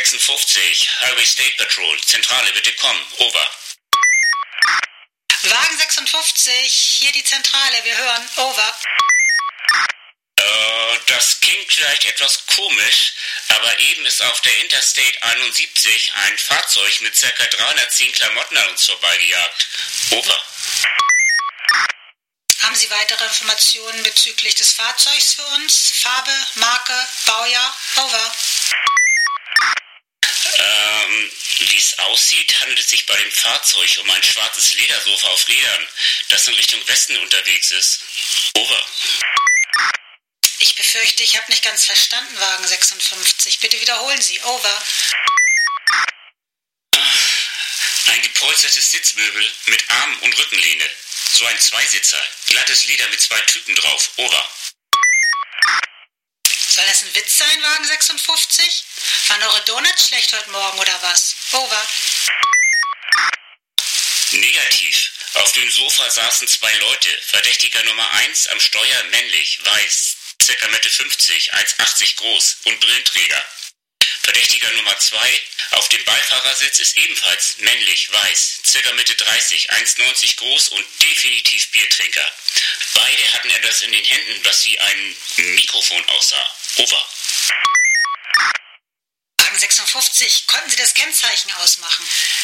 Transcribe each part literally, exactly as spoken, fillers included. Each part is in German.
sechsundfünfzig, Highway State Patrol. Zentrale, bitte kommen. Over. Wagen sechsundfünfzig, hier die Zentrale, wir hören. Over. Äh, das klingt vielleicht etwas komisch, aber eben ist auf der Interstate einundsiebzig ein Fahrzeug mit ca. dreihundertzehn Klamotten an uns vorbeigejagt. Over. Haben Sie weitere Informationen bezüglich des Fahrzeugs für uns? Farbe, Marke, Baujahr? Over. Ähm, wie es aussieht, handelt es sich bei dem Fahrzeug um ein schwarzes Ledersofa auf Rädern, das in Richtung Westen unterwegs ist. Over. Ich befürchte, ich habe nicht ganz verstanden, Wagen sechsundfünfzig. Bitte wiederholen Sie. Over. Ein gepolstertes Sitzmöbel mit Arm- und Rückenlehne. So ein Zweisitzer. Glattes Leder mit zwei Typen drauf. Over. Soll das ein Witz sein, Wagen sechsundfünfzig? Waren eure Donuts schlecht heute Morgen oder was? Over. Negativ. Auf dem Sofa saßen zwei Leute. Verdächtiger Nummer eins am Steuer männlich, weiß, circa Mitte fünfzig, eins Komma achtzig groß und Brillenträger. Verdächtiger Nummer zwei auf dem Beifahrersitz ist ebenfalls männlich, weiß, circa Mitte dreißig, eins Komma neunzig groß und definitiv Biertrinker. Beide hatten etwas in den Händen, was wie ein Mikrofon aussah. Over. Wagen sechsundfünfzig, konnten Sie das Kennzeichen ausmachen?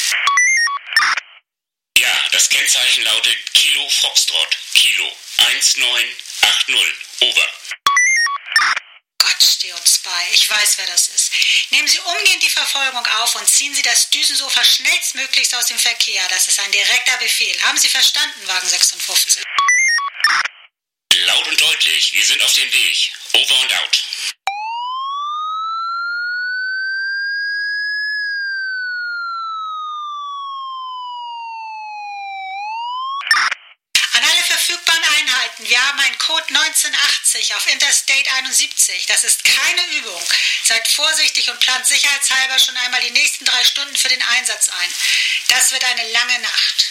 Ja, das Kennzeichen lautet Kilo Foxtrot. Kilo eins neun acht null. Over. Gott, steh uns bei. Ich weiß, wer das ist. Nehmen Sie umgehend die Verfolgung auf und ziehen Sie das Düsensofa schnellstmöglichst aus dem Verkehr. Das ist ein direkter Befehl. Haben Sie verstanden, Wagen sechsundfünfzig? Laut und deutlich. Wir sind auf dem Weg. Over und out. Wir haben einen Code neunzehnhundertachtzig auf Interstate einundsiebzig. Das ist keine Übung. Seid vorsichtig und plant sicherheitshalber schon einmal die nächsten drei Stunden für den Einsatz ein. Das wird eine lange Nacht.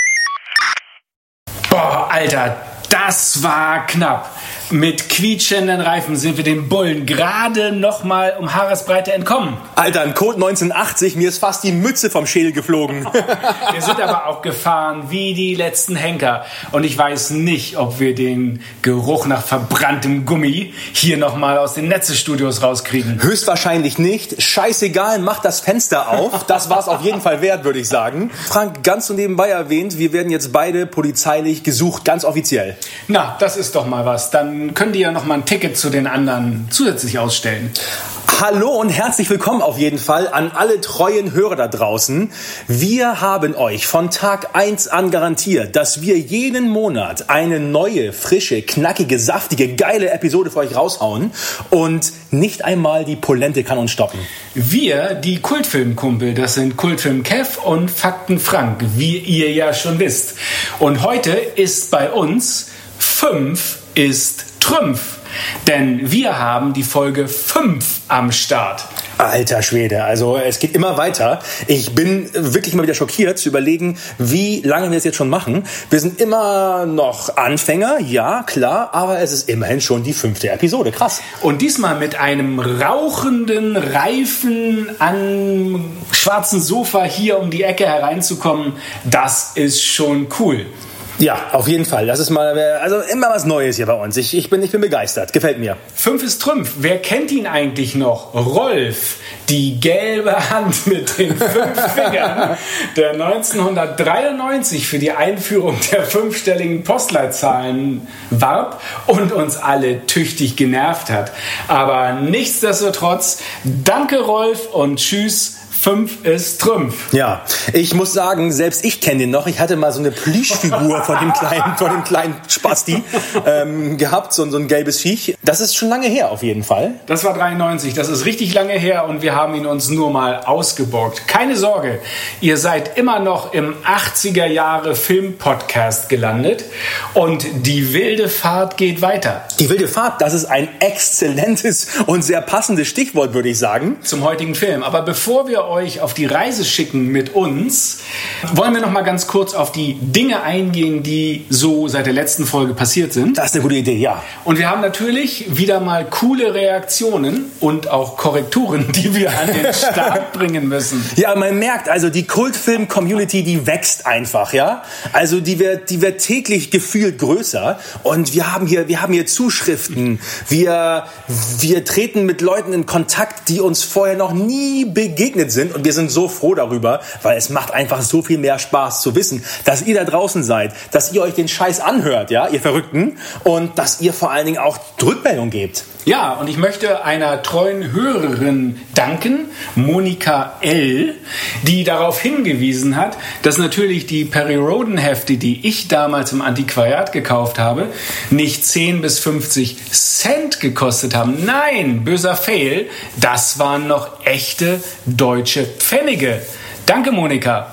Boah, Alter, das war knapp. Mit quietschenden Reifen sind wir dem Bullen gerade noch mal um Haaresbreite entkommen. Alter, ein Code neunzehnhundertachtzig, mir ist fast die Mütze vom Schädel geflogen. Wir sind aber auch gefahren wie die letzten Henker. Und ich weiß nicht, ob wir den Geruch nach verbranntem Gummi hier noch mal aus den Netzestudios rauskriegen. Höchstwahrscheinlich nicht. Scheißegal, mach das Fenster auf. Das war's auf jeden Fall wert, würde ich sagen. Frank, ganz so nebenbei erwähnt, wir werden jetzt beide polizeilich gesucht, ganz offiziell. Na, das ist doch mal was. Dann können die ja noch mal ein Ticket zu den anderen zusätzlich ausstellen. Hallo und herzlich willkommen auf jeden Fall an alle treuen Hörer da draußen. Wir haben euch von Tag eins an garantiert, dass wir jeden Monat eine neue, frische, knackige, saftige, geile Episode für euch raushauen und nicht einmal die Polente kann uns stoppen. Wir, die Kultfilmkumpel, das sind Kultfilm Kev und Fakten Frank, wie ihr ja schon wisst. Und heute ist bei uns fünf ist Trümpf. Denn wir haben die Folge fünf am Start. Alter Schwede, also es geht immer weiter. Ich bin wirklich mal wieder schockiert zu überlegen, wie lange wir es jetzt schon machen. Wir sind immer noch Anfänger, ja, klar, aber es ist immerhin schon die fünfte Episode. Krass. Und diesmal mit einem rauchenden Reifen am schwarzen Sofa hier um die Ecke hereinzukommen, das ist schon cool. Ja, auf jeden Fall. Das ist mal, also immer was Neues hier bei uns. Ich, ich bin, ich bin begeistert. Gefällt mir. Fünf ist Trümpf. Wer kennt ihn eigentlich noch? Rolf, die gelbe Hand mit den fünf Fingern, der neunzehnhundertdreiundneunzig für die Einführung der fünfstelligen Postleitzahlen warb und uns alle tüchtig genervt hat. Aber nichtsdestotrotz, danke Rolf und tschüss. Fünf ist Trümpf. Ja, ich muss sagen, selbst ich kenne den noch. Ich hatte mal so eine Plüschfigur von dem kleinen, von dem kleinen Spasti ähm, gehabt, so, so ein gelbes Viech. Das ist schon lange her auf jeden Fall. Das war dreiundneunzig, das ist richtig lange her und wir haben ihn uns nur mal ausgeborgt. Keine Sorge, ihr seid immer noch im achtziger Jahre Film-Podcast gelandet und die wilde Fahrt geht weiter. Die wilde Fahrt, das ist ein exzellentes und sehr passendes Stichwort, würde ich sagen. Zum heutigen Film. Aber bevor wir euch auf die Reise schicken mit uns, wollen wir noch mal ganz kurz auf die Dinge eingehen, die so seit der letzten Folge passiert sind. Das ist eine gute Idee, ja. Und wir haben natürlich wieder mal coole Reaktionen und auch Korrekturen, die wir an den Start bringen müssen. Ja, man merkt, also die Kultfilm-Community, die wächst einfach, ja. Also die wird, die wird täglich gefühlt größer. Und wir haben hier, wir haben hier Zuschriften. Wir, wir treten mit Leuten in Kontakt, die uns vorher noch nie begegnet sind. Und wir sind so froh darüber, weil es macht einfach so viel mehr Spaß zu wissen, dass ihr da draußen seid, dass ihr euch den Scheiß anhört, ja, ihr Verrückten. Und dass ihr vor allen Dingen auch Rückmeldung gebt. Ja, und ich möchte einer treuen Hörerin danken, Monika L., die darauf hingewiesen hat, dass natürlich die Perry Rhodan Hefte, die ich damals im Antiquariat gekauft habe, nicht zehn bis fünfzig Cent gekostet haben. Nein, böser Fail, das waren noch echte deutsche Pfennige. Danke, Monika.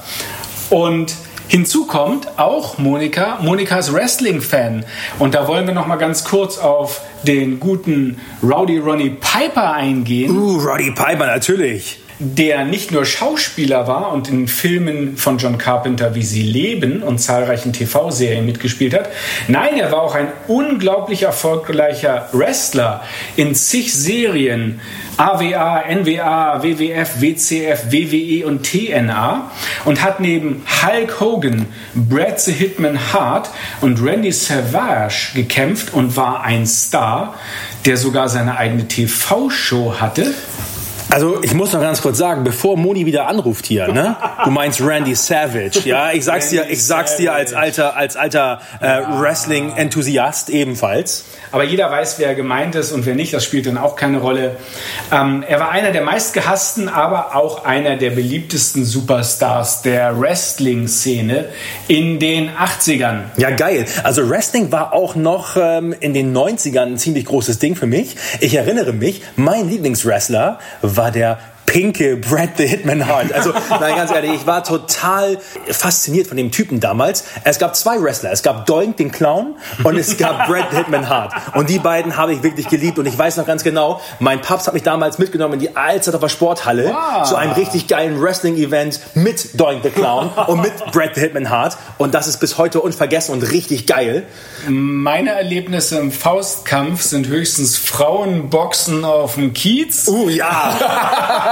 Und hinzu kommt auch Monika, Monikas Wrestling-Fan. Und da wollen wir noch mal ganz kurz auf den guten Rowdy Ronnie Piper eingehen. Uh, Roddy Piper, natürlich. Der nicht nur Schauspieler war und in Filmen von John Carpenter wie Sie leben und zahlreichen T V-Serien mitgespielt hat. Nein, er war auch ein unglaublich erfolgreicher Wrestler in zig Serien. A W A, N W A, W W F, W C F, W W E und T N A und hat neben Hulk Hogan, Bret the Hitman Hart und Randy Savage gekämpft und war ein Star, der sogar seine eigene T V-Show hatte. Also ich muss noch ganz kurz sagen, bevor Moni wieder anruft hier, ne? Du meinst Randy Savage, ja? Ich sag's dir, ich sag's dir als alter, als alter äh, Wrestling-Enthusiast ebenfalls. Aber jeder weiß, wer gemeint ist und wer nicht, das spielt dann auch keine Rolle. Ähm, er war einer der meistgehassten, aber auch einer der beliebtesten Superstars der Wrestling-Szene in den achtzigern. Ja, geil. Also Wrestling war auch noch ähm, in den neunzigern ein ziemlich großes Ding für mich. Ich erinnere mich, mein Lieblingswrestler war der pinke Bret the Hitman Hart. Also, nein, ganz ehrlich, ich war total fasziniert von dem Typen damals. Es gab zwei Wrestler. Es gab Doink, den Clown, und es gab Bret the Hitman Hart. Und die beiden habe ich wirklich geliebt. Und ich weiß noch ganz genau, mein Papst hat mich damals mitgenommen in die Alsterdorfer Sporthalle wow. zu einem richtig geilen Wrestling-Event mit Doink the Clown und mit Bret the Hitman Hart. Und das ist bis heute unvergessen und richtig geil. Meine Erlebnisse im Faustkampf sind höchstens Frauenboxen auf dem Kiez. Uh, ja.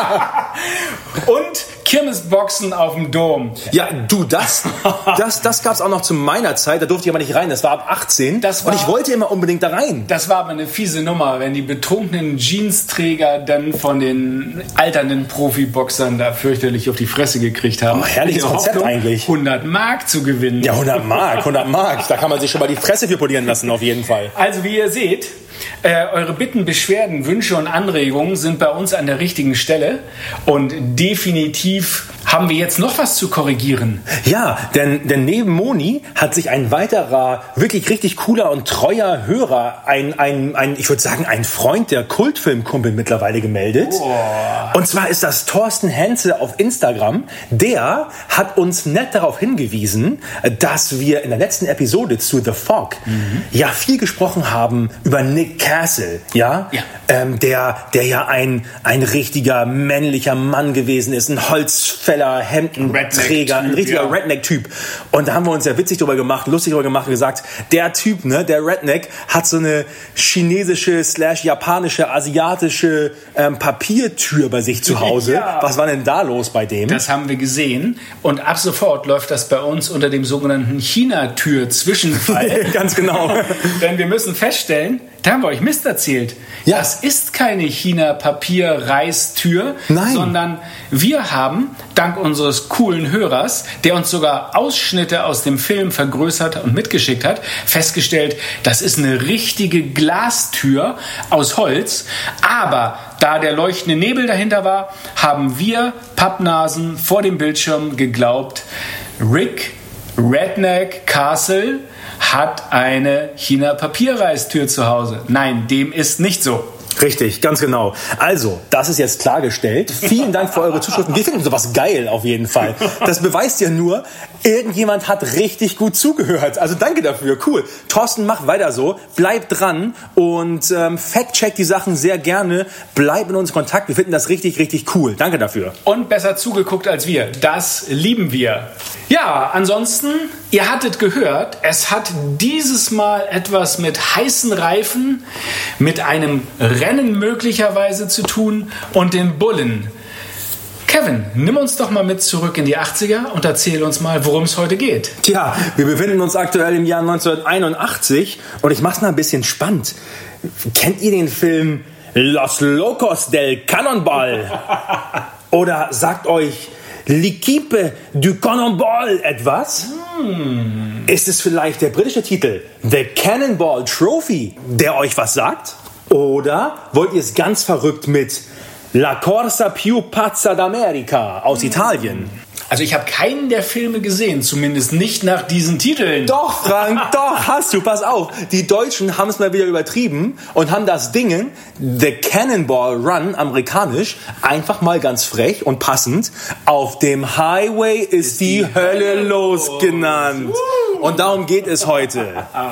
Und Kirmesboxen auf dem Dom. Ja, du, das, das, das gab's auch noch zu meiner Zeit. Da durfte ich aber nicht rein. Das war ab achtzehn. Das war, und ich wollte immer unbedingt da rein. Das war aber eine fiese Nummer, wenn die betrunkenen Jeansträger dann von den alternden Profiboxern da fürchterlich auf die Fresse gekriegt haben. Oh, herrliches Konzept Hoffnung, eigentlich. hundert Mark zu gewinnen. Ja, hundert Mark, hundert Mark. Da kann man sich schon mal die Fresse für polieren lassen, auf jeden Fall. Also, wie ihr seht, Äh, eure Bitten, Beschwerden, Wünsche und Anregungen sind bei uns an der richtigen Stelle und definitiv haben wir jetzt noch was zu korrigieren. Ja, denn, denn neben Moni hat sich ein weiterer, wirklich richtig cooler und treuer Hörer, ein, ein, ein ich würde sagen, ein Freund der Kultfilmkumpel mittlerweile gemeldet. Oh. Und zwar ist das Thorsten Henze auf Instagram. Der hat uns nett darauf hingewiesen, dass wir in der letzten Episode zu The Fog mhm. ja viel gesprochen haben über Nick Castle, ja, ja. Ähm, der, der ja ein, ein richtiger männlicher Mann gewesen ist, ein Holzfäller, Hemdenträger, ein richtiger ja. Redneck-Typ. Und da haben wir uns ja witzig drüber gemacht, lustig drüber gemacht und gesagt, der Typ, ne, der Redneck, hat so eine chinesische slash japanische, asiatische ähm, Papiertür bei sich zu Hause. Ja. Was war denn da los bei dem? Das haben wir gesehen und ab sofort läuft das bei uns unter dem sogenannten China-Tür-Zwischenfall. Ganz genau. Denn wir müssen feststellen, da haben wir euch Mist erzählt. Ja. Das ist keine China-Papier-Reistür, sondern wir haben, dank unseres coolen Hörers, der uns sogar Ausschnitte aus dem Film vergrößert und mitgeschickt hat, festgestellt, das ist eine richtige Glastür aus Holz. Aber da der leuchtende Nebel dahinter war, haben wir Pappnasen vor dem Bildschirm geglaubt, Rick Redneck Castle hat eine China-Papierreistür zu Hause. Nein, dem ist nicht so. Richtig, ganz genau. Also, das ist jetzt klargestellt. Vielen Dank für eure Zuschriften. Wir finden sowas geil auf jeden Fall. Das beweist ja nur, irgendjemand hat richtig gut zugehört. Also danke dafür, cool. Thorsten, mach weiter so, bleib dran und ähm, fact-check die Sachen sehr gerne. Bleib in uns Kontakt, wir finden das richtig, richtig cool. Danke dafür. Und besser zugeguckt als wir, das lieben wir. Ja, ansonsten, ihr hattet gehört, es hat dieses Mal etwas mit heißen Reifen, mit einem Rennen möglicherweise zu tun und den Bullen. Kevin, nimm uns doch mal mit zurück in die achtziger und erzähl uns mal, worum es heute geht. Tja, wir befinden uns aktuell im Jahr neunzehnhunderteinundachtzig und ich mach's mal ein bisschen spannend. Kennt ihr den Film Los Locos del Cannonball? Oder sagt euch L'Équipe du Cannonball etwas? Hm. Ist es vielleicht der britische Titel The Cannonball Trophy, der euch was sagt? Oder wollt ihr es ganz verrückt mit La Corsa più pazza d'America aus Italien? Also ich habe keinen der Filme gesehen, zumindest nicht nach diesen Titeln. Doch, Frank, doch, hast du, pass auf. Die Deutschen haben es mal wieder übertrieben und haben das Ding, The Cannonball Run, amerikanisch, einfach mal ganz frech und passend, auf dem Highway ist, ist die, die Hölle los genannt. Und darum geht es heute.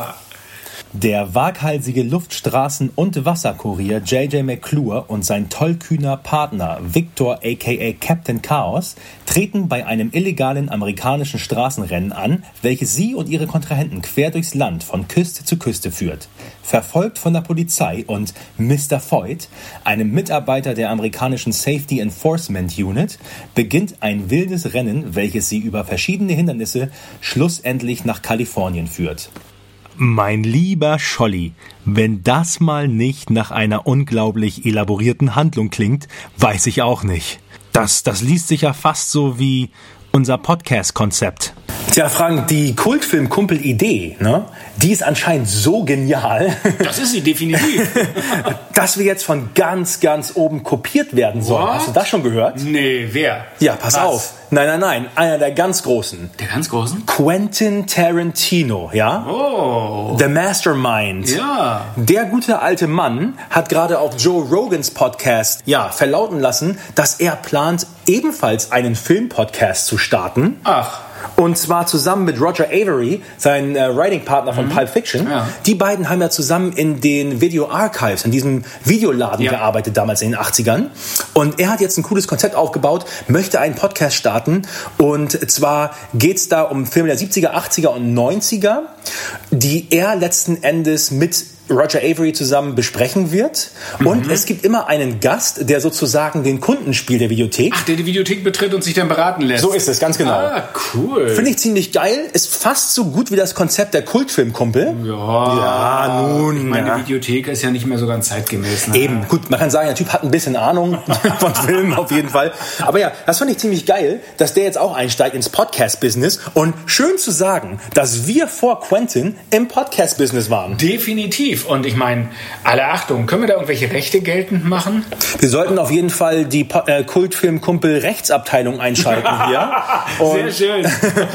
Der waghalsige Luftstraßen- und Wasserkurier J J McClure und sein tollkühner Partner Victor aka Captain Chaos treten bei einem illegalen amerikanischen Straßenrennen an, welches sie und ihre Kontrahenten quer durchs Land von Küste zu Küste führt. Verfolgt von der Polizei und Mister Foyt, einem Mitarbeiter der amerikanischen Safety Enforcement Unit, beginnt ein wildes Rennen, welches sie über verschiedene Hindernisse schlussendlich nach Kalifornien führt. Mein lieber Scholli, wenn das mal nicht nach einer unglaublich elaborierten Handlung klingt, weiß ich auch nicht. Das, das liest sich ja fast so wie unser Podcast-Konzept. Tja, Frank, die Kultfilm-Kumpel-Idee, ne, die ist anscheinend so genial. Das ist sie definitiv. Dass wir jetzt von ganz, ganz oben kopiert werden sollen. What? Hast du das schon gehört? Nee, wer? Ja, pass Was? auf. Nein, nein, nein. Einer der ganz Großen. Der ganz Großen? Quentin Tarantino, ja? Oh. The Mastermind. Ja. Der gute alte Mann hat gerade auf Joe Rogans Podcast, ja, verlauten lassen, dass er plant, ebenfalls einen Filmpodcast zu starten. Ach. Und zwar zusammen mit Roger Avery, sein äh, Writing-Partner von mhm. Pulp Fiction. Ja. Die beiden haben ja zusammen in den Video Archives, in diesem Videoladen ja. gearbeitet, damals in den achtzigern. Und er hat jetzt ein cooles Konzept aufgebaut, möchte einen Podcast starten. Und zwar geht's da um Filme der siebziger, achtziger und neunziger, die er letzten Endes mit Roger Avery zusammen besprechen wird. Und mhm. es gibt immer einen Gast, der sozusagen den Kunden spielt der Videothek. Ach, der die Videothek betritt und sich dann beraten lässt. So ist es, ganz genau. Ah, cool. Finde ich ziemlich geil. Ist fast so gut wie das Konzept der Kultfilmkumpel. Ja. Ja, nun. Ich meine, ja. die Videothek ist ja nicht mehr so ganz zeitgemäß. Ne? Eben. Gut, man kann sagen, der Typ hat ein bisschen Ahnung von Filmen auf jeden Fall. Aber ja, das fand ich ziemlich geil, dass der jetzt auch einsteigt ins Podcast-Business. Und schön zu sagen, dass wir vor Quentin im Podcast-Business waren. Definitiv. Und ich meine, alle Achtung, können wir da irgendwelche Rechte geltend machen? Wir sollten auf jeden Fall die po- äh, Kultfilm-Kumpel-Rechtsabteilung einschalten hier. Und sehr schön.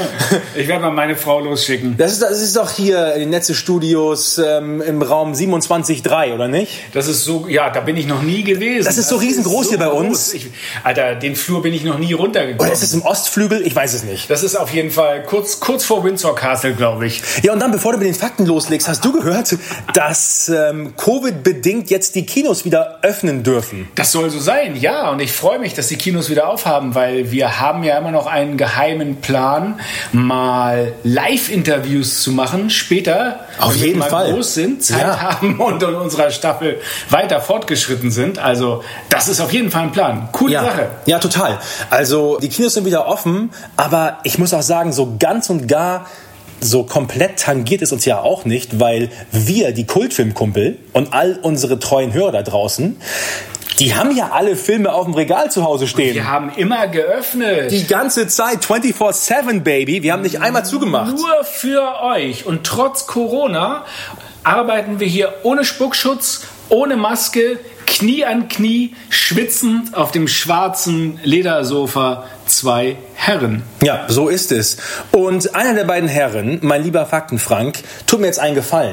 Ich werde mal meine Frau losschicken. Das ist, das ist doch hier in den Netze-Studios ähm, im Raum siebenundzwanzig drei, oder nicht? Das ist so, ja, da bin ich noch nie gewesen. Das ist so das riesengroß ist so hier bei uns. Ich, Alter, den Flur bin ich noch nie runtergekommen. Oder ist es im Ostflügel? Ich weiß es nicht. Das ist auf jeden Fall kurz, kurz vor Windsor Castle, glaube ich. Ja, und dann, bevor du mit den Fakten loslegst, hast du gehört, dass ähm, Covid-bedingt jetzt die Kinos wieder öffnen dürfen? Das soll so sein, ja. Und ich freue mich, dass die Kinos wieder aufhaben, weil wir haben ja immer noch einen geheimen Plan, mal Live-Interviews zu machen, später, auf jeden wenn wir Fall mal groß sind, Zeit ja. haben und in unserer Staffel weiter fortgeschritten sind. Also das ist auf jeden Fall ein Plan. Coole ja. Sache. Ja, total. Also die Kinos sind wieder offen, aber ich muss auch sagen, so ganz und gar so komplett tangiert es uns ja auch nicht, weil wir, die Kultfilmkumpel und all unsere treuen Hörer da draußen, die haben ja alle Filme auf dem Regal zu Hause stehen. Wir haben immer geöffnet. Die ganze Zeit, vierundzwanzig sieben, Baby. Wir haben nicht einmal zugemacht. Nur für euch. Und trotz Corona arbeiten wir hier ohne Spuckschutz, ohne Maske, Knie an Knie, schwitzend auf dem schwarzen Ledersofa, zwei Herren. Ja, so ist es. Und einer der beiden Herren, mein lieber Faktenfrank, tut mir jetzt einen Gefallen.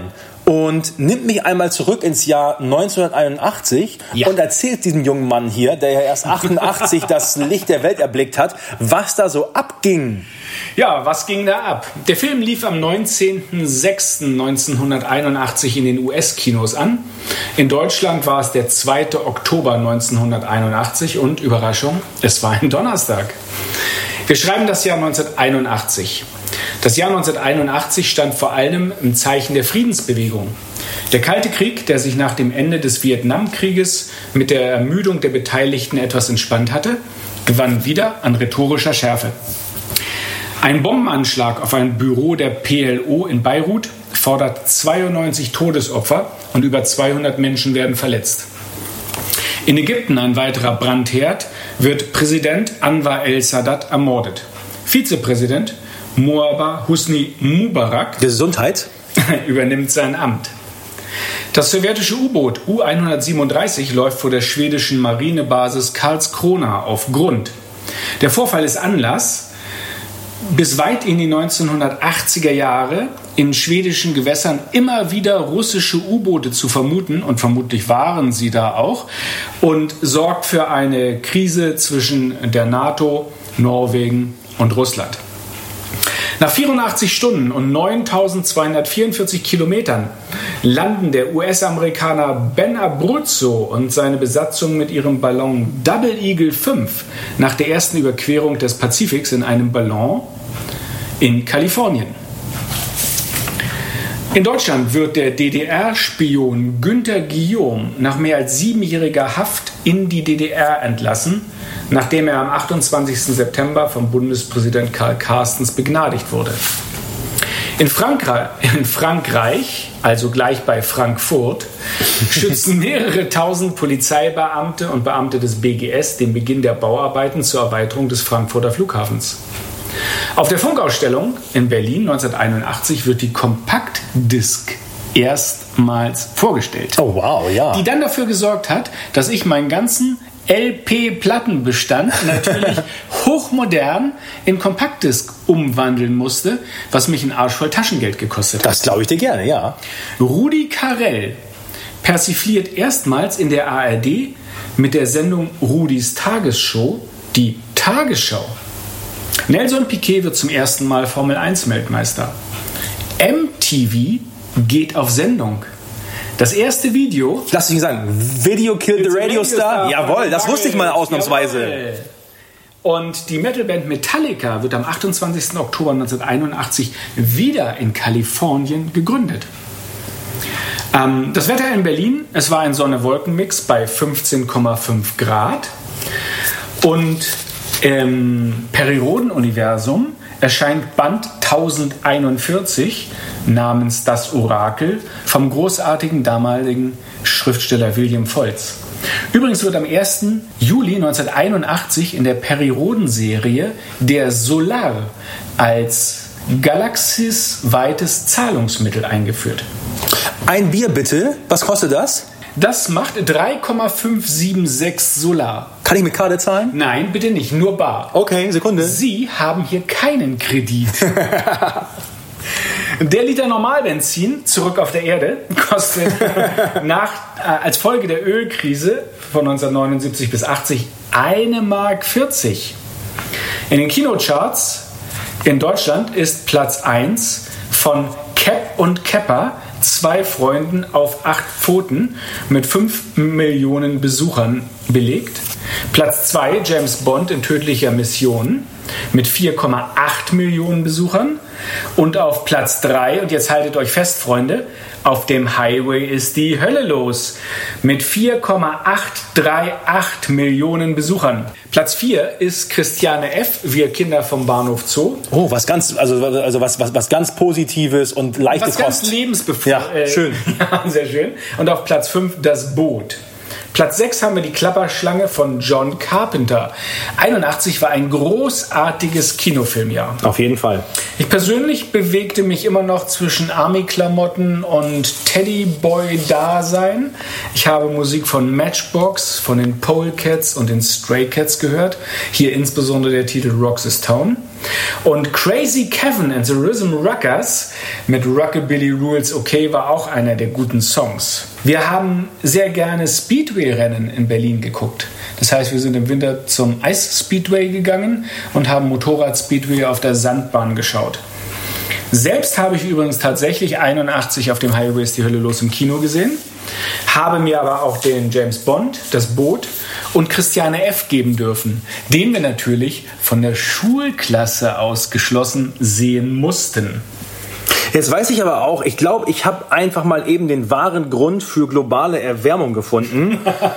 und nimmt mich einmal zurück ins Jahr neunzehnhunderteinundachtzig Ja. und erzählt diesem jungen Mann hier, der ja erst achtundachtzig das Licht der Welt erblickt hat, was da so abging. Ja, was ging da ab? Der Film lief am neunzehnten sechsten neunzehnhunderteinundachtzig in den U S-Kinos an. In Deutschland war es der zweite Oktober neunzehnhunderteinundachtzig und, Überraschung, es war ein Donnerstag. Wir schreiben das Jahr neunzehnhunderteinundachtzig. Das Jahr neunzehnhunderteinundachtzig stand vor allem im Zeichen der Friedensbewegung. Der Kalte Krieg, der sich nach dem Ende des Vietnamkrieges mit der Ermüdung der Beteiligten etwas entspannt hatte, gewann wieder an rhetorischer Schärfe. Ein Bombenanschlag auf ein Büro der P L O in Beirut fordert zweiundneunzig Todesopfer und über zweihundert Menschen werden verletzt. In Ägypten ein weiterer Brandherd, wird Präsident Anwar el-Sadat ermordet. Vizepräsident Muammar Hosni Mubarak Gesundheit. übernimmt sein Amt. Das sowjetische U-Boot U hundertsiebenunddreißig läuft vor der schwedischen Marinebasis Karlskrona auf Grund. Der Vorfall ist Anlass, bis weit in die neunzehnhundertachtziger Jahre in schwedischen Gewässern immer wieder russische U-Boote zu vermuten, und vermutlich waren sie da auch, und sorgt für eine Krise zwischen der NATO, Norwegen und Russland. Nach vierundachtzig Stunden und neuntausendzweihundertvierundvierzig Kilometern landen der U S-Amerikaner Ben Abruzzo und seine Besatzung mit ihrem Ballon Double Eagle fünf nach der ersten Überquerung des Pazifiks in einem Ballon in Kalifornien. In Deutschland wird der D D R-Spion Günter Guillaume nach mehr als siebenjähriger Haft in die D D R entlassen, nachdem er am achtundzwanzigsten September vom Bundespräsident Karl Carstens begnadigt wurde. In Frankreich, in Frankreich, also gleich bei Frankfurt, schützen mehrere tausend Polizeibeamte und Beamte des B G S den Beginn der Bauarbeiten zur Erweiterung des Frankfurter Flughafens. Auf der Funkausstellung in Berlin neunzehnhunderteinundachtzig wird die Kompaktdisk erstmals vorgestellt. Oh wow, ja. Die dann dafür gesorgt hat, dass ich meinen ganzen L P-Plattenbestand natürlich hochmodern in Kompaktdisk umwandeln musste, was mich einen Arsch voll Taschengeld gekostet hat. Das glaube ich dir gerne, ja. Rudi Carrell persifliert erstmals in der A R D mit der Sendung Rudis Tagesshow die Tagesschau. Nelson Piquet wird zum ersten Mal Formel eins Weltmeister. M T V geht auf Sendung. Das erste Video... Lass dich nicht sagen, Video Killed the Radio Star? Jawohl, das wusste ich mal ausnahmsweise. Jawohl. Und die Metalband Metallica wird am achtundzwanzigsten Oktober neunzehnhunderteinundachtzig wieder in Kalifornien gegründet. Ähm, das Wetter in Berlin, es war ein Sonne-Wolken-Mix bei fünfzehn Komma fünf Grad. Und im Periodenuniversum erscheint Band tausendeinundvierzig namens Das Orakel vom großartigen damaligen Schriftsteller William Foltz. Übrigens wird am ersten Juli neunzehnhunderteinundachtzig in der Periodenserie der Solar als galaxiesweites Zahlungsmittel eingeführt. Ein Bier bitte, was kostet das? Das macht drei Komma fünf sieben sechs Solar. Kann ich mit Karte zahlen? Nein, bitte nicht, nur bar. Okay, Sekunde. Sie haben hier keinen Kredit. Der Liter Normalbenzin, zurück auf der Erde, kostet nach, äh, als Folge der Ölkrise von neunzehnhundertneunundsiebzig bis achtzig eine Mark vierzig. In den Kinocharts in Deutschland ist Platz eins von Cap und Kepper, zwei Freunden auf acht Pfoten mit fünf Millionen Besuchern belegt. Platz zwei, James Bond in tödlicher Mission mit vier Komma acht Millionen Besuchern. Und auf Platz drei, und jetzt haltet euch fest, Freunde, auf dem Highway ist die Hölle los mit vier Komma achthundertachtunddreißig Millionen Besuchern. Platz vier ist Christiane F., wir Kinder vom Bahnhof Zoo. Oh, was ganz, also, also was, was, was ganz Positives und leichte Was ganz Kost. lebensbefreit. Ja, schön. Ja, sehr schön. Und auf Platz fünf das Boot. Platz sechs haben wir die Klapperschlange von John Carpenter. einundachtzig war ein großartiges Kinofilmjahr. Auf jeden Fall. Ich persönlich bewegte mich immer noch zwischen Army-Klamotten und Teddyboy-Dasein. Ich habe Musik von Matchbox, von den Polecats und den Stray Cats gehört. Hier insbesondere der Titel Rocks This Town. Und Crazy Kevin and the Rhythm Rockers mit Rockabilly Rules Okay war auch einer der guten Songs. Wir haben sehr gerne Speedway-Rennen in Berlin geguckt. Das heißt, wir sind im Winter zum Eis-Speedway gegangen und haben Motorrad-Speedway auf der Sandbahn geschaut. Selbst habe ich übrigens tatsächlich einundachtzig auf dem Highway ist die Hölle los im Kino gesehen, habe mir aber auch den James Bond, das Boot und Christiane F. geben dürfen, den wir natürlich von der Schulklasse aus geschlossen sehen mussten. Jetzt weiß ich aber auch, ich glaube, ich habe einfach mal eben den wahren Grund für globale Erwärmung gefunden.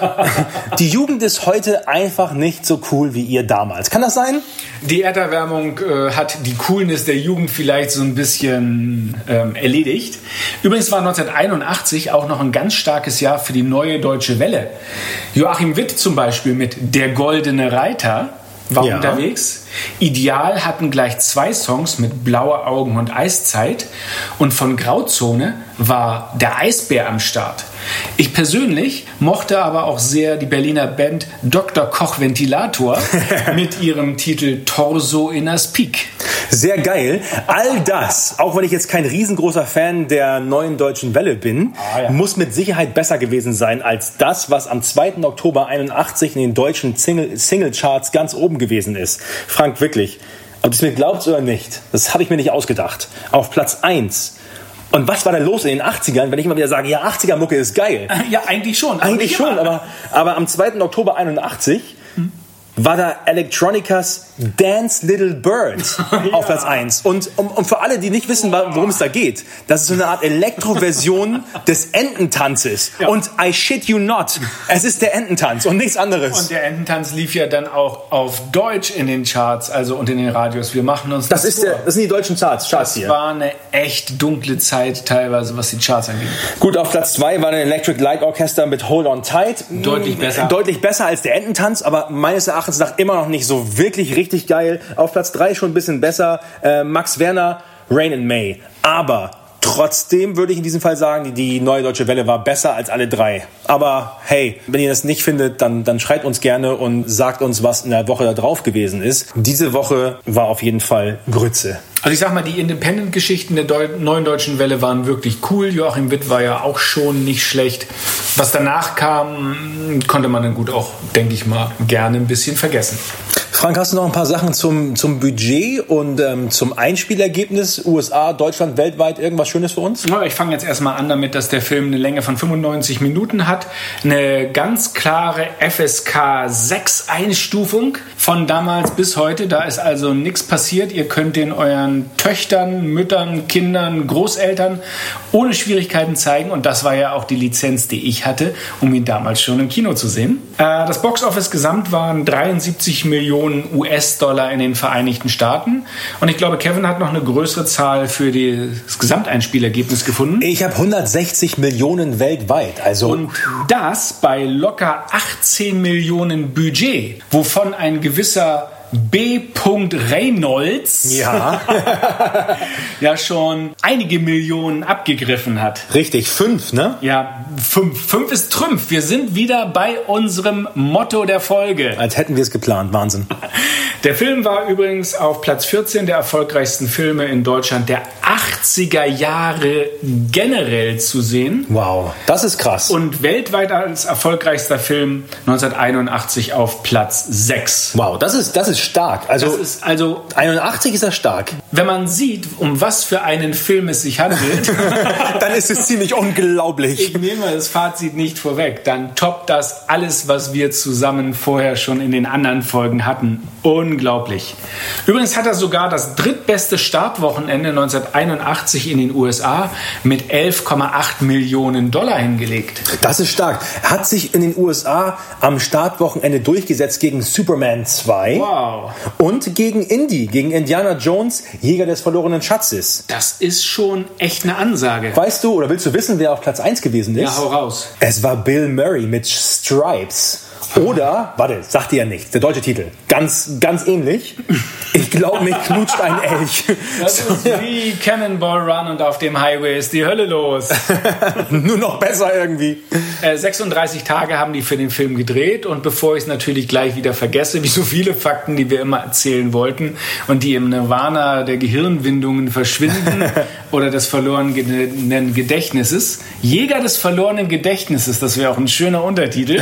Die Jugend ist heute einfach nicht so cool wie ihr damals. Kann das sein? Die Erderwärmung äh, hat die Coolness der Jugend vielleicht so ein bisschen ähm, erledigt. Übrigens war neunzehnhunderteinundachtzig auch noch ein ganz starkes Jahr für die Neue Deutsche Welle. Joachim Witt zum Beispiel mit Der goldene Reiter war ja unterwegs. Ideal hatten gleich zwei Songs mit Blaue Augen und Eiszeit. Und von Grauzone war der Eisbär am Start. Ich persönlich mochte aber auch sehr die Berliner Band Doktor Koch Ventilator mit ihrem Titel Torso in a Speak. Sehr geil. All das, auch wenn ich jetzt kein riesengroßer Fan der Neuen Deutschen Welle bin, ah, ja. muss mit Sicherheit besser gewesen sein als das, was am zweiten Oktober einundachtzig in den deutschen Single- Singlecharts ganz oben gewesen ist. Frank, wirklich, ob du es mir glaubst oder nicht, das habe ich mir nicht ausgedacht. Auf Platz eins. Und was war da los in den achtzigern, wenn ich immer wieder sage, ja, achtziger-Mucke ist geil? Ja, eigentlich schon. Eigentlich schon, aber, aber am zweiten Oktober einundachtzig hm. war da Electronicas Dance Little Bird ja. auf Platz eins. Und um, um für alle, die nicht wissen, worum es da geht, das ist so eine Art Elektroversion des Ententanzes. Ja. Und I shit you not, es ist der Ententanz und nichts anderes. Und der Ententanz lief ja dann auch auf Deutsch in den Charts, also und in den Radios. Wir machen uns das, das ist der, das sind die deutschen Charts, Charts das hier. Das war eine echt dunkle Zeit teilweise, was die Charts angeht. Gut, auf Platz zwei war der Electric Light Orchestra mit Hold On Tight. Deutlich besser. Deutlich besser als der Ententanz, aber meines Erachtens nach immer noch nicht so wirklich richtig geil. Auf Platz drei schon ein bisschen besser. Äh, Max Werner, Rain in May. Aber trotzdem würde ich in diesem Fall sagen, die, die Neue Deutsche Welle war besser als alle drei. Aber hey, wenn ihr das nicht findet, dann, dann schreibt uns gerne und sagt uns, was in der Woche da drauf gewesen ist. Diese Woche war auf jeden Fall Grütze. Also ich sag mal, die Independent-Geschichten der Deu- Neuen Deutschen Welle waren wirklich cool. Joachim Witt war ja auch schon nicht schlecht. Was danach kam, konnte man dann gut auch, denke ich mal, gerne ein bisschen vergessen. Frank, hast du noch ein paar Sachen zum, zum Budget und ähm, zum Einspielergebnis? U S A, Deutschland, weltweit, irgendwas Schönes für uns? Ja, ich fange jetzt erstmal an damit, dass der Film eine Länge von fünfundneunzig Minuten hat. Eine ganz klare F S K sechs Einstufung von damals bis heute. Da ist also nichts passiert. Ihr könnt den euren Töchtern, Müttern, Kindern, Großeltern ohne Schwierigkeiten zeigen. Und das war ja auch die Lizenz, die ich hatte, um ihn damals schon im Kino zu sehen. Äh, das Boxoffice gesamt waren dreiundsiebzig Millionen U S-Dollar in den Vereinigten Staaten. Und ich glaube, Kevin hat noch eine größere Zahl für das Gesamteinspielergebnis gefunden. Ich habe hundertsechzig Millionen weltweit. Also und das bei locker achtzehn Millionen Budget, wovon ein gewisser B. Reynolds ja. ja schon einige Millionen abgegriffen hat. Richtig, fünf, ne? Ja, fünf. Fünf ist Trümpf. Wir sind wieder bei unserem Motto der Folge. Als hätten wir es geplant. Wahnsinn. Der Film war übrigens auf Platz vierzehn der erfolgreichsten Filme in Deutschland der achtziger Jahre generell zu sehen. Wow, das ist krass. Und weltweit als erfolgreichster Film neunzehnhunderteinundachtzig auf Platz sechs. Wow, das ist, das ist stark. Also, das ist also einundachtzig ist das stark. Wenn man sieht, um was für einen Film es sich handelt, dann ist es ziemlich unglaublich. Ich nehme das Fazit nicht vorweg. Dann toppt das alles, was wir zusammen vorher schon in den anderen Folgen hatten. Unglaublich. Übrigens hat er sogar das drittbeste Startwochenende neunzehnhunderteinundachtzig in den U S A mit elf Komma acht Millionen Dollar hingelegt. Das ist stark. Hat sich in den U S A am Startwochenende durchgesetzt gegen Superman zwei. Wow. Und gegen Indy, gegen Indiana Jones, Jäger des verlorenen Schatzes. Das ist schon echt eine Ansage. Weißt du, oder willst du wissen, wer auf Platz eins gewesen ist? Ja, hau raus. Es war Bill Murray mit Stripes. Oder, warte, sagt ihr ja nichts, der deutsche Titel. Ganz, ganz ähnlich. Ich glaube, mich knutscht ein Elch. Das ist wie Cannonball Run und auf dem Highway ist die Hölle los. Nur noch besser irgendwie. Äh, sechsunddreißig Tage haben die für den Film gedreht und bevor ich es natürlich gleich wieder vergesse, wie so viele Fakten, die wir immer erzählen wollten und die im Nirvana der Gehirnwindungen verschwinden oder des verlorenen Gedächtnisses. Jäger des verlorenen Gedächtnisses, das wäre auch ein schöner Untertitel.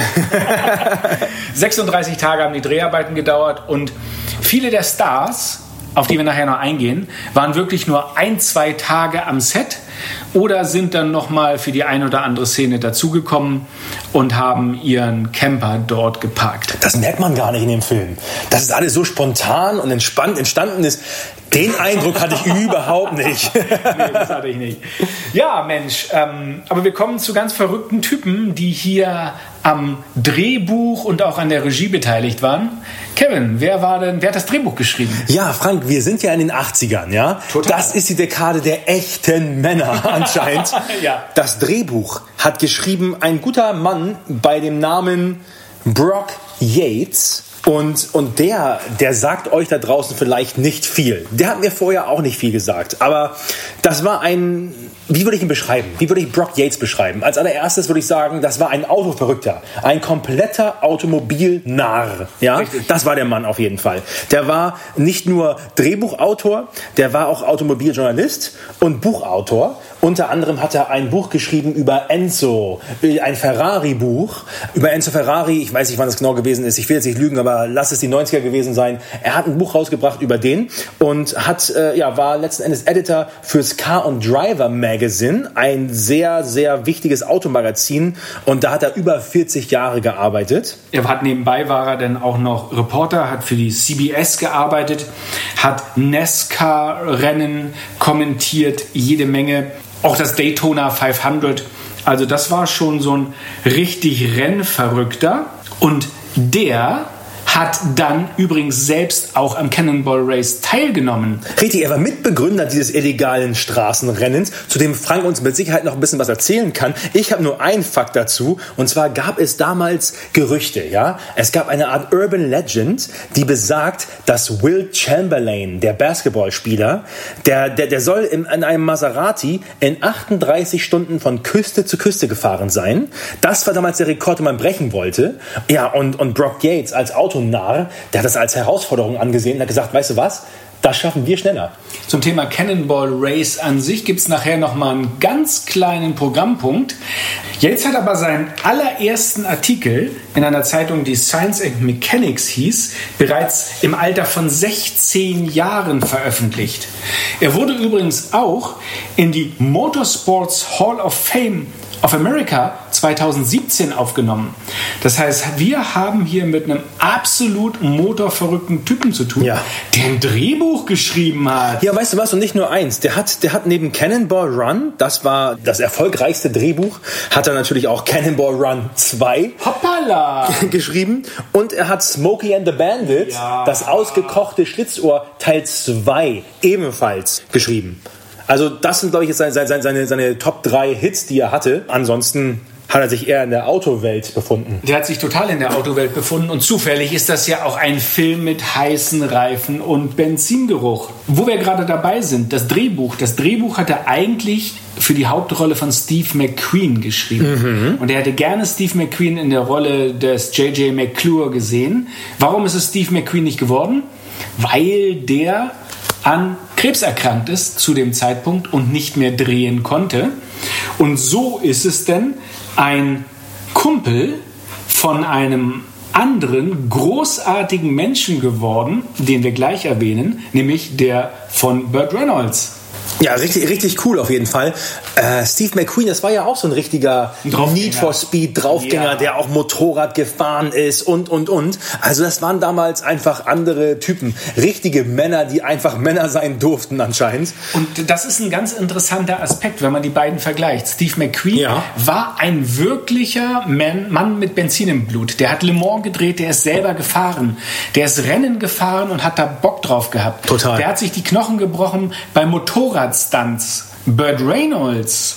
sechsunddreißig Tage haben die Dreharbeiten gedauert und viele der Stars, auf die wir nachher noch eingehen, waren wirklich nur ein, zwei Tage am Set oder sind dann nochmal für die ein oder andere Szene dazugekommen und haben ihren Camper dort geparkt. Das merkt man gar nicht in dem Film. Dass es alles so spontan und entspannt entstanden ist, den Eindruck hatte ich überhaupt nicht. Nee, das hatte ich nicht. Ja, Mensch, ähm, aber wir kommen zu ganz verrückten Typen, die hier am Drehbuch und auch an der Regie beteiligt waren. Kevin, wer war denn, wer hat das Drehbuch geschrieben? Ja, Frank, wir sind ja in den achtzigern, ja? Total. Das ist die Dekade der echten Männer anscheinend. Ja. Das Drehbuch hat geschrieben ein guter Mann bei dem Namen Brock Yates. Und, und der, der sagt euch da draußen vielleicht nicht viel. Der hat mir vorher auch nicht viel gesagt. Aber das war ein, wie würde ich ihn beschreiben? Wie würde ich Brock Yates beschreiben? Als allererstes würde ich sagen, das war ein Autoverrückter. Ein kompletter Automobilnarr. Ja? Richtig. Das war der Mann auf jeden Fall. Der war nicht nur Drehbuchautor, der war auch Automobiljournalist und Buchautor. Unter anderem hat er ein Buch geschrieben über Enzo, ein Ferrari-Buch. Über Enzo Ferrari, ich weiß nicht, wann das genau gewesen ist, ich will jetzt nicht lügen, aber lass es die neunziger gewesen sein. Er hat ein Buch rausgebracht über den und hat, äh, ja, war letzten Endes Editor fürs Car and Driver Magazine, ein sehr, sehr wichtiges Automagazin. Und da hat er über vierzig Jahre gearbeitet. Er hat nebenbei war er dann auch noch Reporter, hat für die C B S gearbeitet, hat NASCAR-Rennen kommentiert, jede Menge. Auch das Daytona fünfhundert. Also das war schon so ein richtig Rennverrückter. Und der hat dann übrigens selbst auch am Cannonball Race teilgenommen. Richtig, er war Mitbegründer dieses illegalen Straßenrennens, zu dem Frank uns mit Sicherheit noch ein bisschen was erzählen kann. Ich habe nur einen Fakt dazu, und zwar gab es damals Gerüchte, ja? Es gab eine Art Urban Legend, die besagt, dass Wilt Chamberlain, der Basketballspieler, der, der, der soll in, in einem Maserati in achtunddreißig Stunden von Küste zu Küste gefahren sein. Das war damals der Rekord, den man brechen wollte. Ja, und, und Brock Yates als Autonarr, der hat das als Herausforderung angesehen und hat gesagt, weißt du was, das schaffen wir schneller. Zum Thema Cannonball Race an sich gibt es nachher nochmal einen ganz kleinen Programmpunkt. Jetzt hat aber seinen allerersten Artikel in einer Zeitung, die Science and Mechanics hieß, bereits im Alter von sechzehn Jahren veröffentlicht. Er wurde übrigens auch in die Motorsports Hall of Fame of America zweitausendsiebzehn aufgenommen. Das heißt, wir haben hier mit einem absolut motorverrückten Typen zu tun, ja, der ein Drehbuch geschrieben hat. Ja, weißt du was? Und nicht nur eins. Der hat, der hat neben Cannonball Run, das war das erfolgreichste Drehbuch, hat er natürlich auch Cannonball Run zwei Hoppala! geschrieben. Und er hat Smokey and the Bandit, ja, das ausgekochte Schlitzohr Teil zwei, ebenfalls geschrieben. Also das sind, glaube ich, jetzt seine, seine, seine, seine Top drei Hits, die er hatte. Ansonsten hat er sich eher in der Autowelt befunden. Der hat sich total in der Autowelt befunden und zufällig ist das ja auch ein Film mit heißen Reifen und Benzingeruch. Wo wir gerade dabei sind, das Drehbuch. Das Drehbuch hat er eigentlich für die Hauptrolle von Steve McQueen geschrieben. Mhm. Und er hätte gerne Steve McQueen in der Rolle des J J McClure gesehen. Warum ist es Steve McQueen nicht geworden? Weil der an Krebs erkrankt ist zu dem Zeitpunkt und nicht mehr drehen konnte. Und so ist es denn ein Kumpel von einem anderen großartigen Menschen geworden, den wir gleich erwähnen, nämlich der von Burt Reynolds. Ja, richtig, richtig cool auf jeden Fall. Äh, Steve McQueen, das war ja auch so ein richtiger Need for Speed Draufgänger, ja, der auch Motorrad gefahren ist und, und, und. Also das waren damals einfach andere Typen. Richtige Männer, die einfach Männer sein durften anscheinend. Und das ist ein ganz interessanter Aspekt, wenn man die beiden vergleicht. Steve McQueen, ja, war ein wirklicher Man, Mann mit Benzin im Blut. Der hat Le Mans gedreht, der ist selber gefahren. Der ist Rennen gefahren und hat da Bock drauf gehabt. Total. Der hat sich die Knochen gebrochen bei Motorrad Stunts. Burt Reynolds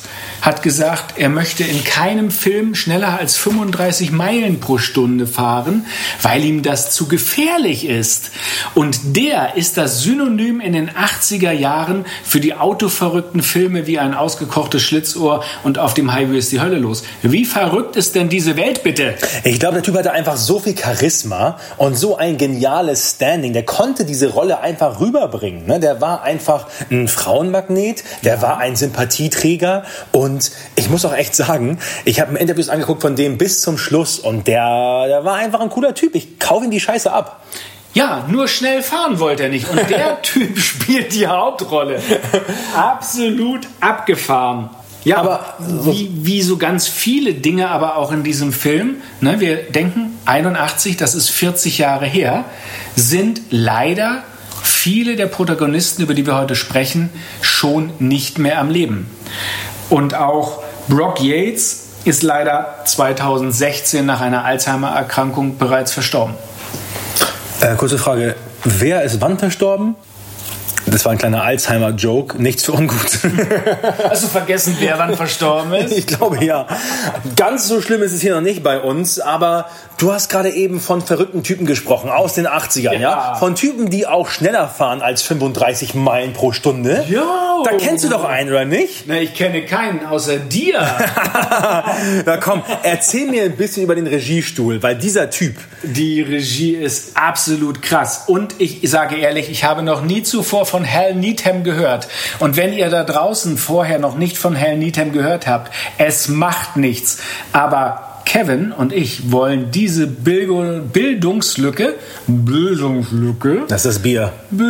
hat gesagt, er möchte in keinem Film schneller als fünfunddreißig Meilen pro Stunde fahren, weil ihm das zu gefährlich ist. Und der ist das Synonym in den achtziger Jahren für die autoverrückten Filme wie Ein ausgekochtes Schlitzohr und Auf dem Highway ist die Hölle los. Wie verrückt ist denn diese Welt, bitte? Ich glaube, der Typ hatte einfach so viel Charisma und so ein geniales Standing. Der konnte diese Rolle einfach rüberbringen. Ne? Der war einfach ein Frauenmagnet, der ja. war ein Sympathieträger und ich muss auch echt sagen, ich habe mir Interviews angeguckt von dem bis zum Schluss und der, der war einfach ein cooler Typ. Ich kaufe ihm die Scheiße ab. Ja, nur schnell fahren wollte er nicht. Und der Typ spielt die Hauptrolle. Absolut abgefahren. Ja, aber wie, wie so ganz viele Dinge aber auch in diesem Film, ne, wir denken, einundachtzig, das ist vierzig Jahre her, sind leider viele der Protagonisten, über die wir heute sprechen, schon nicht mehr am Leben. Und auch Brock Yates ist leider zweitausendsechzehn nach einer Alzheimer-Erkrankung bereits verstorben. Äh, kurze Frage, wer ist wann verstorben? Das war ein kleiner Alzheimer-Joke, nichts für ungut. Hast du vergessen, wer wann verstorben ist? Ich glaube, ja. Ganz so schlimm ist es hier noch nicht bei uns, aber du hast gerade eben von verrückten Typen gesprochen, aus den achtzigern, ja? ja? Von Typen, die auch schneller fahren als fünfunddreißig Meilen pro Stunde. Ja. Da kennst du doch einen, oder nicht? Na, ich kenne keinen, außer dir. Na komm, erzähl mir ein bisschen über den Regiestuhl, weil dieser Typ... Die Regie ist absolut krass. Und ich sage ehrlich, ich habe noch nie zuvor von Hal Needham gehört. Und wenn ihr da draußen vorher noch nicht von Hal Needham gehört habt, es macht nichts. Aber Kevin und ich wollen diese Bildungslücke, Bildungslücke, das ist das Bier,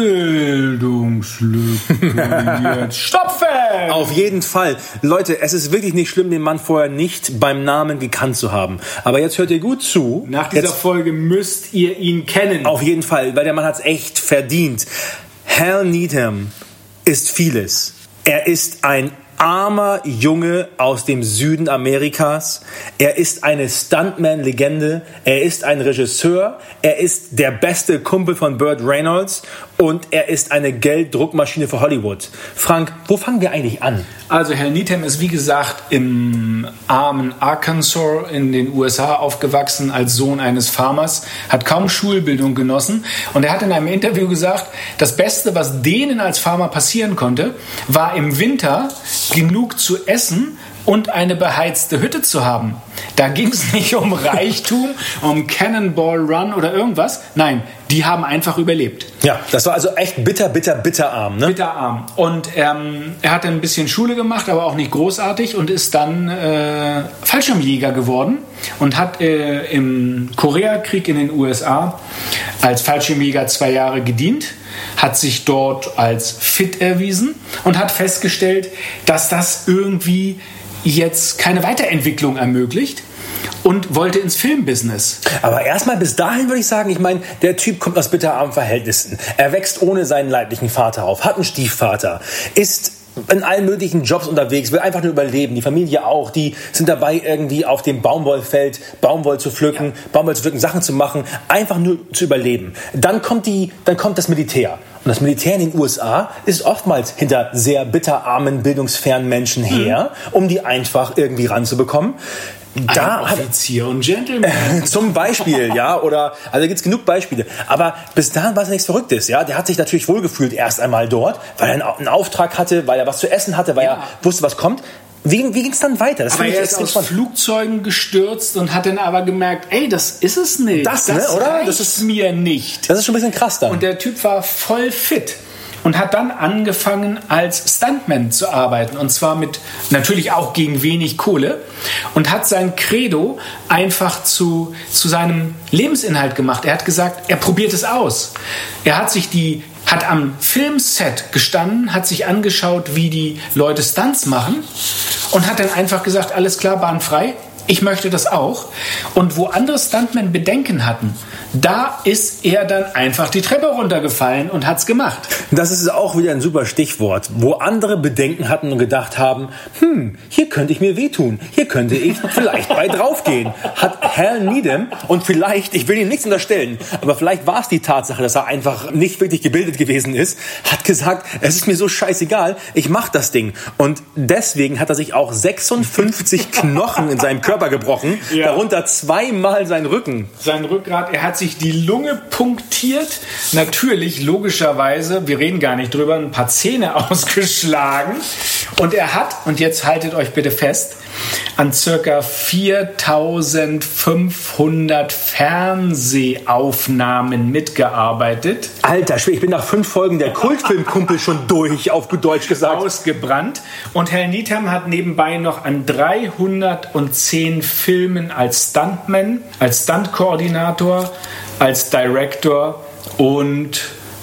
Bildungslücke jetzt stopfen! Auf jeden Fall. Leute, es ist wirklich nicht schlimm, den Mann vorher nicht beim Namen gekannt zu haben. Aber jetzt hört ihr gut zu. Nach dieser jetzt, Folge müsst ihr ihn kennen. Auf jeden Fall, weil der Mann hat es echt verdient. Hal Needham ist vieles. Er ist ein armer Junge aus dem Süden Amerikas. Er ist eine Stuntman-Legende. Er ist ein Regisseur. Er ist der beste Kumpel von Burt Reynolds. Und er ist eine Gelddruckmaschine für Hollywood. Frank, wo fangen wir eigentlich an? Also Hal Needham ist wie gesagt im armen Arkansas in den U S A aufgewachsen als Sohn eines Farmers, hat kaum Schulbildung genossen und er hat in einem Interview gesagt, das Beste, was denen als Farmer passieren konnte, war im Winter genug zu essen und eine beheizte Hütte zu haben. Da ging es nicht um Reichtum, um Cannonball Run oder irgendwas. Nein, die haben einfach überlebt. Ja, das war also echt bitter, bitter, bitterarm, ne? Bitterarm. Und ähm, er hat ein bisschen Schule gemacht, aber auch nicht großartig und ist dann äh, Fallschirmjäger geworden und hat äh, im Koreakrieg in den U S A als Fallschirmjäger zwei Jahre gedient, hat sich dort als fit erwiesen und hat festgestellt, dass das irgendwie jetzt keine Weiterentwicklung ermöglicht und wollte ins Filmbusiness. Aber erstmal bis dahin würde ich sagen, ich meine, der Typ kommt aus bitterarmen Verhältnissen. Er wächst ohne seinen leiblichen Vater auf, hat einen Stiefvater, ist in allen möglichen Jobs unterwegs, will einfach nur überleben. Die Familie auch, die sind dabei irgendwie auf dem Baumwollfeld Baumwoll zu pflücken, ja. Baumwoll zu pflücken, Sachen zu machen, einfach nur zu überleben. Dann kommt die, dann kommt das Militär. Und das Militär in den U S A ist oftmals hinter sehr bitterarmen, bildungsfernen Menschen her, mhm. um die einfach irgendwie ranzubekommen. Da ein Offizier und Gentleman. Zum Beispiel, ja, oder, also da gibt's genug Beispiele. Aber bis dahin war es nichts Verrücktes, ja. Der hat sich natürlich wohlgefühlt erst einmal dort, weil er einen Auftrag hatte, weil er was zu essen hatte, weil ja. er wusste, was kommt. Wie, wie ging es dann weiter? Das aber er ist aus spannend. Flugzeugen gestürzt und hat dann aber gemerkt, ey, das ist es nicht. Das, das ne, oder? Das ist mir nicht. Das ist schon ein bisschen krass dann. Und der Typ war voll fit. Und hat dann angefangen, als Stuntman zu arbeiten. Und zwar mit natürlich auch gegen wenig Kohle. Und hat sein Credo einfach zu, zu seinem Lebensinhalt gemacht. Er hat gesagt, er probiert es aus. Er hat sich die, hat am Filmset gestanden, hat sich angeschaut, wie die Leute Stunts machen. Und hat dann einfach gesagt, alles klar, Bahn frei. ich möchte das auch. Und wo andere Stuntmen Bedenken hatten, da ist er dann einfach die Treppe runtergefallen und hat's gemacht. Das ist auch wieder ein super Stichwort. Wo andere Bedenken hatten und gedacht haben, hm, hier könnte ich mir wehtun, hier könnte ich vielleicht bei draufgehen, hat Hal Needham, und vielleicht, ich will ihm nichts unterstellen, aber vielleicht war es die Tatsache, dass er einfach nicht wirklich gebildet gewesen ist, hat gesagt, es ist mir so scheißegal, ich mach das Ding. Und deswegen hat er sich auch sechsundfünfzig Knochen in seinem Körper gebrochen, ja. Darunter zweimal sein Rücken. Sein Rückgrat, er hat sich die Lunge punktiert, natürlich, logischerweise, wir reden gar nicht drüber, ein paar Zähne ausgeschlagen, und er hat, und jetzt haltet euch bitte fest, an circa viertausendfünfhundert Fernsehaufnahmen mitgearbeitet. Alter Schwede, ich bin nach fünf Folgen der Kultfilmkumpel schon durch, auf gut Deutsch gesagt. Ausgebrannt. Und Hal Needham hat nebenbei noch an dreihundertzehn Filmen als Stuntman, als Stuntkoordinator, als Director und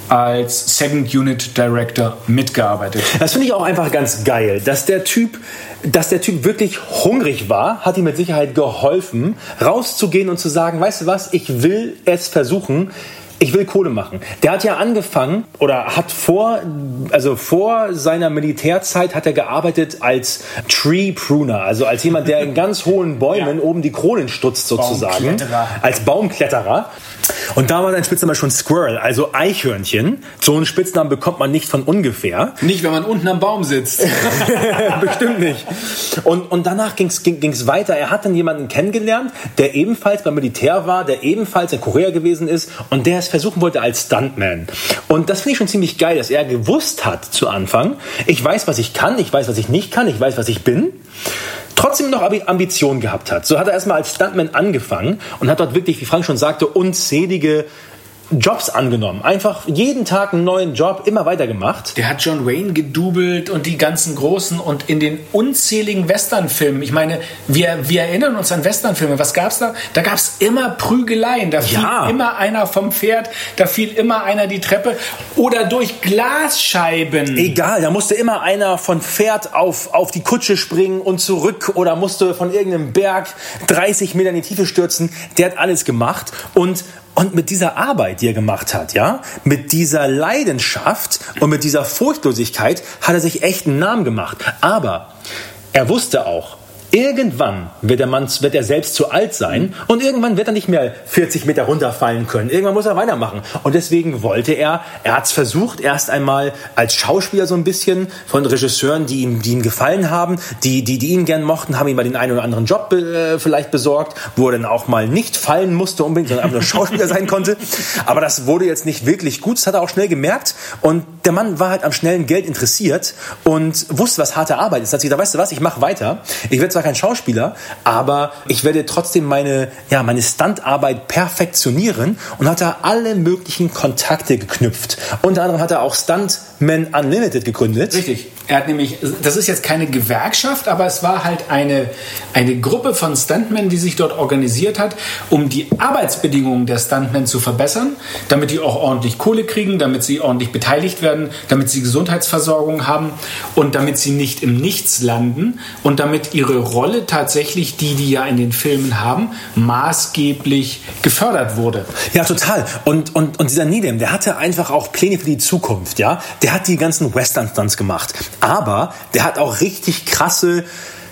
als Second Unit Director mitgearbeitet. Das finde ich auch einfach ganz geil, dass der Typ, dass der Typ wirklich hungrig war, hat ihm mit Sicherheit geholfen, rauszugehen und zu sagen, weißt du was, ich will es versuchen. Ich will Kohle machen. Der hat ja angefangen oder hat vor, also vor seiner Militärzeit hat er gearbeitet als Tree Pruner, also als jemand, der in ganz hohen Bäumen ja. oben die Kronen stutzt sozusagen. Baumkletterer. Als Baumkletterer. Und da war sein Spitzname schon Squirrel, also Eichhörnchen. So einen Spitznamen bekommt man nicht von ungefähr. Nicht, wenn man unten am Baum sitzt. Bestimmt nicht. Und, und danach ging es weiter. Er hat dann jemanden kennengelernt, der ebenfalls beim Militär war, der ebenfalls in Korea gewesen ist und der es versuchen wollte als Stuntman. Und das finde ich schon ziemlich geil, dass er gewusst hat zu Anfang, ich weiß, was ich kann, ich weiß, was ich nicht kann, ich weiß, was ich bin. Trotzdem noch Ambitionen gehabt hat. So hat er erstmal als Stuntman angefangen und hat dort wirklich, wie Frank schon sagte, unzählige Jobs angenommen. Einfach jeden Tag einen neuen Job, immer weiter gemacht. Der hat John Wayne gedoubelt und die ganzen großen und in den unzähligen Westernfilmen. Ich meine, wir, wir erinnern uns an Westernfilme. Was gab's da? Da gab's immer Prügeleien. Da fiel ja. immer einer vom Pferd, da fiel immer einer die Treppe oder durch Glasscheiben. Egal, da musste immer einer von Pferd auf, auf die Kutsche springen und zurück oder musste von irgendeinem Berg dreißig Meter in die Tiefe stürzen. Der hat alles gemacht und Und mit dieser Arbeit, die er gemacht hat, ja, mit dieser Leidenschaft und mit dieser Furchtlosigkeit hat er sich echt einen Namen gemacht. Aber er wusste auch, irgendwann wird der Mann, wird er selbst zu alt sein und irgendwann wird er nicht mehr vierzig Meter runterfallen können. Irgendwann muss er weitermachen. Und deswegen wollte er, er hat es versucht, erst einmal als Schauspieler so ein bisschen von Regisseuren, die ihm, die ihm gefallen haben, die, die, die ihn gern mochten, haben ihm mal den einen oder anderen Job äh, vielleicht besorgt, wo er dann auch mal nicht fallen musste unbedingt, sondern einfach nur Schauspieler sein konnte. Aber das wurde jetzt nicht wirklich gut, das hat er auch schnell gemerkt. Und der Mann war halt am schnellen Geld interessiert und wusste, was harte Arbeit ist. Da hat sich gesagt, weißt du was, ich mache weiter. Ich werde zwar kein Schauspieler, aber ich werde trotzdem meine, ja, meine Stuntarbeit perfektionieren und hat da alle möglichen Kontakte geknüpft. Unter anderem hat er auch Stuntmen Unlimited gegründet. Richtig. Er hat nämlich, das ist jetzt keine Gewerkschaft, aber es war halt eine, eine Gruppe von Stuntmen, die sich dort organisiert hat, um die Arbeitsbedingungen der Stuntmen zu verbessern, damit die auch ordentlich Kohle kriegen, damit sie ordentlich beteiligt werden, damit sie Gesundheitsversorgung haben und damit sie nicht im Nichts landen und damit ihre Rolle tatsächlich, die die ja in den Filmen haben, maßgeblich gefördert wurde. Ja, total. Und, und, und dieser Needham, der hatte einfach auch Pläne für die Zukunft, ja. Der hat die ganzen Western-Stunts gemacht. Aber der hat auch richtig krasse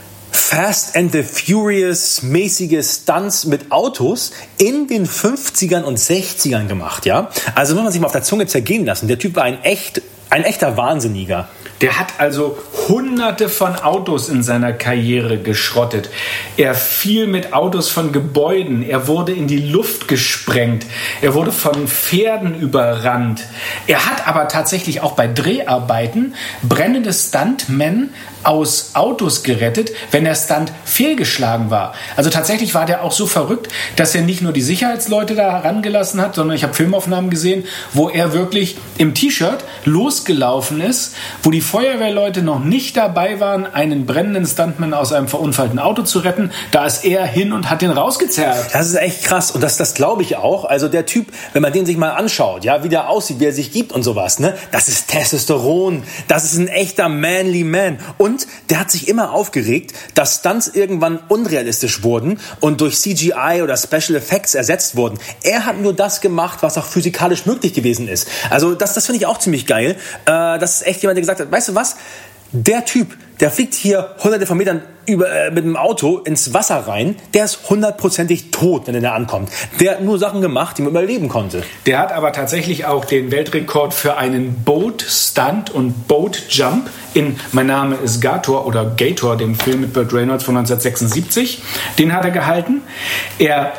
Fast and the Furious mäßige Stunts mit Autos in den fünfzigern und sechzigern gemacht, ja. Also muss man sich mal auf der Zunge zergehen lassen. Der Typ war ein echt, ein echter Wahnsinniger. Der hat also hunderte von Autos in seiner Karriere geschrottet. Er fiel mit Autos von Gebäuden. Er wurde in die Luft gesprengt. Er wurde von Pferden überrannt. Er hat aber tatsächlich auch bei Dreharbeiten brennende Stuntmen aus Autos gerettet, wenn der Stunt fehlgeschlagen war. Also tatsächlich war der auch so verrückt, dass er nicht nur die Sicherheitsleute da herangelassen hat, sondern ich habe Filmaufnahmen gesehen, wo er wirklich im T-Shirt losgelaufen ist, wo die Feuerwehrleute noch nicht dabei waren, einen brennenden Stuntman aus einem verunfallten Auto zu retten. Da ist er hin und hat den rausgezerrt. Das ist echt krass und das, das glaube ich auch. Also der Typ, wenn man den sich mal anschaut, ja, wie der aussieht, wie er sich gibt und sowas, ne, das ist Testosteron, das ist ein echter manly man. Und der hat sich immer aufgeregt, dass Stunts irgendwann unrealistisch wurden und durch C G I oder Special Effects ersetzt wurden. Er hat nur das gemacht, was auch physikalisch möglich gewesen ist. Also das, das finde ich auch ziemlich geil. Äh, das ist echt jemand, der gesagt hat, weißt du was, der Typ, der fliegt hier hunderte von Metern über, äh, mit dem Auto ins Wasser rein, der ist hundertprozentig tot, wenn er da ankommt. Der hat nur Sachen gemacht, die man überleben konnte. Der hat aber tatsächlich auch den Weltrekord für einen Boat Stunt und Boat Jump in Mein Name ist Gator oder Gator, dem Film mit Burt Reynolds von neunzehnhundertsechsundsiebzig. Den hat er gehalten. Er,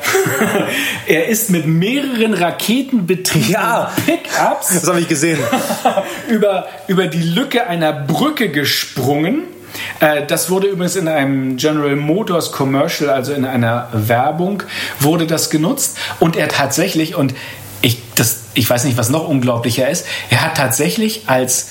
er ist mit mehreren raketenbetriebenen ja, Pickups das habe ich gesehen. über, über die Lücke einer Brücke gesprungen. Das wurde übrigens in einem General Motors Commercial, also in einer Werbung, wurde das genutzt. Und er tatsächlich, und ich, das, ich weiß nicht, was noch unglaublicher ist, er hat tatsächlich als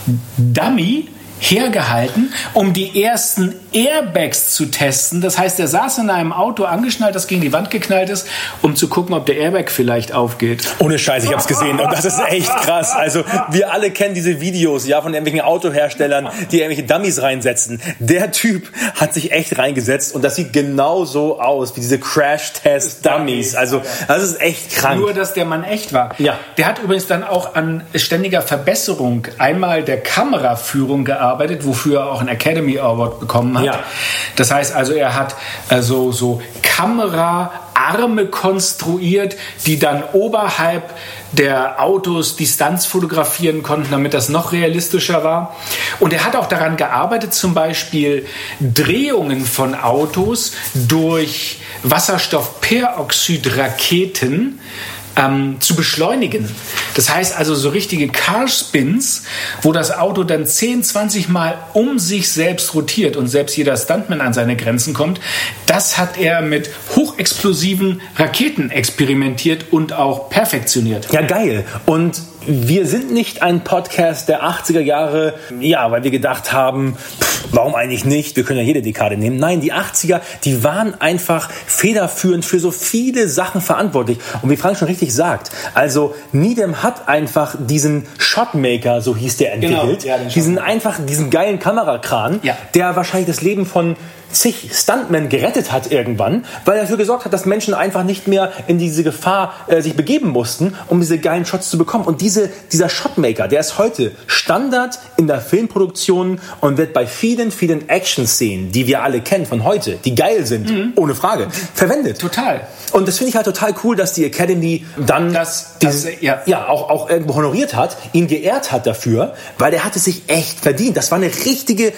Dummy hergehalten, um die ersten Airbags zu testen. Das heißt, er saß in einem Auto angeschnallt, das gegen die Wand geknallt ist, um zu gucken, ob der Airbag vielleicht aufgeht. Ohne Scheiß, ich hab's gesehen und das ist echt krass. Also wir alle kennen diese Videos, ja, von irgendwelchen Autoherstellern, die irgendwelche Dummies reinsetzen. Der Typ hat sich echt reingesetzt und das sieht genau so aus wie diese Crash-Test-Dummies. Also das ist echt krank. Nur, dass der Mann echt war. Ja. Der hat übrigens dann auch an ständiger Verbesserung einmal der Kameraführung gearbeitet, wofür er auch einen Academy Award bekommen hat. Ja. Das heißt also, er hat also so Kameraarme konstruiert, die dann oberhalb der Autos die Stunts fotografieren konnten, damit das noch realistischer war. Und er hat auch daran gearbeitet, zum Beispiel Drehungen von Autos durch Wasserstoffperoxid-Raketen Ähm, zu beschleunigen. Das heißt also so richtige Car-Spins, wo das Auto dann zehn, zwanzig Mal um sich selbst rotiert und selbst jeder Stuntman an seine Grenzen kommt. Das hat er mit hochexplosiven Raketen experimentiert und auch perfektioniert. Ja, geil. Und wir sind nicht ein Podcast der achtziger Jahre, ja, weil wir gedacht haben, pff, warum eigentlich nicht? Wir können ja jede Dekade nehmen. Nein, die achtziger, die waren einfach federführend für so viele Sachen verantwortlich. Und wie Frank schon richtig sagt, also Needham hat einfach diesen Shotmaker, so hieß der, entwickelt. Genau, ja, diesen einfach, diesen geilen Kamerakran, ja, der wahrscheinlich das Leben von zig Stuntmen gerettet hat irgendwann, weil er dafür gesorgt hat, dass Menschen einfach nicht mehr in diese Gefahr äh, sich begeben mussten, um diese geilen Shots zu bekommen. Und diese, dieser Shotmaker, der ist heute Standard in der Filmproduktion und wird bei vielen, vielen Action-Szenen, die wir alle kennen von heute, die geil sind, mhm, ohne Frage, verwendet. Total. Und das finde ich halt total cool, dass die Academy dann das, dieses, das, ja. Ja, auch, auch irgendwo honoriert hat, ihn geehrt hat dafür, weil der hat es sich echt verdient. Das war eine richtige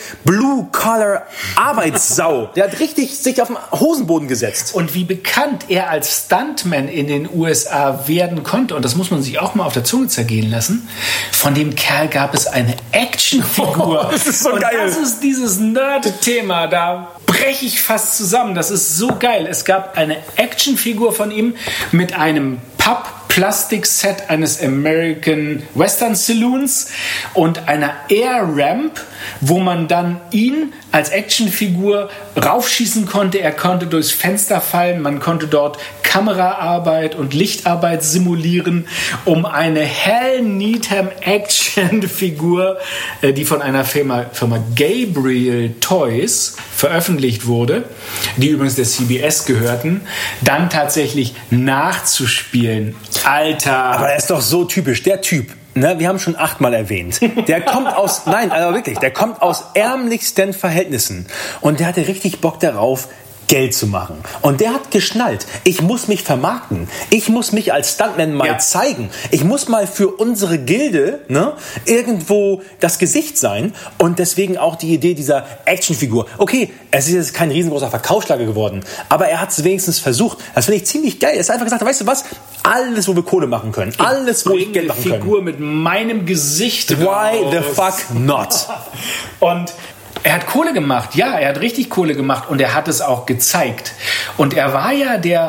Blue-Collar-Arbeitssau. Der hat richtig sich auf den Hosenboden gesetzt. Und wie bekannt er als Stuntman in den U S A werden konnte, und das muss man sich auch mal auf der Zunge zergehen lassen, von dem Kerl gab es eine Actionfigur. Oh, das ist so und geil. Das ist dieses Nerd-Thema, da breche ich fast zusammen. Das ist so geil. Es gab eine Actionfigur von ihm mit einem Papp-Plastik-Set eines American Western Saloons und einer Air-Ramp, wo man dann ihn als Actionfigur raufschießen konnte. Er konnte durchs Fenster fallen. Man konnte dort Kameraarbeit und Lichtarbeit simulieren, um eine Hal Needham Actionfigur, die von einer Firma, Firma Gabriel Toys veröffentlicht wurde, die übrigens der C B S gehörten, dann tatsächlich nachzuspielen. Alter! Aber er ist doch so typisch, der Typ. Ne, wir haben schon achtmal erwähnt. Der kommt aus, nein, aber wirklich, der kommt aus ärmlichsten Verhältnissen. Und der hatte richtig Bock darauf, Geld zu machen. Und der hat geschnallt, ich muss mich vermarkten. Ich muss mich als Stuntman mal ja. zeigen. Ich muss mal für unsere Gilde, ne, irgendwo das Gesicht sein. Und deswegen auch die Idee dieser Actionfigur. Okay, es ist jetzt kein riesengroßer Verkaufsschlager geworden, aber er hat es wenigstens versucht. Das finde ich ziemlich geil. Er ist einfach gesagt, weißt du was? Alles, wo wir Kohle machen können. Alles, wo ich Geld machen können. Figur mit meinem Gesicht. Why raus. The fuck not? Und er hat Kohle gemacht, ja, er hat richtig Kohle gemacht und er hat es auch gezeigt. Und er war ja der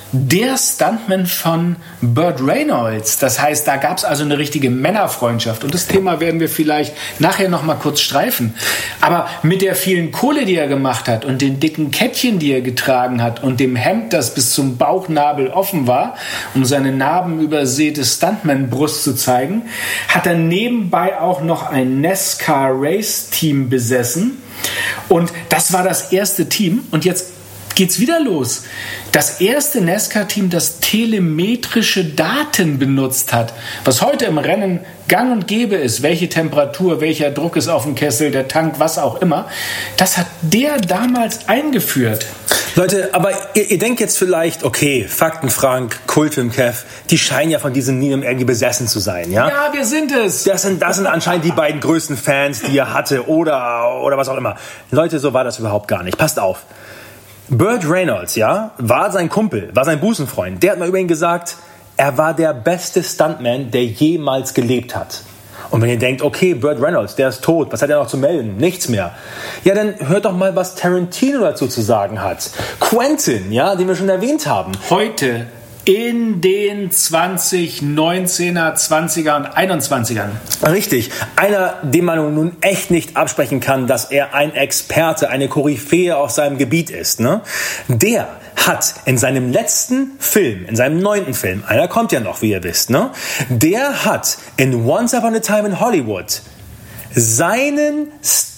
der Stuntman von Burt Reynolds. Das heißt, da gab es also eine richtige Männerfreundschaft. Und das Thema werden wir vielleicht nachher noch mal kurz streifen. Aber mit der vielen Kohle, die er gemacht hat und den dicken Kettchen, die er getragen hat und dem Hemd, das bis zum Bauchnabel offen war, um seine narbenübersäte Stuntman-Brust zu zeigen, hat er nebenbei auch noch ein NASCAR-Race-Team besessen. Und das war das erste Team. Und jetzt geht's wieder los. Das erste NASCAR-Team, das telemetrische Daten benutzt hat, was heute im Rennen gang und gäbe ist, welche Temperatur, welcher Druck ist auf dem Kessel, der Tank, was auch immer, das hat der damals eingeführt. Leute, aber ihr, ihr denkt jetzt vielleicht, okay, Fakten Frank, Kultfilm Kev, die scheinen ja von diesem Needham irgendwie besessen zu sein, ja? Ja, wir sind es. Das sind, das sind anscheinend die beiden größten Fans, die er hatte oder, oder was auch immer. Leute, so war das überhaupt gar nicht. Passt auf. Burt Reynolds, ja, war sein Kumpel, war sein Busenfreund. Der hat mal über ihn gesagt, er war der beste Stuntman, der jemals gelebt hat. Und wenn ihr denkt, okay, Burt Reynolds, der ist tot, was hat er noch zu melden? Nichts mehr. Ja, dann hört doch mal, was Tarantino dazu zu sagen hat. Quentin, ja, den wir schon erwähnt haben. Heute in den zwanzig neunzehner, zwanziger und einundzwanzigern. Richtig. Einer, dem man nun echt nicht absprechen kann, dass er ein Experte, eine Koryphäe auf seinem Gebiet ist. Ne? Der hat in seinem letzten Film, in seinem neunten Film, einer kommt ja noch, wie ihr wisst, ne? Der hat in Once Upon a Time in Hollywood seinen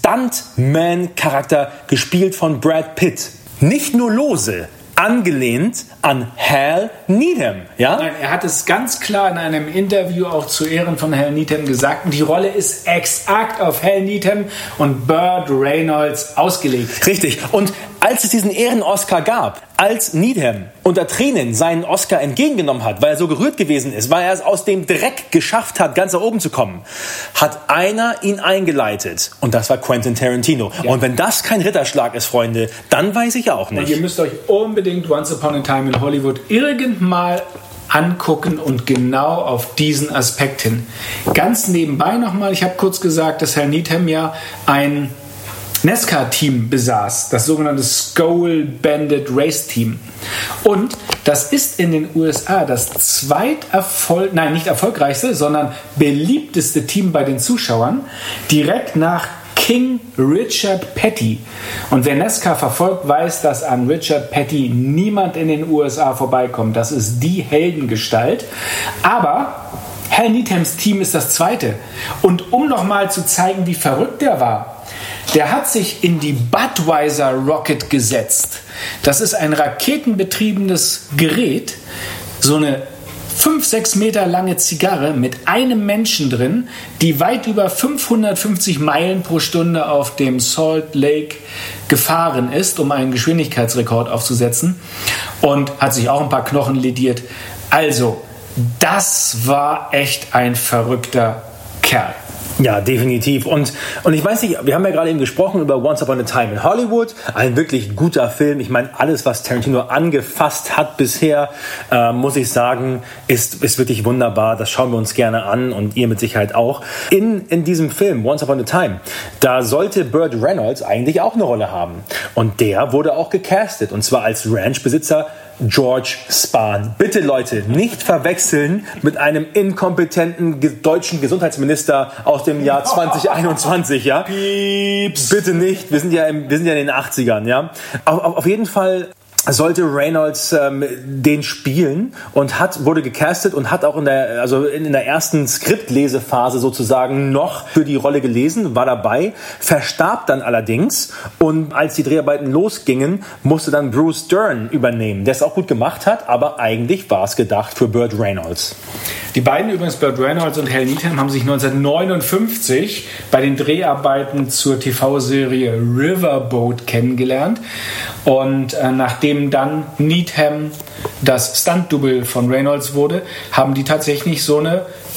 Stuntman-Charakter gespielt von Brad Pitt. Nicht nur lose, angelehnt an Hal Needham, ja? Nein, er hat es ganz klar in einem Interview auch zu Ehren von Hal Needham gesagt. Und die Rolle ist exakt auf Hal Needham und Burt Reynolds ausgelegt. Richtig. Und als es diesen Ehren-Oscar gab, als Needham unter Tränen seinen Oscar entgegengenommen hat, weil er so gerührt gewesen ist, weil er es aus dem Dreck geschafft hat, ganz nach oben zu kommen, hat einer ihn eingeleitet. Und das war Quentin Tarantino. Ja. Und wenn das kein Ritterschlag ist, Freunde, dann weiß ich auch nicht. Und ihr müsst euch unbedingt Once Upon a Time in Hollywood irgendwann angucken und genau auf diesen Aspekt hin. Ganz nebenbei nochmal, ich habe kurz gesagt, dass Herr Needham ja ein NASCAR-Team besaß, das sogenannte Skull Bandit Race Team. Und das ist in den U S A das zweiterfolg, nein, nicht erfolgreichste, sondern beliebteste Team bei den Zuschauern, direkt nach King Richard Petty. Und wer NASCAR verfolgt, weiß, dass an Richard Petty niemand in den U S A vorbeikommt. Das ist die Heldengestalt. Aber Hal Needhams Team ist das zweite. Und um nochmal zu zeigen, wie verrückt der war, der hat sich in die Budweiser Rocket gesetzt. Das ist ein raketenbetriebenes Gerät, so eine fünf, sechs Meter lange Zigarre mit einem Menschen drin, die weit über fünfhundertfünfzig Meilen pro Stunde auf dem Salt Lake gefahren ist, um einen Geschwindigkeitsrekord aufzusetzen, und hat sich auch ein paar Knochen lediert. Also, das war echt ein verrückter Kerl. Ja, definitiv. Und, und ich weiß nicht, wir haben ja gerade eben gesprochen über Once Upon a Time in Hollywood. Ein wirklich guter Film. Ich meine, alles, was Tarantino angefasst hat bisher, äh, muss ich sagen, ist, ist wirklich wunderbar. Das schauen wir uns gerne an und ihr mit Sicherheit auch. In, in diesem Film, Once Upon a Time, da sollte Burt Reynolds eigentlich auch eine Rolle haben. Und der wurde auch gecastet. Und zwar als Ranchbesitzer George Spahn. Bitte Leute, nicht verwechseln mit einem inkompetenten ge- deutschen Gesundheitsminister aus dem Jahr zwanzig einundzwanzig, ja? Pieps. Bitte nicht, wir sind ja, im, wir sind ja in den achtzigern, ja? Auf, auf, auf jeden Fall sollte Reynolds ähm, den spielen und hat wurde gecastet und hat auch in der also in, in der ersten Skriptlesephase sozusagen noch für die Rolle gelesen, war dabei, verstarb dann allerdings, und als die Dreharbeiten losgingen, musste dann Bruce Dern übernehmen, der es auch gut gemacht hat, aber eigentlich war es gedacht für Burt Reynolds. Die beiden übrigens, Burt Reynolds und Hal Needham, haben sich neunzehnhundertneunundfünfzig bei den Dreharbeiten zur T V-Serie Riverboat kennengelernt, und äh, nachdem dann Needham das Stunt-Double von Reynolds wurde, haben die tatsächlich so eine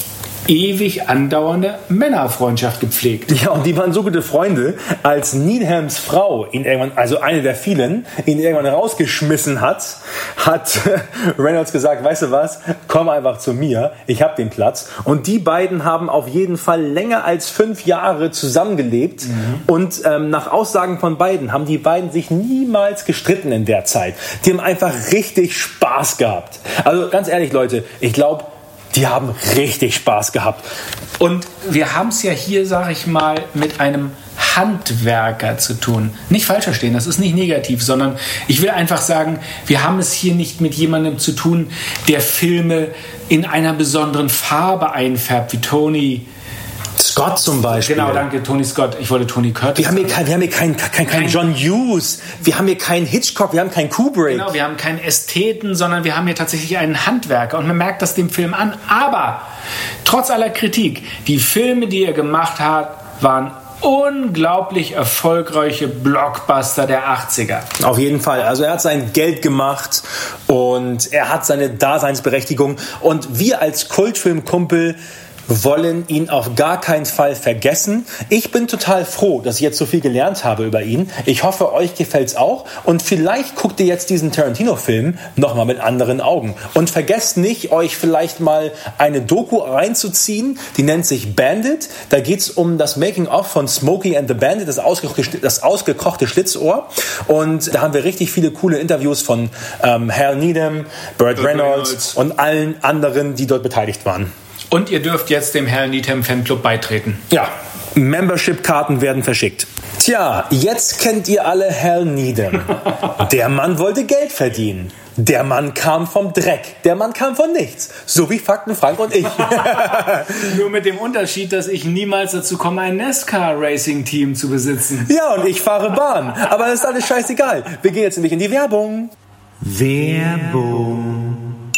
ewig andauernde Männerfreundschaft gepflegt. Ja, und die waren so gute Freunde, als Needhams Frau ihn irgendwann, also eine der vielen, ihn irgendwann rausgeschmissen hat, hat Reynolds gesagt, weißt du was, komm einfach zu mir, ich hab den Platz. Und die beiden haben auf jeden Fall länger als fünf Jahre zusammengelebt. Mhm. Und ähm, nach Aussagen von beiden haben die beiden sich niemals gestritten in der Zeit. Die haben einfach richtig Spaß gehabt. Also ganz ehrlich, Leute, ich glaube, die haben richtig Spaß gehabt. Und wir haben es ja hier, sag ich mal, mit einem Handwerker zu tun. Nicht falsch verstehen, das ist nicht negativ, sondern ich will einfach sagen, wir haben es hier nicht mit jemandem zu tun, der Filme in einer besonderen Farbe einfärbt, wie Tony Scott zum Beispiel. Genau, danke, Tony Scott. Ich wollte Tony Curtis. Wir haben hier keinen kein, kein, kein, kein John Hughes, wir haben hier keinen Hitchcock, wir haben keinen Kubrick. Genau, wir haben keinen Ästheten, sondern wir haben hier tatsächlich einen Handwerker. Und man merkt das dem Film an. Aber trotz aller Kritik, die Filme, die er gemacht hat, waren unglaublich erfolgreiche Blockbuster der achtziger. Auf jeden Fall. Also er hat sein Geld gemacht und er hat seine Daseinsberechtigung. Und wir als Kultfilmkumpel wollen ihn auf gar keinen Fall vergessen. Ich bin total froh, dass ich jetzt so viel gelernt habe über ihn. Ich hoffe, euch gefällt's auch. Und vielleicht guckt ihr jetzt diesen Tarantino-Film nochmal mit anderen Augen. Und vergesst nicht, euch vielleicht mal eine Doku reinzuziehen. Die nennt sich Bandit. Da geht's um das Making-of von Smokey and the Bandit, das ausgekochte, das ausgekochte Schlitzohr. Und da haben wir richtig viele coole Interviews von ähm, Hal Needham, Burt Reynolds, Reynolds und allen anderen, die dort beteiligt waren. Und ihr dürft jetzt dem Hal Needham Fanclub beitreten. Ja, Membership-Karten werden verschickt. Tja, jetzt kennt ihr alle Hal Needham. Der Mann wollte Geld verdienen. Der Mann kam vom Dreck. Der Mann kam von nichts. So wie Fakten Frank und ich. Nur mit dem Unterschied, dass ich niemals dazu komme, ein NASCAR-Racing-Team zu besitzen. Ja, und ich fahre Bahn. Aber das ist alles scheißegal. Wir gehen jetzt nämlich in die Werbung. Werbung.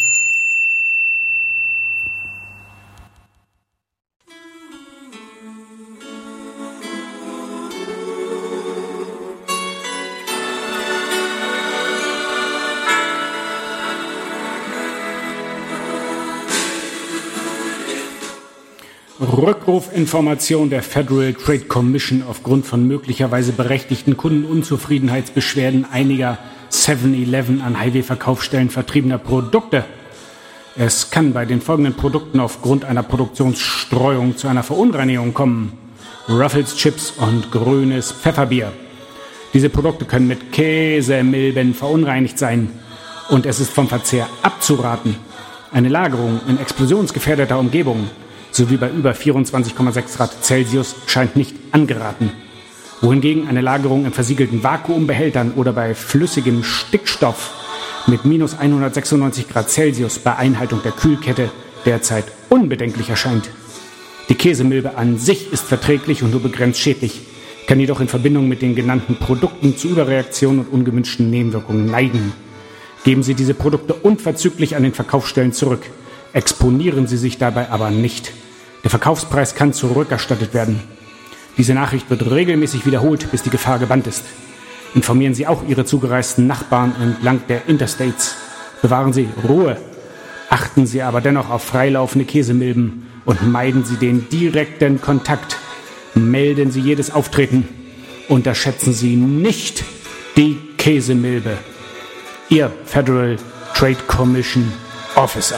Rückrufinformation der Federal Trade Commission aufgrund von möglicherweise berechtigten Kundenunzufriedenheitsbeschwerden einiger seven eleven an Highway-Verkaufsstellen vertriebener Produkte. Es kann bei den folgenden Produkten aufgrund einer Produktionsstreuung zu einer Verunreinigung kommen. Ruffles Chips und grünes Pfefferbier. Diese Produkte können mit Käsemilben verunreinigt sein und es ist vom Verzehr abzuraten. Eine Lagerung in explosionsgefährdeter Umgebung sowie bei über vierundzwanzig Komma sechs Grad Celsius scheint nicht angeraten. Wohingegen eine Lagerung in versiegelten Vakuumbehältern oder bei flüssigem Stickstoff mit minus hundertsechsundneunzig Grad Celsius bei Einhaltung der Kühlkette derzeit unbedenklich erscheint. Die Käsemilbe an sich ist verträglich und nur begrenzt schädlich, kann jedoch in Verbindung mit den genannten Produkten zu Überreaktionen und ungewünschten Nebenwirkungen neigen. Geben Sie diese Produkte unverzüglich an den Verkaufsstellen zurück. Exponieren Sie sich dabei aber nicht. Der Verkaufspreis kann zurückerstattet werden. Diese Nachricht wird regelmäßig wiederholt, bis die Gefahr gebannt ist. Informieren Sie auch Ihre zugereisten Nachbarn entlang der Interstates. Bewahren Sie Ruhe. Achten Sie aber dennoch auf freilaufende Käsemilben und meiden Sie den direkten Kontakt. Melden Sie jedes Auftreten. Unterschätzen Sie nicht die Käsemilbe. Ihr Federal Trade Commission Officer.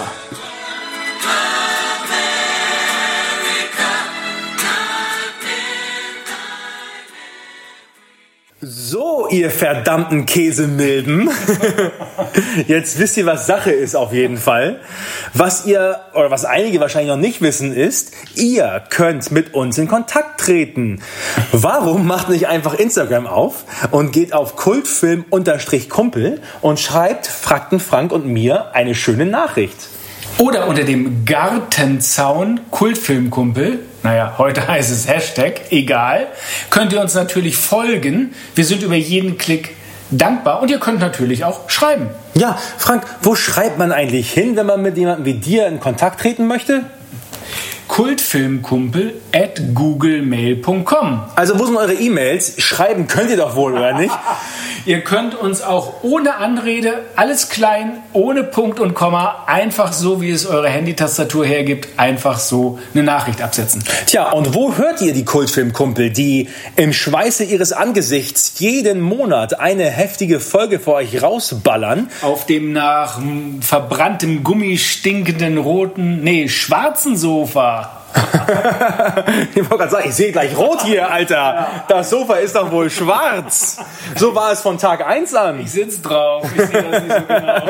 So, ihr verdammten Käsemilben. Jetzt wisst ihr, was Sache ist auf jeden Fall. Was ihr, oder was einige wahrscheinlich noch nicht wissen, ist, ihr könnt mit uns in Kontakt treten. Warum macht nicht einfach Instagram auf und geht auf Kultfilm-Kumpel und schreibt Fakten Frank und mir eine schöne Nachricht. Oder unter dem Gartenzaun Kultfilmkumpel, naja, heute heißt es Hashtag, egal, könnt ihr uns natürlich folgen. Wir sind über jeden Klick dankbar und ihr könnt natürlich auch schreiben. Ja, Frank, wo schreibt man eigentlich hin, wenn man mit jemandem wie dir in Kontakt treten möchte? Kultfilmkumpel at googlemail punkt com. Also wo sind eure E-Mails? Schreiben könnt ihr doch wohl, oder nicht? Ihr könnt uns auch ohne Anrede, alles klein, ohne Punkt und Komma, einfach so, wie es eure Handytastatur hergibt, einfach so eine Nachricht absetzen. Tja, und wo hört ihr die Kultfilmkumpel, die im Schweiße ihres Angesichts jeden Monat eine heftige Folge für euch rausballern? Auf dem nach m, verbranntem Gummi stinkenden roten, nee, schwarzen Sofa. Ich wollte gerade sagen, ich sehe gleich rot hier, Alter. Ja. Das Sofa ist doch wohl schwarz. So war es von Tag eins an. Ich sitze drauf, ich sehe das nicht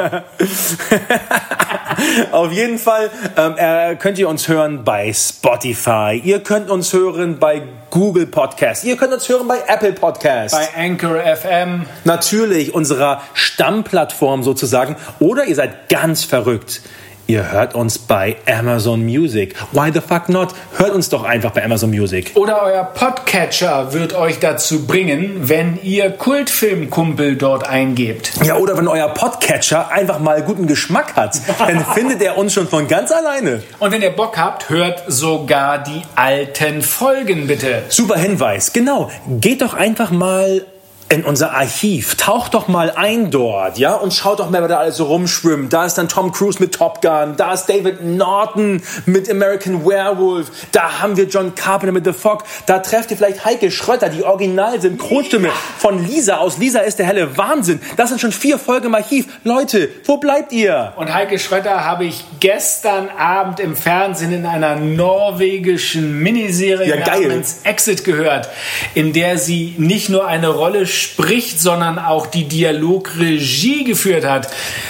so genau. Auf jeden Fall ähm, äh, könnt ihr uns hören bei Spotify. Ihr könnt uns hören bei Google Podcast. Ihr könnt uns hören bei Apple Podcast. Bei Anchor F M. Natürlich, unserer Stammplattform sozusagen. Oder ihr seid ganz verrückt. Ihr hört uns bei Amazon Music. Why the fuck not? Hört uns doch einfach bei Amazon Music. Oder euer Podcatcher wird euch dazu bringen, wenn ihr Kultfilmkumpel dort eingebt. Ja, oder wenn euer Podcatcher einfach mal guten Geschmack hat, dann findet er uns schon von ganz alleine. Und wenn ihr Bock habt, hört sogar die alten Folgen bitte. Super Hinweis, genau. Geht doch einfach mal in unser Archiv. Taucht doch mal ein dort, ja, und schaut doch mal, wer da alles so rumschwimmt. Da ist dann Tom Cruise mit Top Gun, da ist David Norton mit American Werewolf, da haben wir John Carpenter mit The Fog, da trefft ihr vielleicht Heike Schrötter, die Original-Synchronstimme von Lisa aus Lisa ist der helle Wahnsinn. Das sind schon vier Folgen im Archiv. Leute, wo bleibt ihr? Und Heike Schrötter habe ich gestern Abend im Fernsehen in einer norwegischen Miniserie ja, namens Exit gehört, in der sie nicht nur eine Rolle spricht, sondern auch die Dialogregie geführt hat.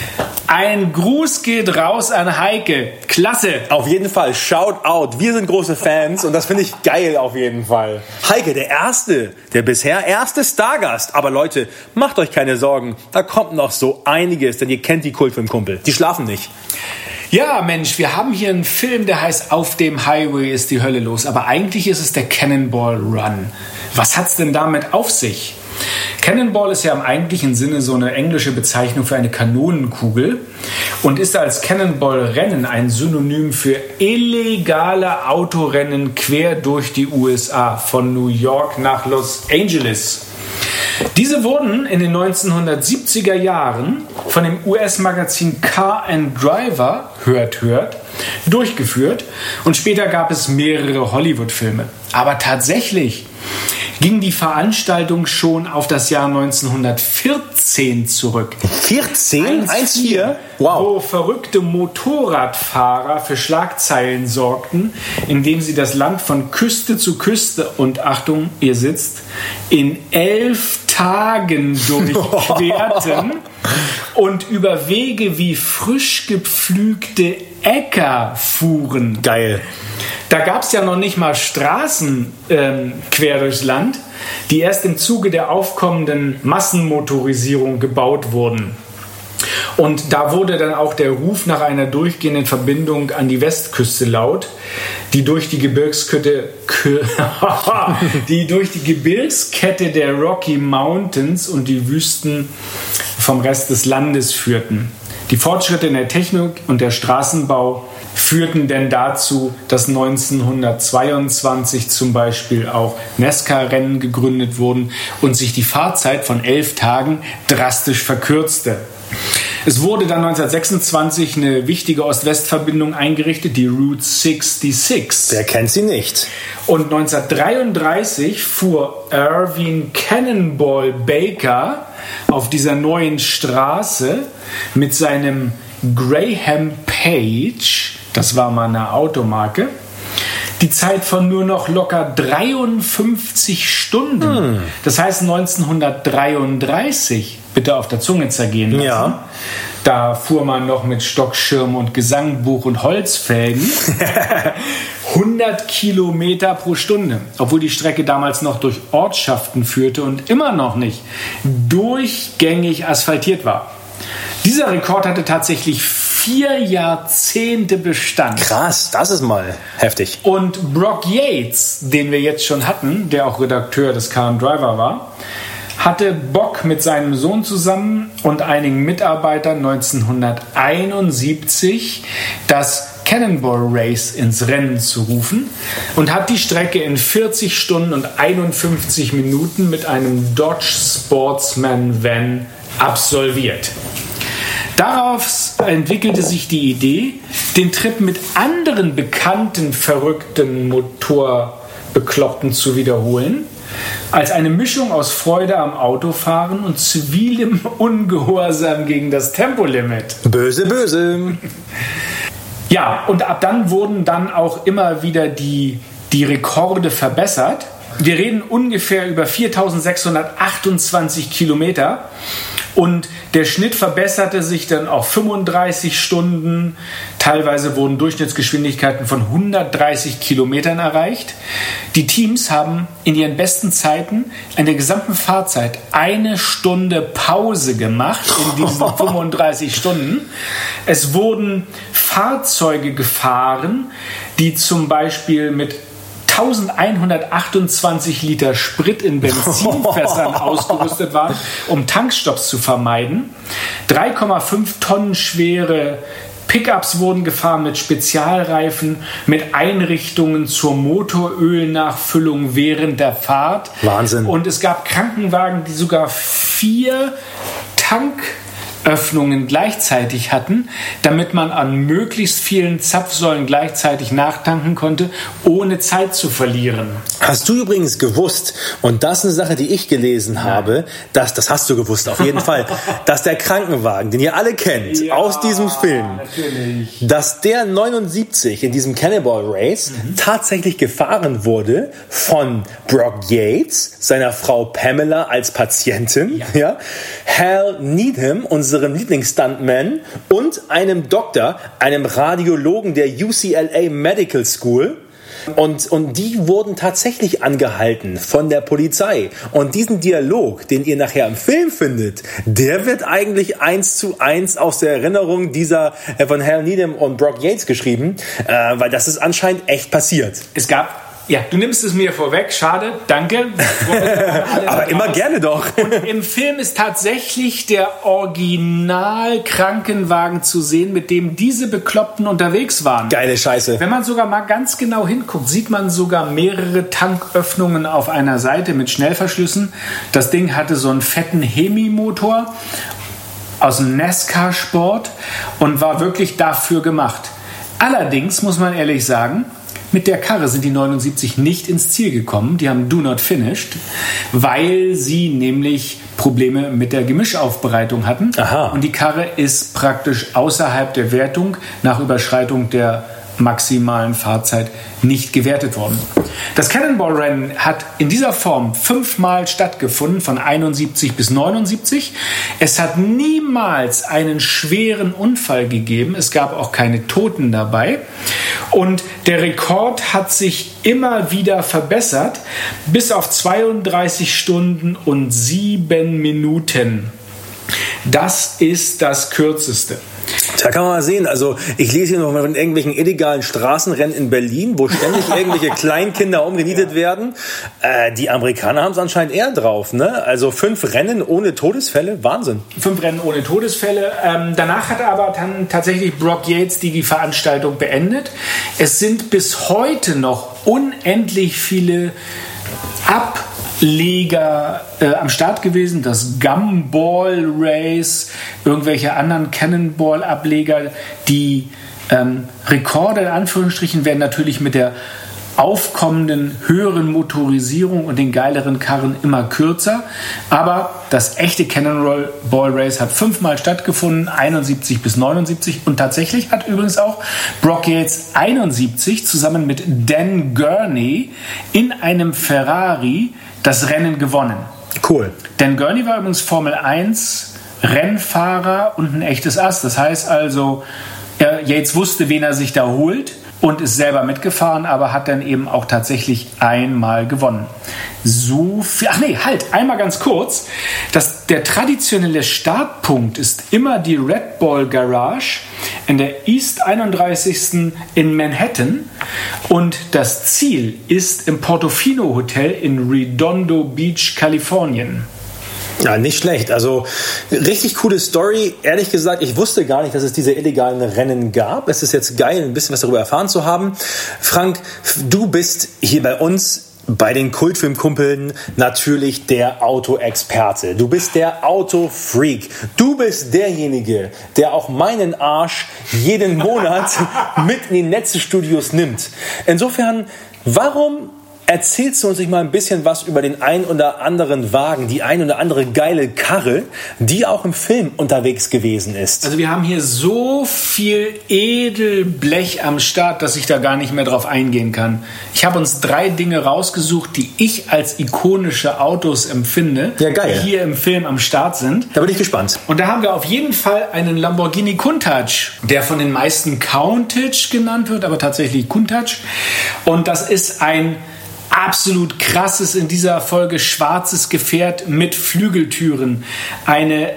Ein Gruß geht raus an Heike. Klasse. Auf jeden Fall. Shout out. Wir sind große Fans und das finde ich geil auf jeden Fall. Heike, der erste, der bisher erste Stargast. Aber Leute, macht euch keine Sorgen. Da kommt noch so einiges, denn ihr kennt die Kultfilmkumpel. Die schlafen nicht. Ja, Mensch, wir haben hier einen Film, der heißt Auf dem Highway ist die Hölle los. Aber eigentlich ist es der Cannonball Run. Was hat's denn damit auf sich? Cannonball ist ja im eigentlichen Sinne so eine englische Bezeichnung für eine Kanonenkugel und ist als Cannonball-Rennen ein Synonym für illegale Autorennen quer durch die U S A, von New York nach Los Angeles. Diese wurden in den neunzehnhundertsiebziger Jahren von dem U S-Magazin Car and Driver, hört, hört, durchgeführt und später gab es mehrere Hollywood-Filme. Aber tatsächlich ging die Veranstaltung schon auf das Jahr neunzehnhundertvierzehn zurück. vierzehn? eins vier? Wow. Wo verrückte Motorradfahrer für Schlagzeilen sorgten, indem sie das Land von Küste zu Küste und, Achtung, ihr sitzt, in elf Tagen durchquerten und über Wege wie frisch gepflügte Äcker fuhren. Geil. Da gab es ja noch nicht mal Straßen ähm, quer durchs Land, die erst im Zuge der aufkommenden Massenmotorisierung gebaut wurden. Und da wurde dann auch der Ruf nach einer durchgehenden Verbindung an die Westküste laut, die durch die Gebirgskette, die durch die Gebirgskette der Rocky Mountains und die Wüsten vom Rest des Landes führten. Die Fortschritte in der Technik und der Straßenbau führten denn dazu, dass neunzehnhundertzweiundzwanzig zum Beispiel auch NASCAR-Rennen gegründet wurden und sich die Fahrzeit von elf Tagen drastisch verkürzte. Es wurde dann neunzehnhundertsechsundzwanzig eine wichtige Ost-West-Verbindung eingerichtet, die Route sechsundsechzig. Wer kennt sie nicht? Und neunzehnhundertdreiunddreißig fuhr Irving Cannonball Baker auf dieser neuen Straße mit seinem Graham Page, das war mal eine Automarke, die Zeit von nur noch locker dreiundfünfzig Stunden. Hm. Das heißt neunzehnhundertdreiunddreißig, bitte auf der Zunge zergehen lassen. Ja. Da fuhr man noch mit Stockschirm und Gesangbuch und Holzfelgen. hundert Kilometer pro Stunde, obwohl die Strecke damals noch durch Ortschaften führte und immer noch nicht durchgängig asphaltiert war. Dieser Rekord hatte tatsächlich vier Jahrzehnte Bestand. Krass, das ist mal heftig. Und Brock Yates, den wir jetzt schon hatten, der auch Redakteur des Car and Driver war, hatte Bock mit seinem Sohn zusammen und einigen Mitarbeitern neunzehnhunderteinundsiebzig das Cannonball Race ins Rennen zu rufen und hat die Strecke in vierzig Stunden und einundfünfzig Minuten mit einem Dodge Sportsman Van absolviert. Daraus entwickelte sich die Idee, den Trip mit anderen bekannten, verrückten Motorbekloppten zu wiederholen, als eine Mischung aus Freude am Autofahren und zivilem Ungehorsam gegen das Tempolimit. Böse, böse. Ja, und ab dann wurden dann auch immer wieder die, die Rekorde verbessert. Wir reden ungefähr über viertausendsechshundertachtundzwanzig Kilometer und der Schnitt verbesserte sich dann auf fünfunddreißig Stunden. Teilweise wurden Durchschnittsgeschwindigkeiten von hundertdreißig Kilometern erreicht. Die Teams haben in ihren besten Zeiten in der gesamten Fahrzeit eine Stunde Pause gemacht in diesen fünfunddreißig Stunden. Es wurden Fahrzeuge gefahren, die zum Beispiel mit eintausendeinhundertachtundzwanzig Liter Sprit in Benzinfässern ausgerüstet waren, um Tankstopps zu vermeiden. drei Komma fünf Tonnen schwere Pickups wurden gefahren mit Spezialreifen, mit Einrichtungen zur Motorölnachfüllung während der Fahrt. Wahnsinn. Und es gab Krankenwagen, die sogar vier Tank Öffnungen gleichzeitig hatten, damit man an möglichst vielen Zapfsäulen gleichzeitig nachtanken konnte, ohne Zeit zu verlieren. Hast du übrigens gewusst, und das ist eine Sache, die ich gelesen habe, dass, das hast du gewusst, auf jeden Fall, dass der Krankenwagen, den ihr alle kennt, ja, aus diesem Film, natürlich. dass der neunundsiebzig in diesem Cannonball Race mhm. tatsächlich gefahren wurde von Brock Yates, seiner Frau Pamela als Patientin, ja. Ja, Hal Needham, unserem Lieblingsstuntman, und einem Doktor, einem Radiologen der U C L A Medical School. Und, und die wurden tatsächlich angehalten von der Polizei. Und diesen Dialog, den ihr nachher im Film findet, der wird eigentlich eins zu eins aus der Erinnerung dieser äh, von Hal Needham und Brock Yates geschrieben, äh, weil das ist anscheinend echt passiert. Es gab Ja, du nimmst es mir vorweg, schade, danke. Aber immer gerne doch. Und im Film ist tatsächlich der Original-Krankenwagen zu sehen, mit dem diese Bekloppten unterwegs waren. Geile Scheiße. Wenn man sogar mal ganz genau hinguckt, sieht man sogar mehrere Tanköffnungen auf einer Seite mit Schnellverschlüssen. Das Ding hatte so einen fetten Hemi-Motor aus dem NASCAR-Sport und war wirklich dafür gemacht. Allerdings muss man ehrlich sagen, mit der Karre sind die neunundsiebzig nicht ins Ziel gekommen. Die haben Do Not Finished, weil sie nämlich Probleme mit der Gemischaufbereitung hatten. Aha. Und die Karre ist praktisch außerhalb der Wertung nach Überschreitung der maximalen Fahrzeit nicht gewertet worden. Das Cannonball-Rennen hat in dieser Form fünfmal stattgefunden, von einundsiebzig bis neunundsiebzig. Es hat niemals einen schweren Unfall gegeben. Es gab auch keine Toten dabei. Und der Rekord hat sich immer wieder verbessert, bis auf zweiunddreißig Stunden und sieben Minuten. Das ist das kürzeste. Da kann man mal sehen, also ich lese hier noch mal von irgendwelchen illegalen Straßenrennen in Berlin, wo ständig irgendwelche Kleinkinder umgenietet ja. werden. Äh, die Amerikaner haben es anscheinend eher drauf, ne? Also fünf Rennen ohne Todesfälle, Wahnsinn. Fünf Rennen ohne Todesfälle. Ähm, danach hat aber dann tatsächlich Brock Yates die, die Veranstaltung beendet. Es sind bis heute noch unendlich viele ab Liga äh, am Start gewesen, das Gumball Race, irgendwelche anderen Cannonball-Ableger. Die ähm, Rekorde in Anführungsstrichen werden natürlich mit der aufkommenden höheren Motorisierung und den geileren Karren immer kürzer. Aber das echte Cannonball Race hat fünfmal stattgefunden, einundsiebzig bis neunundsiebzig. Und tatsächlich hat übrigens auch Brock Yates einundsiebzig zusammen mit Dan Gurney in einem Ferrari das Rennen gewonnen. Cool. Dan Gurney war übrigens Formel eins Rennfahrer und ein echtes Ass. Das heißt also, Yates wusste, wen er sich da holt und ist selber mitgefahren, aber hat dann eben auch tatsächlich einmal gewonnen. So viel. Ach nee, halt, einmal ganz kurz. Das, der traditionelle Startpunkt ist immer die Red Bull Garage in der East einunddreißigsten in Manhattan und das Ziel ist im Portofino Hotel in Redondo Beach, Kalifornien. Ja, nicht schlecht. Also richtig coole Story. Ehrlich gesagt, ich wusste gar nicht, dass es diese illegalen Rennen gab. Es ist jetzt geil, ein bisschen was darüber erfahren zu haben. Frank, du bist hier bei uns bei den Kultfilmkumpeln natürlich der Autoexperte. Du bist der Autofreak. Du bist derjenige, der auch meinen Arsch jeden Monat mit in die Netzestudios nimmt. Insofern, warum erzählst du uns nicht mal ein bisschen was über den ein oder anderen Wagen, die ein oder andere geile Karre, die auch im Film unterwegs gewesen ist? Also wir haben hier so viel Edelblech am Start, dass ich da gar nicht mehr drauf eingehen kann. Ich habe uns drei Dinge rausgesucht, die ich als ikonische Autos empfinde, ja, geil. die hier im Film am Start sind. Da bin ich gespannt. Und da haben wir auf jeden Fall einen Lamborghini Countach, der von den meisten Countach genannt wird, aber tatsächlich Countach. Und das ist ein absolut krasses, in dieser Folge schwarzes Gefährt mit Flügeltüren. Eine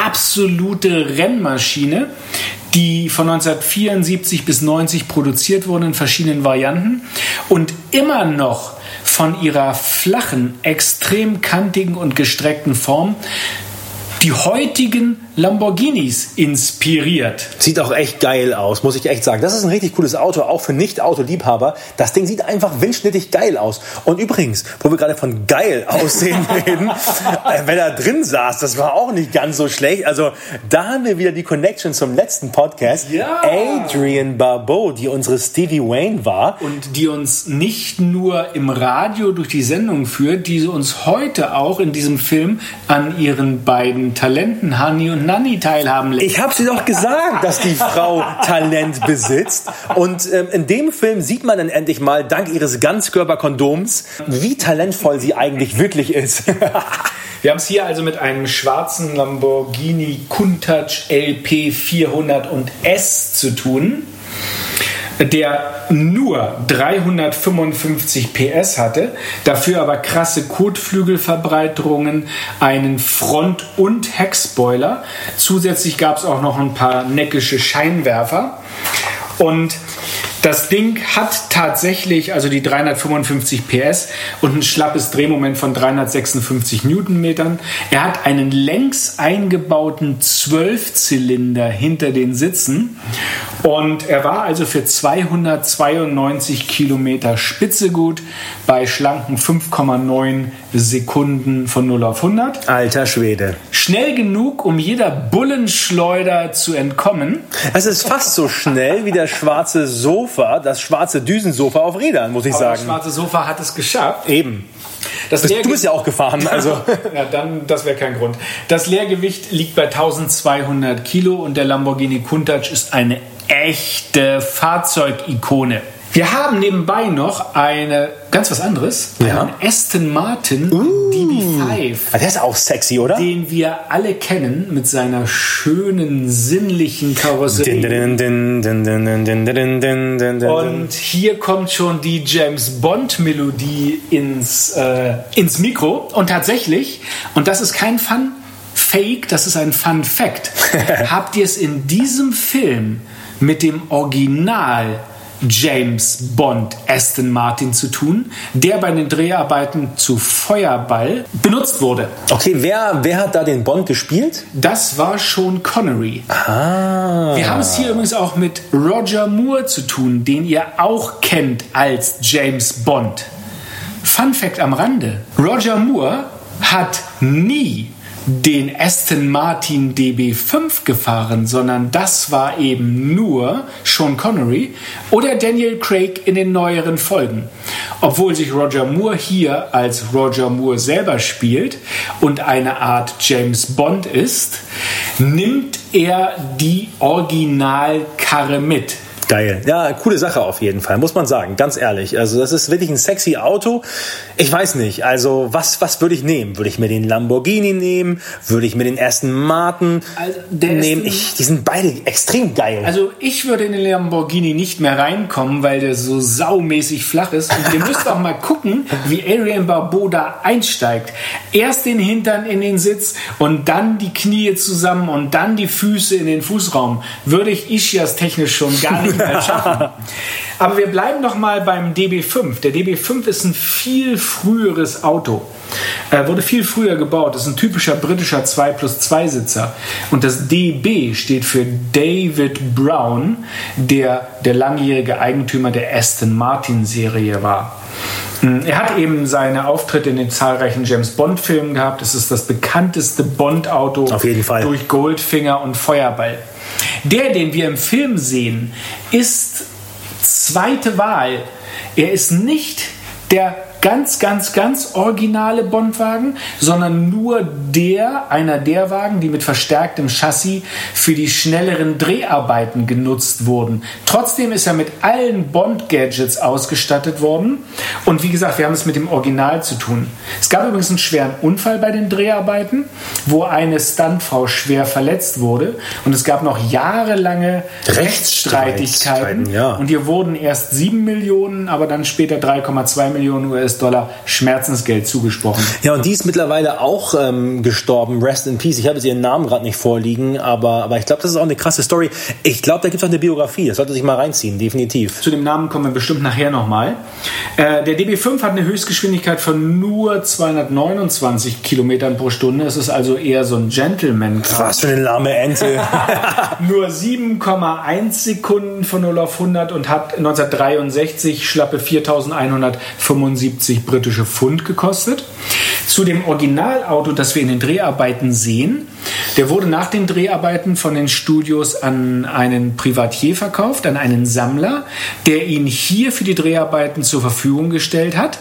absolute Rennmaschine, die von neunzehnhundertvierundsiebzig bis neunzig produziert wurde in verschiedenen Varianten und immer noch von ihrer flachen, extrem kantigen und gestreckten Form die heutigen Lamborghinis inspiriert. Sieht auch echt geil aus, muss ich echt sagen. Das ist ein richtig cooles Auto, auch für Nicht-Autoliebhaber. Das Ding sieht einfach windschnittig geil aus. Und übrigens, wo wir gerade von geil aussehen reden, wenn er drin saß, das war auch nicht ganz so schlecht. Also da haben wir wieder die Connection zum letzten Podcast. Ja. Adrienne Barbeau, die unsere Stevie Wayne war. Und die uns nicht nur im Radio durch die Sendung führt, die uns heute auch in diesem Film an ihren beiden Talenten Hani und Nanni teilhaben lässt. Ich habe sie doch gesagt, dass die Frau Talent besitzt. Und ähm, in dem Film sieht man dann endlich mal, dank ihres Ganzkörperkondoms, wie talentvoll sie eigentlich wirklich ist. Wir haben es hier also mit einem schwarzen Lamborghini Countach L P vierhundert und S zu tun, der nur dreihundertfünfundfünfzig P S hatte, dafür aber krasse Kotflügelverbreiterungen, einen Front- und Heckspoiler. Zusätzlich gab es auch noch ein paar neckische Scheinwerfer. Und das Ding hat tatsächlich, also die dreihundertfünfundfünfzig P S und ein schlappes Drehmoment von dreihundertsechsundfünfzig Newtonmetern. Er hat einen längs eingebauten Zwölfzylinder hinter den Sitzen und er war also für zweihundertzweiundneunzig Kilometer Spitze gut bei schlanken fünf Komma neun Sekunden von null auf hundert. Alter Schwede. Schnell genug, um jeder Bullenschleuder zu entkommen. Es ist fast so schnell wie der schwarze Sofa, das schwarze Düsensofa auf Rädern, muss ich Aber sagen. Das schwarze Sofa hat es geschafft. Eben. Das Bist, du bist ja auch gefahren, also. Ja, dann, das wäre kein Grund. Das Leergewicht liegt bei eintausendzweihundert Kilo und der Lamborghini Countach ist eine echte Fahrzeugikone. Wir haben nebenbei noch eine ganz was anderes, ja. einen Aston Martin uh, D B fünf. Der ist auch sexy, oder? Den wir alle kennen mit seiner schönen, sinnlichen Karosserie. Din, din, din, din, din, din, din, din, din. Und hier kommt schon die James Bond Melodie ins, äh, ins Mikro. Und tatsächlich, und das ist kein Fun Fake, das ist ein Fun Fact, habt ihr es in diesem Film mit dem Original James Bond Aston Martin zu tun, der bei den Dreharbeiten zu Feuerball benutzt wurde. Okay, wer, wer hat da den Bond gespielt? Das war Sean Connery. Ah. Wir haben es hier übrigens auch mit Roger Moore zu tun, den ihr auch kennt als James Bond. Fun Fact am Rande: Roger Moore hat nie den Aston Martin D B fünf gefahren, sondern das war eben nur Sean Connery oder Daniel Craig in den neueren Folgen. Obwohl sich Roger Moore hier als Roger Moore selber spielt und eine Art James Bond ist, nimmt er die Originalkarre mit. Geil. Ja, coole Sache auf jeden Fall, muss man sagen, ganz ehrlich. Also das ist wirklich ein sexy Auto. Ich weiß nicht, also was, was würde ich nehmen? Würde ich mir den Lamborghini nehmen? Würde ich mir den Aston Martin also nehmen? Ich, die sind beide extrem geil. Also ich würde in den Lamborghini nicht mehr reinkommen, weil der so saumäßig flach ist. Und ihr müsst auch mal gucken, wie Adrienne Barbeau da einsteigt. Erst den Hintern in den Sitz und dann die Knie zusammen und dann die Füße in den Fußraum. Würde ich Ischias technisch schon gar nicht mehr schaffen. Aber wir bleiben noch mal beim D B fünf. Der D B fünf ist ein viel früheres Auto. Er wurde viel früher gebaut. Das ist ein typischer britischer zwei plus zwei Sitzer. Und das D B steht für David Brown, der der langjährige Eigentümer der Aston Martin Serie war. Er hat eben seine Auftritte in den zahlreichen James-Bond-Filmen gehabt. Es ist das bekannteste Bond-Auto auf jeden Fall durch Goldfinger und Feuerball. Der, den wir im Film sehen, ist zweite Wahl. Er ist nicht der ganz, ganz, ganz originale Bondwagen, sondern nur der, einer der Wagen, die mit verstärktem Chassis für die schnelleren Dreharbeiten genutzt wurden. Trotzdem ist er mit allen Bond-Gadgets ausgestattet worden. Und wie gesagt, wir haben es mit dem Original zu tun. Es gab übrigens einen schweren Unfall bei den Dreharbeiten, wo eine Stuntfrau schwer verletzt wurde. Und es gab noch jahrelange Rechtsstreitigkeiten. Ja. Und hier wurden erst sieben Millionen, aber dann später drei Komma zwei Millionen U S-Dollar Schmerzensgeld zugesprochen. Ja, und die ist mittlerweile auch ähm, gestorben. Rest in Peace. Ich habe jetzt ihren Namen gerade nicht vorliegen, aber, aber ich glaube, das ist auch eine krasse Story. Ich glaube, da gibt es auch eine Biografie. Das sollte sich mal reinziehen, definitiv. Zu dem Namen kommen wir bestimmt nachher nochmal. Äh, der D B fünf hat eine Höchstgeschwindigkeit von nur zweihundertneunundzwanzig Kilometern pro Stunde. Es ist also eher so ein Gentleman-Car. Was für eine lahme Ente. Nur sieben Komma eins Sekunden von null auf hundert und hat neunzehnhundertdreiundsechzig schlappe viertausendeinhundertfünfundsiebzig britische Pfund gekostet. Zu dem Originalauto, das wir in den Dreharbeiten sehen, der wurde nach den Dreharbeiten von den Studios an einen Privatier verkauft, an einen Sammler, der ihn hier für die Dreharbeiten zur Verfügung gestellt hat.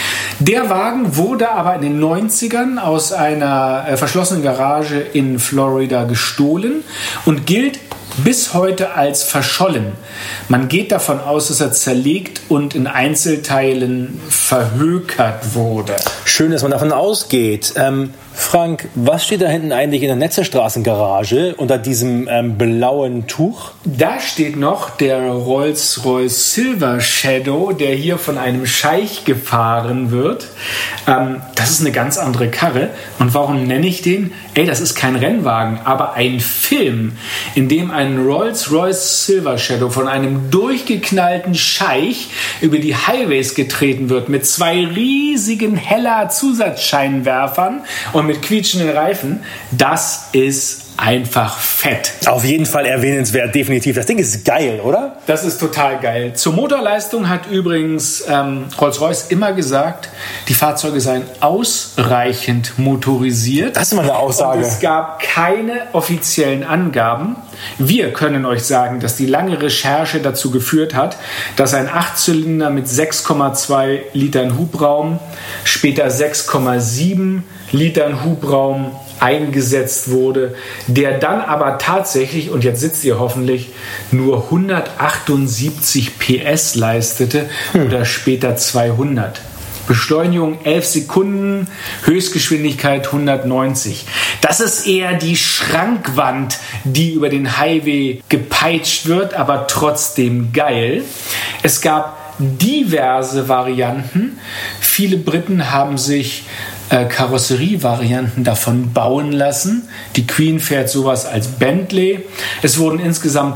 Der Wagen wurde aber in den neunzigern aus einer äh, verschlossenen Garage in Florida gestohlen und gilt bis heute als verschollen. Man geht davon aus, dass er zerlegt und in Einzelteilen verhökert wurde. Schön, dass man davon ausgeht. Ähm, Frank, was steht da hinten eigentlich in der Netzerstraßengarage unter diesem ähm, blauen Tuch? Da steht noch der Rolls-Royce Silver Shadow, der hier von einem Scheich gefahren wird. Ähm, das ist eine ganz andere Karre. Und warum nenne ich den? Ey, das ist kein Rennwagen, aber ein Film, in dem ein Rolls-Royce Silver Shadow von einem durchgeknallten Scheich über die Highways getreten wird mit zwei riesigen heller Zusatzscheinwerfern und mit quietschenden Reifen. Das ist einfach fett. Auf jeden Fall erwähnenswert, definitiv. Das Ding ist geil, oder? Das ist total geil. Zur Motorleistung hat übrigens ähm, Rolls-Royce immer gesagt, die Fahrzeuge seien ausreichend motorisiert. Das ist immer eine Aussage. Und es gab keine offiziellen Angaben. Wir können euch sagen, dass die lange Recherche dazu geführt hat, dass ein Achtzylinder mit sechs Komma zwei Litern Hubraum, später sechs Komma sieben Litern Hubraum eingesetzt wurde, der dann aber tatsächlich, und jetzt sitzt ihr hoffentlich, nur hundertachtundsiebzig P S leistete hm. oder später zweihundert. Beschleunigung elf Sekunden, Höchstgeschwindigkeit hundertneunzig. Das ist eher die Schrankwand, die über den Highway gepeitscht wird, aber trotzdem geil. Es gab diverse Varianten. Viele Briten haben sich äh, Karosserievarianten davon bauen lassen. Die Queen fährt sowas als Bentley. Es wurden insgesamt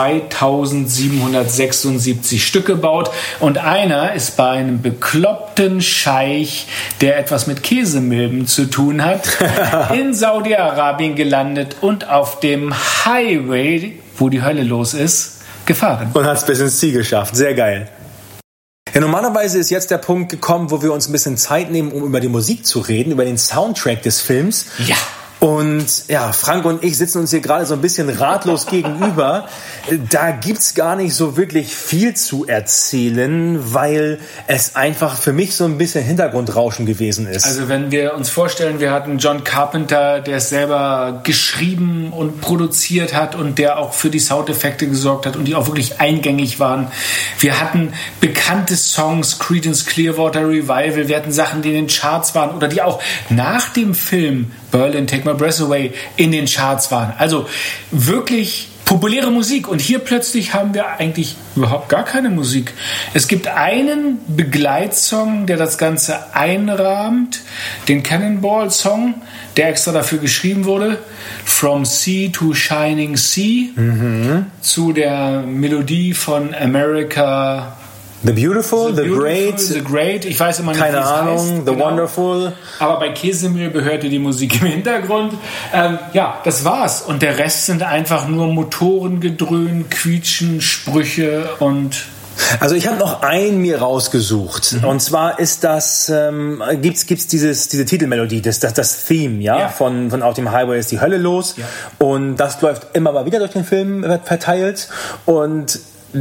zweitausendsiebenhundertsechsundsiebzig Stück gebaut und einer ist bei einem bekloppten Scheich, der etwas mit Käsemilben zu tun hat, in Saudi-Arabien gelandet und auf dem Highway, wo die Hölle los ist, gefahren. Und hat es bis ins Ziel geschafft. Sehr geil. Ja, normalerweise ist jetzt der Punkt gekommen, wo wir uns ein bisschen Zeit nehmen, um über die Musik zu reden, über den Soundtrack des Films. Ja. Und ja, Frank und ich sitzen uns hier gerade so ein bisschen ratlos gegenüber. Da gibt's gar nicht so wirklich viel zu erzählen, weil es einfach für mich so ein bisschen Hintergrundrauschen gewesen ist. Also wenn wir uns vorstellen, wir hatten John Carpenter, der es selber geschrieben und produziert hat und der auch für die Soundeffekte gesorgt hat und die auch wirklich eingängig waren. Wir hatten bekannte Songs, Creedence Clearwater Revival, wir hatten Sachen, die in den Charts waren oder die auch nach dem Film Berlin, Take My Breath Away in den Charts waren. Also wirklich Populäre Musik. Und hier plötzlich haben wir eigentlich überhaupt gar keine Musik. Es gibt einen Begleitsong, der das Ganze einrahmt. Den Cannonball-Song, der extra dafür geschrieben wurde. From Sea to Shining Sea. Mhm. Zu der Melodie von America... The Beautiful, The, the beautiful, Great, The Great, ich weiß immer nicht, keine wie es Ahnung, heißt. The Genau. Wonderful. Aber bei Käsemühle hörte die Musik im Hintergrund. Ähm, ja, das war's. Und der Rest sind einfach nur Motorengedröhn, Quietschen, Sprüche und... Also ich habe noch einen mir rausgesucht. Mhm. Und zwar ist das, ähm, gibt's gibt's dieses diese Titelmelodie, das das, das Theme, ja, ja, von von Auf dem Highway ist die Hölle los. Ja. Und das läuft immer mal wieder durch den Film verteilt. Und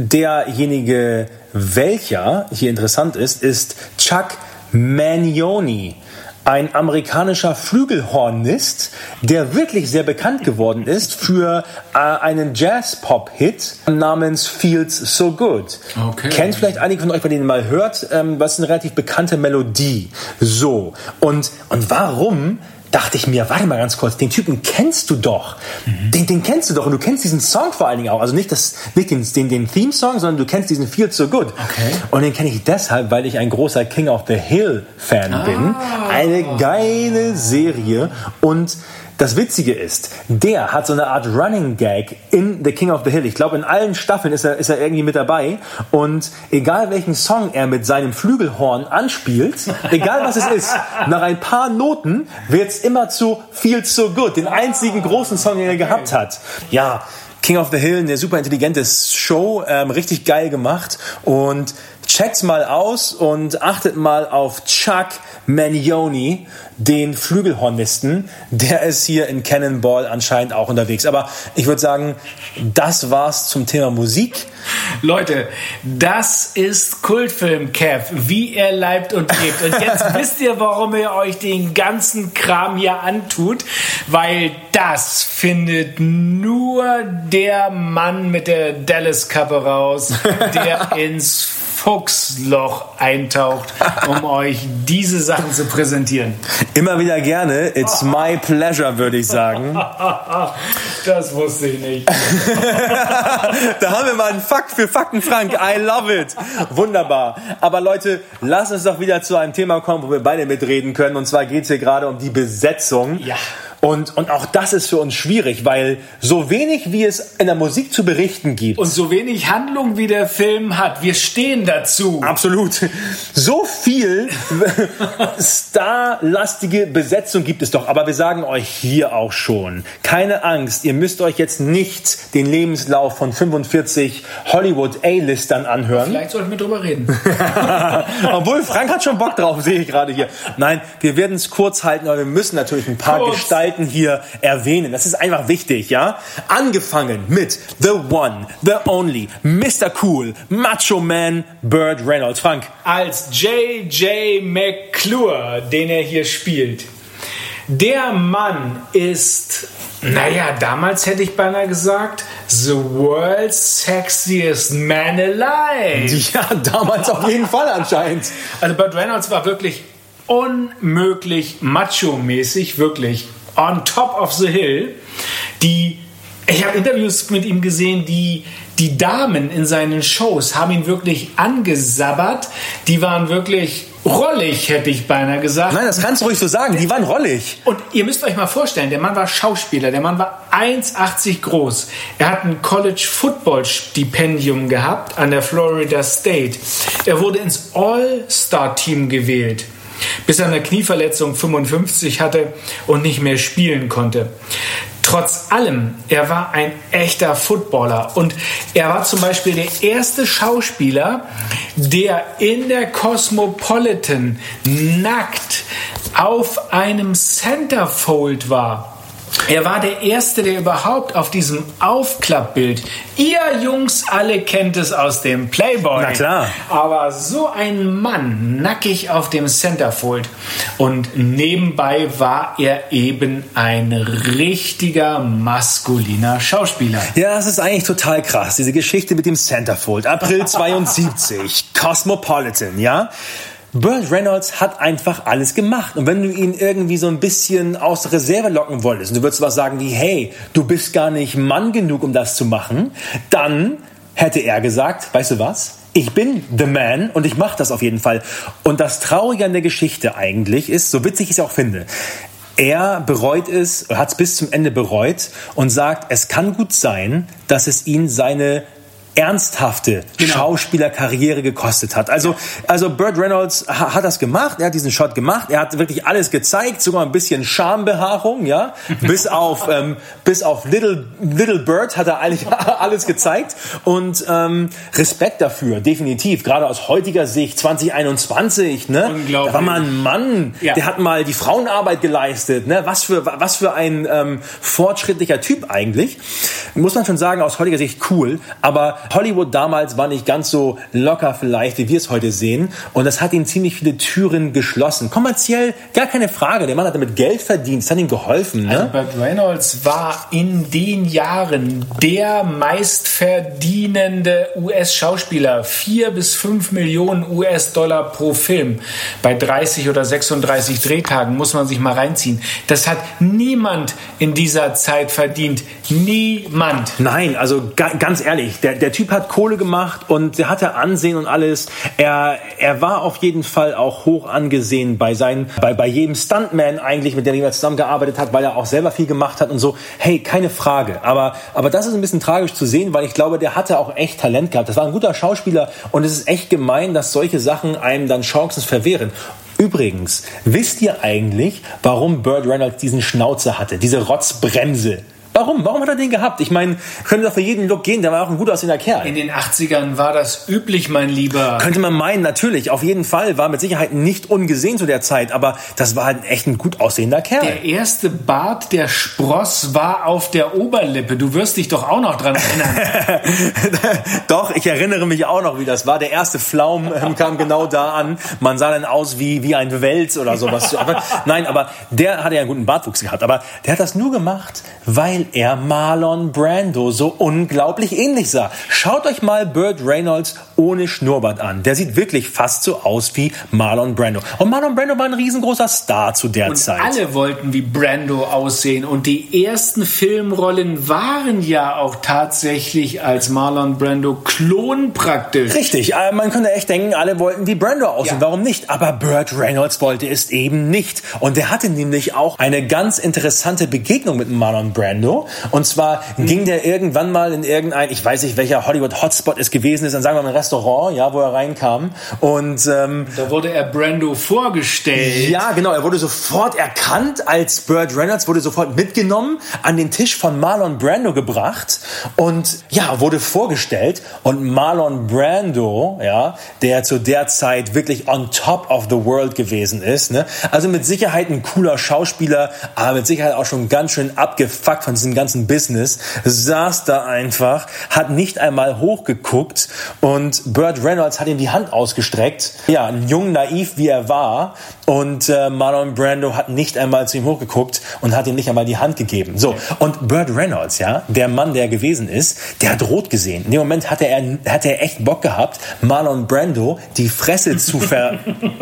derjenige, welcher hier interessant ist, ist Chuck Mangione, ein amerikanischer Flügelhornist, der wirklich sehr bekannt geworden ist für äh, einen Jazz-Pop-Hit namens Feels So Good. Okay. Kennt vielleicht einige von euch, wenn ihr den mal hört, ähm, was ist eine relativ bekannte Melodie. So. Und, und warum dachte ich mir, warte mal ganz kurz, den Typen kennst du doch. Mhm. Den, den kennst du doch und du kennst diesen Song vor allen Dingen auch. Also nicht, das, nicht den, den, den Theme-Song, sondern du kennst diesen Feels So Good. Okay. Und den kenne ich deshalb, weil ich ein großer King of the Hill-Fan ah. bin. Eine geile Serie. Und das Witzige ist, der hat so eine Art Running Gag in The King of the Hill. Ich glaube, in allen Staffeln ist er, ist er irgendwie mit dabei. Und egal welchen Song er mit seinem Flügelhorn anspielt, egal was es ist, nach ein paar Noten wird es immer zu Feels So Good, den einzigen großen Song, den er gehabt hat. Ja, King of the Hill, eine super intelligente Show, ähm, richtig geil gemacht. Und checkt's mal aus und achtet mal auf Chuck Mangione, den Flügelhornisten. Der ist hier in Cannonball anscheinend auch unterwegs. Aber ich würde sagen, das war's zum Thema Musik. Leute, das ist Kultfilm Kev, wie er leibt und lebt. Und jetzt wisst ihr, warum ihr euch den ganzen Kram hier antut, weil das findet nur der Mann mit der Dallas-Kappe raus, der ins Fuchsloch eintaucht, um euch diese Sachen zu präsentieren. Immer wieder gerne. It's my pleasure, würde ich sagen. Das wusste ich nicht. Da haben wir mal einen Fakt für Fakten, Frank. I love it. Wunderbar. Aber Leute, lasst uns doch wieder zu einem Thema kommen, wo wir beide mitreden können. Und zwar geht es hier gerade um die Besetzung. Ja. Und, und auch das ist für uns schwierig, weil so wenig wie es in der Musik zu berichten gibt. Und so wenig Handlung wie der Film hat. Wir stehen dazu. Absolut. So viel starlastige Besetzung gibt es doch. Aber wir sagen euch hier auch schon, keine Angst, ihr müsst euch jetzt nicht den Lebenslauf von fünfundvierzig Hollywood-A-Listern anhören. Vielleicht sollten wir drüber reden. Obwohl, Frank hat schon Bock drauf, sehe ich gerade hier. Nein, wir werden es kurz halten, aber wir müssen natürlich ein paar kurz. Gestalten hier erwähnen. Das ist einfach wichtig, ja? Angefangen mit The One, The Only, Mister Cool, Macho Man, Burt Reynolds. Frank. Als J J McClure, den er hier spielt. Der Mann ist, naja, damals hätte ich beinahe gesagt, the world's sexiest man alive. Ja, damals auf jeden Fall anscheinend. Also Burt Reynolds war wirklich unmöglich macho-mäßig, wirklich on top of the hill. Die, ich habe Interviews mit ihm gesehen, die, die Damen in seinen Shows haben ihn wirklich angesabbert. Die waren wirklich rollig, hätte ich beinahe gesagt. Nein, das kannst du ruhig so sagen. Die waren rollig. Und ihr müsst euch mal vorstellen, der Mann war Schauspieler. Der Mann war eins achtzig groß. Er hat ein College-Football-Stipendium gehabt an der Florida State. Er wurde ins All-Star-Team gewählt, bis er eine Knieverletzung fünfundfünfzig hatte und nicht mehr spielen konnte. Trotz allem, er war ein echter Footballer und er war zum Beispiel der erste Schauspieler, der in der Cosmopolitan nackt auf einem Centerfold war. Er war der Erste, der überhaupt auf diesem Aufklappbild, ihr Jungs alle kennt es aus dem Playboy. Na klar. Aber so ein Mann, nackig auf dem Centerfold. Und nebenbei war er eben ein richtiger maskuliner Schauspieler. Ja, das ist eigentlich total krass, diese Geschichte mit dem Centerfold. April zweiundsiebzig, Cosmopolitan, ja? Burt Reynolds hat einfach alles gemacht. Und wenn du ihn irgendwie so ein bisschen aus der Reserve locken wolltest und du würdest was sagen wie, hey, du bist gar nicht Mann genug, um das zu machen, dann hätte er gesagt, weißt du was? Ich bin the man und ich mache das auf jeden Fall. Und das Traurige an der Geschichte eigentlich ist, so witzig ich es auch finde, er bereut es, hat es bis zum Ende bereut und sagt, es kann gut sein, dass es ihn seine ernsthafte genau. Schauspielerkarriere gekostet hat. Also, also Burt Reynolds ha, hat das gemacht, er hat diesen Shot gemacht, er hat wirklich alles gezeigt, sogar ein bisschen Schambehaarung, ja, bis auf ähm, bis auf Little Little Bird hat er eigentlich alles gezeigt und ähm, Respekt dafür, definitiv, gerade aus heutiger Sicht, zwanzig einundzwanzig, ne, da war mal ein Mann, ja. der hat mal die Frauenarbeit geleistet, ne, was für was für ein ähm, fortschrittlicher Typ eigentlich, muss man schon sagen, aus heutiger Sicht cool, aber Hollywood damals war nicht ganz so locker vielleicht, wie wir es heute sehen. Und das hat ihm ziemlich viele Türen geschlossen. Kommerziell gar keine Frage. Der Mann hat damit Geld verdient. Das hat ihm geholfen. Ne? Also Burt Reynolds war in den Jahren der meistverdienende U S-Schauspieler. Vier bis fünf Millionen U S-Dollar pro Film. Bei dreißig oder sechsunddreißig Drehtagen muss man sich mal reinziehen. Das hat niemand in dieser Zeit verdient. Niemand. Nein, also ga, ganz ehrlich, der, der Typ hat Kohle gemacht und der hatte Ansehen und alles. Er, er war auf jeden Fall auch hoch angesehen bei seinen, bei, bei jedem Stuntman eigentlich, mit dem er zusammengearbeitet hat, weil er auch selber viel gemacht hat und so. Hey, keine Frage. Aber, aber das ist ein bisschen tragisch zu sehen, weil ich glaube, der hatte auch echt Talent gehabt. Das war ein guter Schauspieler und es ist echt gemein, dass solche Sachen einem dann Chancen verwehren. Übrigens, wisst ihr eigentlich, warum Burt Reynolds diesen Schnauzer hatte? Diese Rotzbremse. Warum? Warum hat er den gehabt? Ich meine, könnte doch für jeden Look gehen, der war auch ein gut aussehender Kerl. In den achtzigern war das üblich, mein Lieber. Könnte man meinen, natürlich. Auf jeden Fall. War mit Sicherheit nicht ungesehen zu der Zeit, aber das war halt echt ein gut aussehender Kerl. Der erste Bart, der Spross, war auf der Oberlippe. Du wirst dich doch auch noch dran erinnern. Doch, ich erinnere mich auch noch, wie das war. Der erste Flaum ähm, kam genau da an. Man sah dann aus wie, wie ein Wels oder sowas. Aber, nein, aber der hatte ja einen guten Bartwuchs gehabt. Aber der hat das nur gemacht, weil er Marlon Brando so unglaublich ähnlich sah. Schaut euch mal Burt Reynolds ohne Schnurrbart an. Der sieht wirklich fast so aus wie Marlon Brando. Und Marlon Brando war ein riesengroßer Star zu der und Zeit. Alle wollten wie Brando aussehen. Und die ersten Filmrollen waren ja auch tatsächlich als Marlon Brando Klon praktisch. Richtig. Man könnte echt denken, alle wollten wie Brando aussehen. Ja. Warum nicht? Aber Burt Reynolds wollte es eben nicht. Und der hatte nämlich auch eine ganz interessante Begegnung mit Marlon Brando. Und zwar mhm. ging der irgendwann mal in irgendein, ich weiß nicht, welcher Hollywood-Hotspot es gewesen ist, dann sagen wir mal ein Restaurant, ja, wo er reinkam. Und ähm, da wurde er Brando vorgestellt. Ja, genau, er wurde sofort erkannt als Burt Reynolds, wurde sofort mitgenommen, an den Tisch von Marlon Brando gebracht und ja, wurde vorgestellt. Und Marlon Brando, ja, der zu der Zeit wirklich on top of the world gewesen ist, ne? Also mit Sicherheit ein cooler Schauspieler, aber mit Sicherheit auch schon ganz schön abgefuckt von diesem ganzen Business, saß da einfach, hat nicht einmal hochgeguckt und Burt Reynolds hat ihm die Hand ausgestreckt. Ja, jung, naiv wie er war und äh, Marlon Brando hat nicht einmal zu ihm hochgeguckt und hat ihm nicht einmal die Hand gegeben. So, und Burt Reynolds, ja, der Mann, der gewesen ist, der hat rot gesehen. In dem Moment hatte er, hatte er echt Bock gehabt, Marlon Brando die Fresse zu ver...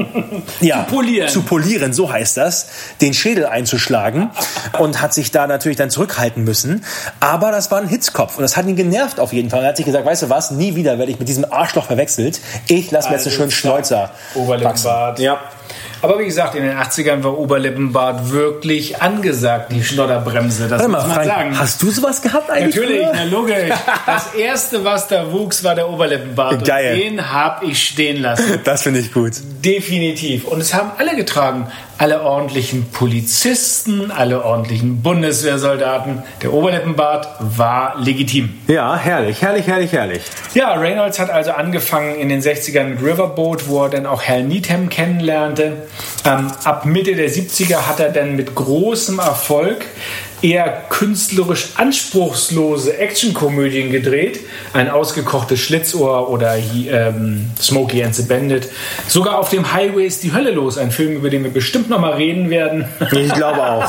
ja, zu polieren. Zu polieren, so heißt das, den Schädel einzuschlagen und hat sich da natürlich dann zurückhalten müssen. Aber das war ein Hitzkopf und das hat ihn genervt auf jeden Fall. Er hat sich gesagt, weißt du was, nie wieder werde ich mit diesem Arschloch verwechselt. Ich lasse mir jetzt einen schönen Schnäuzer Oberlippenbart. Ja. Aber wie gesagt, in den achtzigern war Oberlippenbart wirklich angesagt, die Schnodderbremse. Das Warte muss mal, man Frank, sagen. Hast du sowas gehabt eigentlich? Natürlich, na logisch. Das erste, was da wuchs, war der Oberlippenbart. Geil. Und den habe ich stehen lassen. Das finde ich gut. Definitiv. Und es haben alle getragen. Alle ordentlichen Polizisten, alle ordentlichen Bundeswehrsoldaten. Der Oberlippenbart war legitim. Ja, herrlich, herrlich, herrlich, herrlich. Ja, Reynolds hat also angefangen in den sechzigern mit Riverboat, wo er dann auch Hal Needham kennenlernte. Ähm, ab Mitte der siebziger hat er dann mit großem Erfolg eher künstlerisch anspruchslose Actionkomödien gedreht. Ein ausgekochtes Schlitzohr oder ähm, Smokey and the Bandit. Sogar auf dem Highway ist die Hölle los. Ein Film, über den wir bestimmt noch mal reden werden. Ich glaube auch.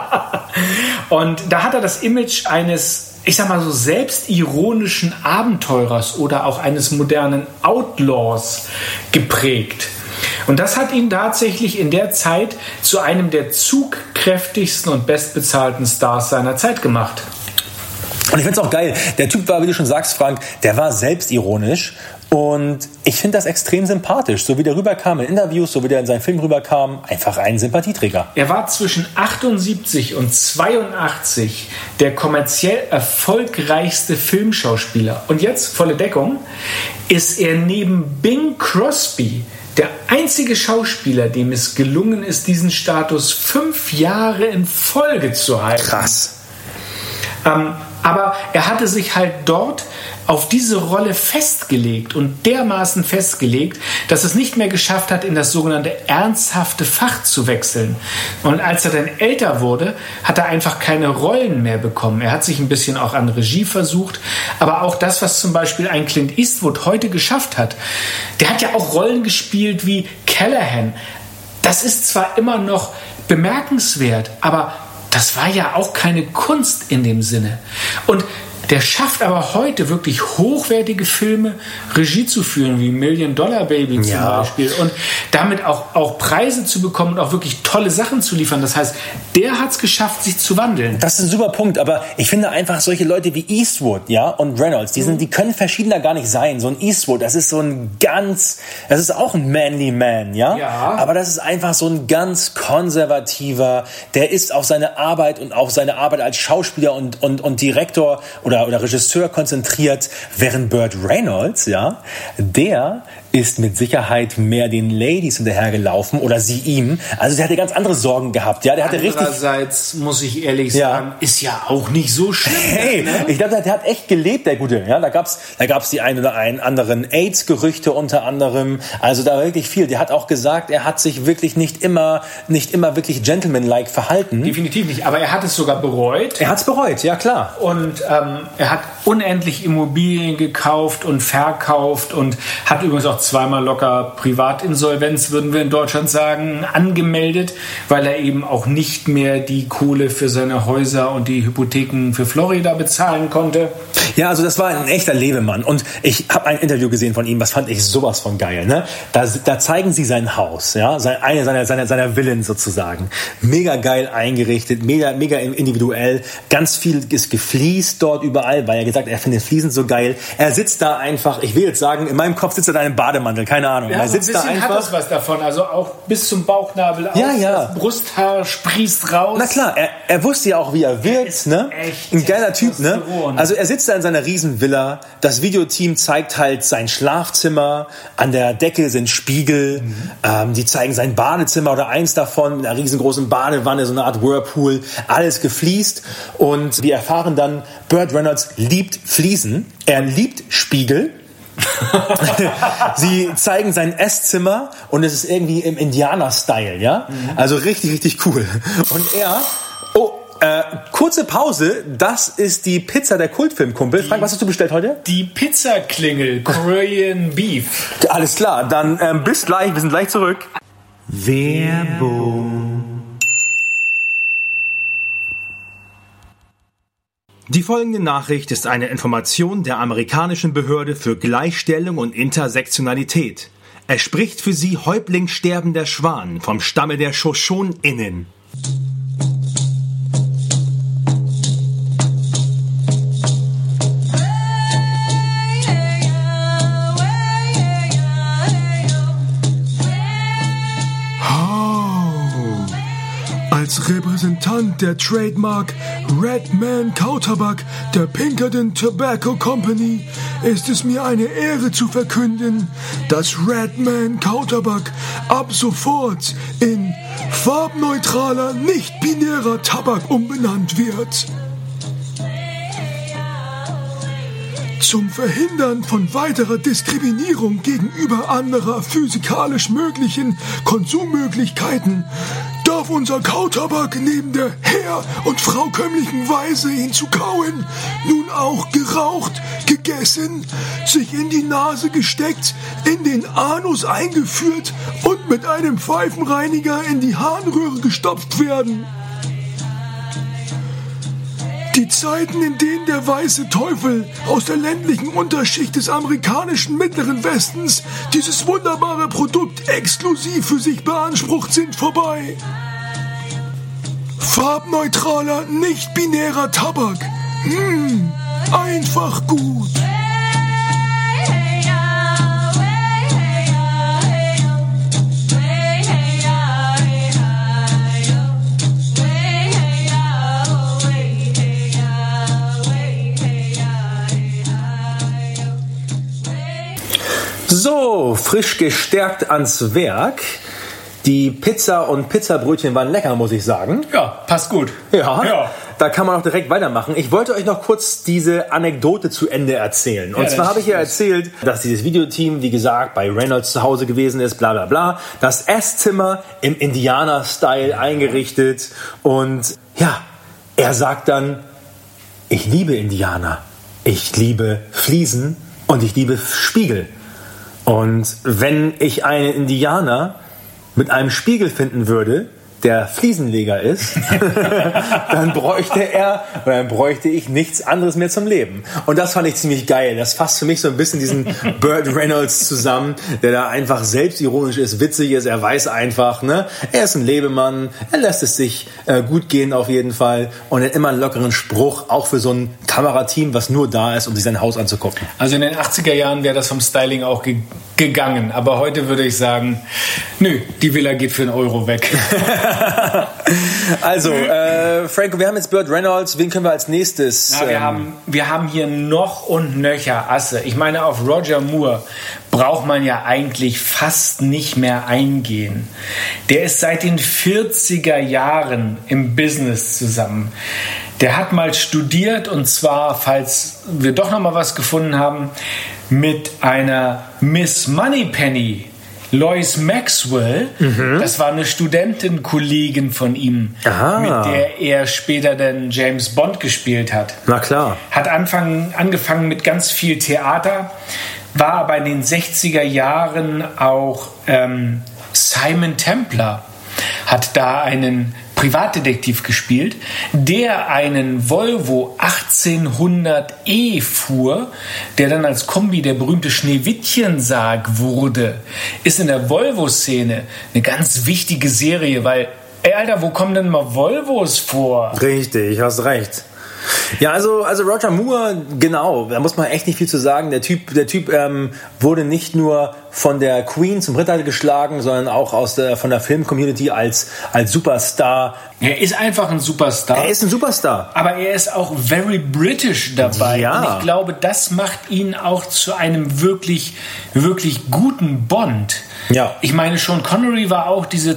Und da hat er das Image eines, ich sag mal so, selbstironischen Abenteurers oder auch eines modernen Outlaws geprägt. Und das hat ihn tatsächlich in der Zeit zu einem der zugkräftigsten und bestbezahlten Stars seiner Zeit gemacht. Und ich finde es auch geil. Der Typ war, wie du schon sagst, Frank, der war selbstironisch. Und ich finde das extrem sympathisch. So wie der rüberkam in Interviews, so wie der in seinen Film rüberkam, einfach ein Sympathieträger. Er war zwischen achtundsiebzig und zweiundachtzig der kommerziell erfolgreichste Filmschauspieler. Und jetzt, volle Deckung, ist er neben Bing Crosby der einzige Schauspieler, dem es gelungen ist, diesen Status fünf Jahre in Folge zu halten. Krass. Ähm, aber er hatte sich halt dort auf diese Rolle festgelegt und dermaßen festgelegt, dass es nicht mehr geschafft hat, in das sogenannte ernsthafte Fach zu wechseln. Und als er dann älter wurde, hat er einfach keine Rollen mehr bekommen. Er hat sich ein bisschen auch an Regie versucht, aber auch das, was zum Beispiel ein Clint Eastwood heute geschafft hat, der hat ja auch Rollen gespielt wie Callahan. Das ist zwar immer noch bemerkenswert, aber das war ja auch keine Kunst in dem Sinne. Und der schafft aber heute wirklich hochwertige Filme, Regie zu führen, wie Million Dollar Baby zum ja. Beispiel. Und damit auch, auch Preise zu bekommen und auch wirklich tolle Sachen zu liefern. Das heißt, der hat es geschafft, sich zu wandeln. Das ist ein super Punkt, aber ich finde einfach solche Leute wie Eastwood, ja, und Reynolds, die sind, die können verschiedener gar nicht sein. So ein Eastwood, das ist so ein ganz, das ist auch ein manly man, ja? Ja. Aber das ist einfach so ein ganz konservativer, der ist auf seine Arbeit und auf seine Arbeit als Schauspieler und, und, und Direktor oder Oder, oder Regisseur konzentriert, während Burt Reynolds, ja, der ist mit Sicherheit mehr den Ladies hinterhergelaufen oder sie ihm. Also der hatte ganz andere Sorgen gehabt. Ja, der hatte richtig. Andererseits muss ich ehrlich sagen, ja. ist ja auch nicht so schlimm. Hey, ne? Ich glaube, der hat echt gelebt, der Gute. Ja, da gab's, da gab's die ein oder einen anderen AIDS-Gerüchte unter anderem. Also da war wirklich viel. Der hat auch gesagt, er hat sich wirklich nicht immer, nicht immer wirklich gentlemanlike verhalten. Definitiv nicht. Aber er hat es sogar bereut. Er hat es bereut, ja klar. Und ähm, er hat unendlich Immobilien gekauft und verkauft und hat übrigens auch zweimal locker Privatinsolvenz, würden wir in Deutschland sagen, angemeldet, weil er eben auch nicht mehr die Kohle für seine Häuser und die Hypotheken für Florida bezahlen konnte. Ja, also das war ein echter Lebemann. Und ich habe ein Interview gesehen von ihm, was fand ich sowas von geil. Ne? Da, da zeigen sie sein Haus, ja, eine seiner, seiner, seiner Villen sozusagen. Mega geil eingerichtet, mega, mega individuell. Ganz viel ist gefliest dort überall, weil er gesagt hat, er findet Fliesen so geil. Er sitzt da einfach, ich will jetzt sagen, in meinem Kopf sitzt er da in einem Bademantel, keine Ahnung. Ja, er sitzt so ein bisschen da einfach. Hat es was davon, also auch bis zum Bauchnabel auf, ja, ja. Das Brusthaar sprießt raus. Na klar, er, er wusste ja auch, wie er wirkt, ne? Echt, ein geiler Typ, ne? Testosteron. Also er sitzt da in seiner Riesenvilla, das Videoteam zeigt halt sein Schlafzimmer, an der Decke sind Spiegel, mhm. ähm, die zeigen sein Badezimmer oder eins davon mit einer riesengroßen Badewanne, so eine Art Whirlpool, alles gefliest und wir erfahren dann, Burt Reynolds liebt Fliesen, er liebt Spiegel. Sie zeigen sein Esszimmer und es ist irgendwie im Indianer-Style, ja? Mhm. Also richtig, richtig cool. Und er, oh, äh, kurze Pause, das ist die Pizza der Kultfilmkumpel. Frank, was hast du bestellt heute? Die Pizzaklingel, Korean Beef. Alles klar, dann ähm, bis gleich, wir sind gleich zurück. Werbung. Die folgende Nachricht ist eine Information der amerikanischen Behörde für Gleichstellung und Intersektionalität. Es spricht für Sie Häuptling sterbender Schwan vom Stamme der Shoshone-Innen. Als Repräsentant der Trademark Redman Kautabak der Pinkerton Tobacco Company ist es mir eine Ehre zu verkünden, dass Redman Kautabak ab sofort in farbneutraler, nicht-binärer Tabak umbenannt wird. Zum Verhindern von weiterer Diskriminierung gegenüber anderer physikalisch möglichen Konsummöglichkeiten darf unser Kautabak neben der herr- und fraukömmlichen Weise, ihn zu kauen, nun auch geraucht, gegessen, sich in die Nase gesteckt, in den Anus eingeführt und mit einem Pfeifenreiniger in die Harnröhre gestopft werden. Die Zeiten, in denen der weiße Teufel aus der ländlichen Unterschicht des amerikanischen Mittleren Westens dieses wunderbare Produkt exklusiv für sich beansprucht, sind vorbei. Farbneutraler, nicht-binärer Tabak. Mmh, einfach gut. So, frisch gestärkt ans Werk. Die Pizza und Pizzabrötchen waren lecker, muss ich sagen. Ja, passt gut. Ja, ja. Da kann man auch direkt weitermachen. Ich wollte euch noch kurz diese Anekdote zu Ende erzählen. Und ja, zwar habe ich ja erzählt, dass dieses Videoteam, wie gesagt, bei Reynolds zu Hause gewesen ist, bla bla bla. Das Esszimmer im Indianer-Style eingerichtet. Und ja, er sagt dann, ich liebe Indianer, ich liebe Fliesen und ich liebe Spiegel. Und wenn ich einen Indianer mit einem Spiegel finden würde, der Fliesenleger ist, dann bräuchte er oder dann bräuchte ich nichts anderes mehr zum Leben. Und das fand ich ziemlich geil. Das fasst für mich so ein bisschen diesen Burt Reynolds zusammen, der da einfach selbstironisch ist, witzig ist. Er weiß einfach, ne, er ist ein Lebemann, er lässt es sich äh, gut gehen auf jeden Fall und er hat immer einen lockeren Spruch, auch für so ein Kamerateam, was nur da ist, um sich sein Haus anzugucken. Also in den achtziger Jahren wäre das vom Styling auch ge- gegangen. Aber heute würde ich sagen, nö, die Villa geht für einen Euro weg. Also, äh, Franco, wir haben jetzt Burt Reynolds. Wen können wir als nächstes? Ja, wir, ähm, haben, wir haben hier noch und nöcher Asse. Ich meine, auf Roger Moore braucht man ja eigentlich fast nicht mehr eingehen. Der ist seit den vierziger Jahren im Business zusammen. Der hat mal studiert, und zwar, falls wir doch noch mal was gefunden haben, mit einer Miss Moneypenny, Lois Maxwell. Mhm. Das war eine Studentenkollegin von ihm, Aha. mit der er später dann James Bond gespielt hat. Na klar. Hat anfang, angefangen mit ganz viel Theater, war aber in den sechziger Jahren auch ähm, Simon Templar, hat da einen Privatdetektiv gespielt, der einen Volvo achtzehnhundert E fuhr, der dann als Kombi der berühmte Schneewittchensarg wurde. Ist in der Volvo-Szene eine ganz wichtige Serie, weil, ey Alter, wo kommen denn mal Volvos vor? Richtig, hast recht. Ja, also, also Roger Moore, genau, da muss man echt nicht viel zu sagen. Der Typ, der Typ ähm, wurde nicht nur von der Queen zum Ritter geschlagen, sondern auch aus der, von der Film-Community als, als Superstar. Er ist einfach ein Superstar. Er ist ein Superstar. Aber er ist auch very British dabei. Ja. Und ich glaube, das macht ihn auch zu einem wirklich, wirklich guten Bond. Ja. Ich meine, Sean Connery war auch diese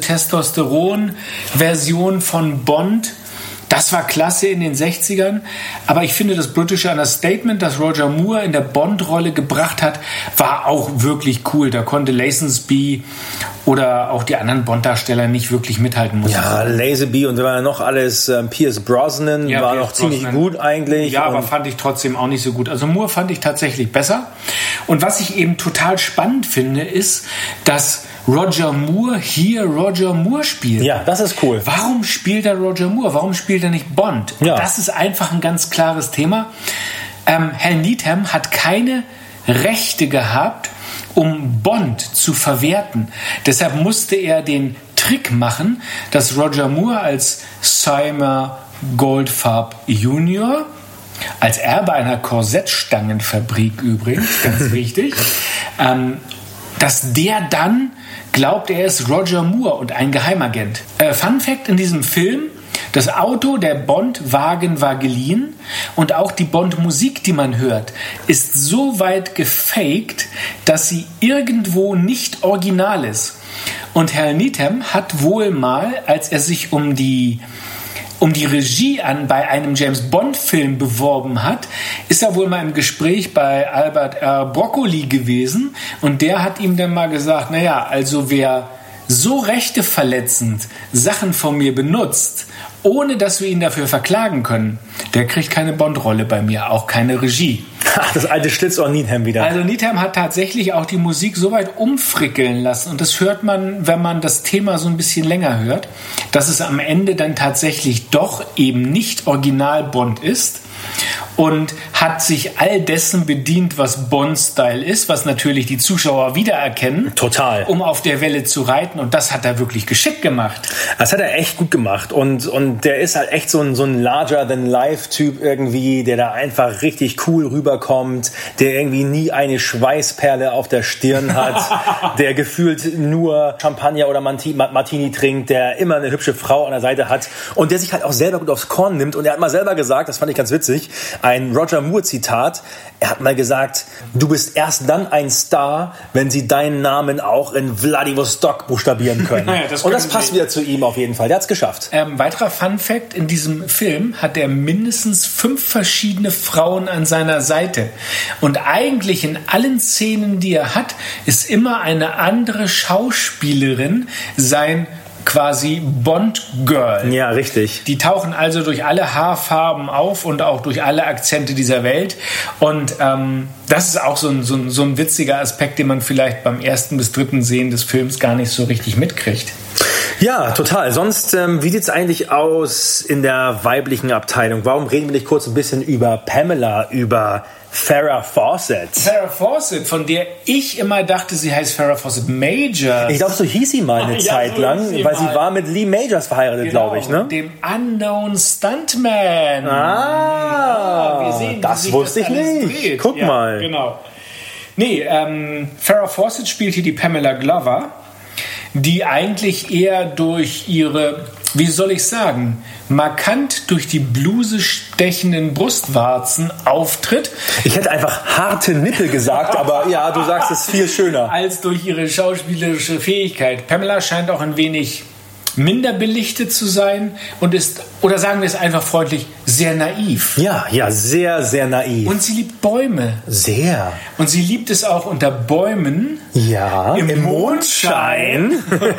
Testosteron-Version von Bond. Das war klasse in den sechzigern, aber ich finde, das britische Understatement, das Roger Moore in der Bond-Rolle gebracht hat, war auch wirklich cool. Da konnte Lazenby oder auch die anderen Bond-Darsteller nicht wirklich mithalten. Muss ja, Lazenby und da war ja noch alles, ähm, Pierce Brosnan ja, war Pierce noch ziemlich Brosnan. gut eigentlich. Ja, aber fand ich trotzdem auch nicht so gut. Also Moore fand ich tatsächlich besser. Und was ich eben total spannend finde, ist, dass Roger Moore hier Roger Moore spielt. Ja, das ist cool. Warum spielt er Roger Moore? Warum spielt er nicht Bond? Ja. Das ist einfach ein ganz klares Thema. Ähm, Hal Needham hat keine Rechte gehabt, um Bond zu verwerten. Deshalb musste er den Trick machen, dass Roger Moore als Seymour Goldfarb Junior, als Erbe einer Korsettstangenfabrik übrigens, ganz wichtig, ähm, dass der dann glaubt, er ist Roger Moore und ein Geheimagent. Äh, Fun Fact in diesem Film: Das Auto, der Bond-Wagen war geliehen und auch die Bond-Musik, die man hört, ist so weit gefaked, dass sie irgendwo nicht original ist. Und Hal Needham hat wohl mal, als er sich um die um die Regie an bei einem James-Bond-Film beworben hat, ist er wohl mal im Gespräch bei Albert R. Broccoli gewesen und der hat ihm dann mal gesagt, naja, also wer so rechteverletzend Sachen von mir benutzt ohne dass wir ihn dafür verklagen können, der kriegt keine Bond-Rolle bei mir, auch keine Regie. Ach, das alte Schlitzohr Needham wieder. Also Needham hat tatsächlich auch die Musik so weit umfrickeln lassen, und das hört man, wenn man das Thema so ein bisschen länger hört, dass es am Ende dann tatsächlich doch eben nicht Original Bond ist, und hat sich all dessen bedient, was Bond-Style ist, was natürlich die Zuschauer wiedererkennen. Total. Um auf der Welle zu reiten, und das hat er wirklich geschickt gemacht. Das hat er echt gut gemacht, und, und der ist halt echt so ein, so ein Larger-than-Life-Typ irgendwie, der da einfach richtig cool rüberkommt, der irgendwie nie eine Schweißperle auf der Stirn hat, der gefühlt nur Champagner oder Martini trinkt, der immer eine hübsche Frau an der Seite hat und der sich halt auch selber gut aufs Korn nimmt. Und er hat mal selber gesagt, das fand ich ganz witzig, ein Roger Moore-Zitat, er hat mal gesagt, du bist erst dann ein Star, wenn sie deinen Namen auch in Vladivostok buchstabieren können. Ja, das und das passt wieder zu ihm auf jeden Fall, der hat es geschafft. Ähm, weiterer Fun-Fact, in diesem Film hat er mindestens fünf verschiedene Frauen an seiner Seite. Und eigentlich in allen Szenen, die er hat, ist immer eine andere Schauspielerin sein quasi Bond-Girl. Ja, richtig. Die tauchen also durch alle Haarfarben auf und auch durch alle Akzente dieser Welt. Und ähm, das ist auch so ein, so, ein, so ein witziger Aspekt, den man vielleicht beim ersten bis dritten Sehen des Films gar nicht so richtig mitkriegt. Ja, total. Sonst, ähm, wie sieht's eigentlich aus in der weiblichen Abteilung? Warum reden wir nicht kurz ein bisschen über Pamela, über Farrah Fawcett? Farrah Fawcett, von der ich immer dachte, sie heißt Farrah Fawcett Majors. Ich glaube, so hieß sie mal eine ah, Zeit ja, so lang, sie weil mal. sie war mit Lee Majors verheiratet, genau, glaube ich, ne? Dem Unknown Stuntman. Ah, ja, wir sehen, das wusste das ich nicht. Dreht. Guck ja, mal. Genau. Nee, ähm, Farrah Fawcett spielt hier die Pamela Glover, die eigentlich eher durch ihre, wie soll ich sagen, markant durch die Bluse stechenden Brustwarzen auftritt. Ich hätte einfach harte Nippel gesagt, aber ja, du sagst es viel schöner. Als durch ihre schauspielerische Fähigkeit. Pamela scheint auch ein wenig minder belichtet zu sein und ist, oder sagen wir es einfach freundlich, sehr naiv. Ja, ja, sehr, sehr naiv. Und sie liebt Bäume. Sehr. Und sie liebt es auch unter Bäumen. Ja, im, im Mondschein.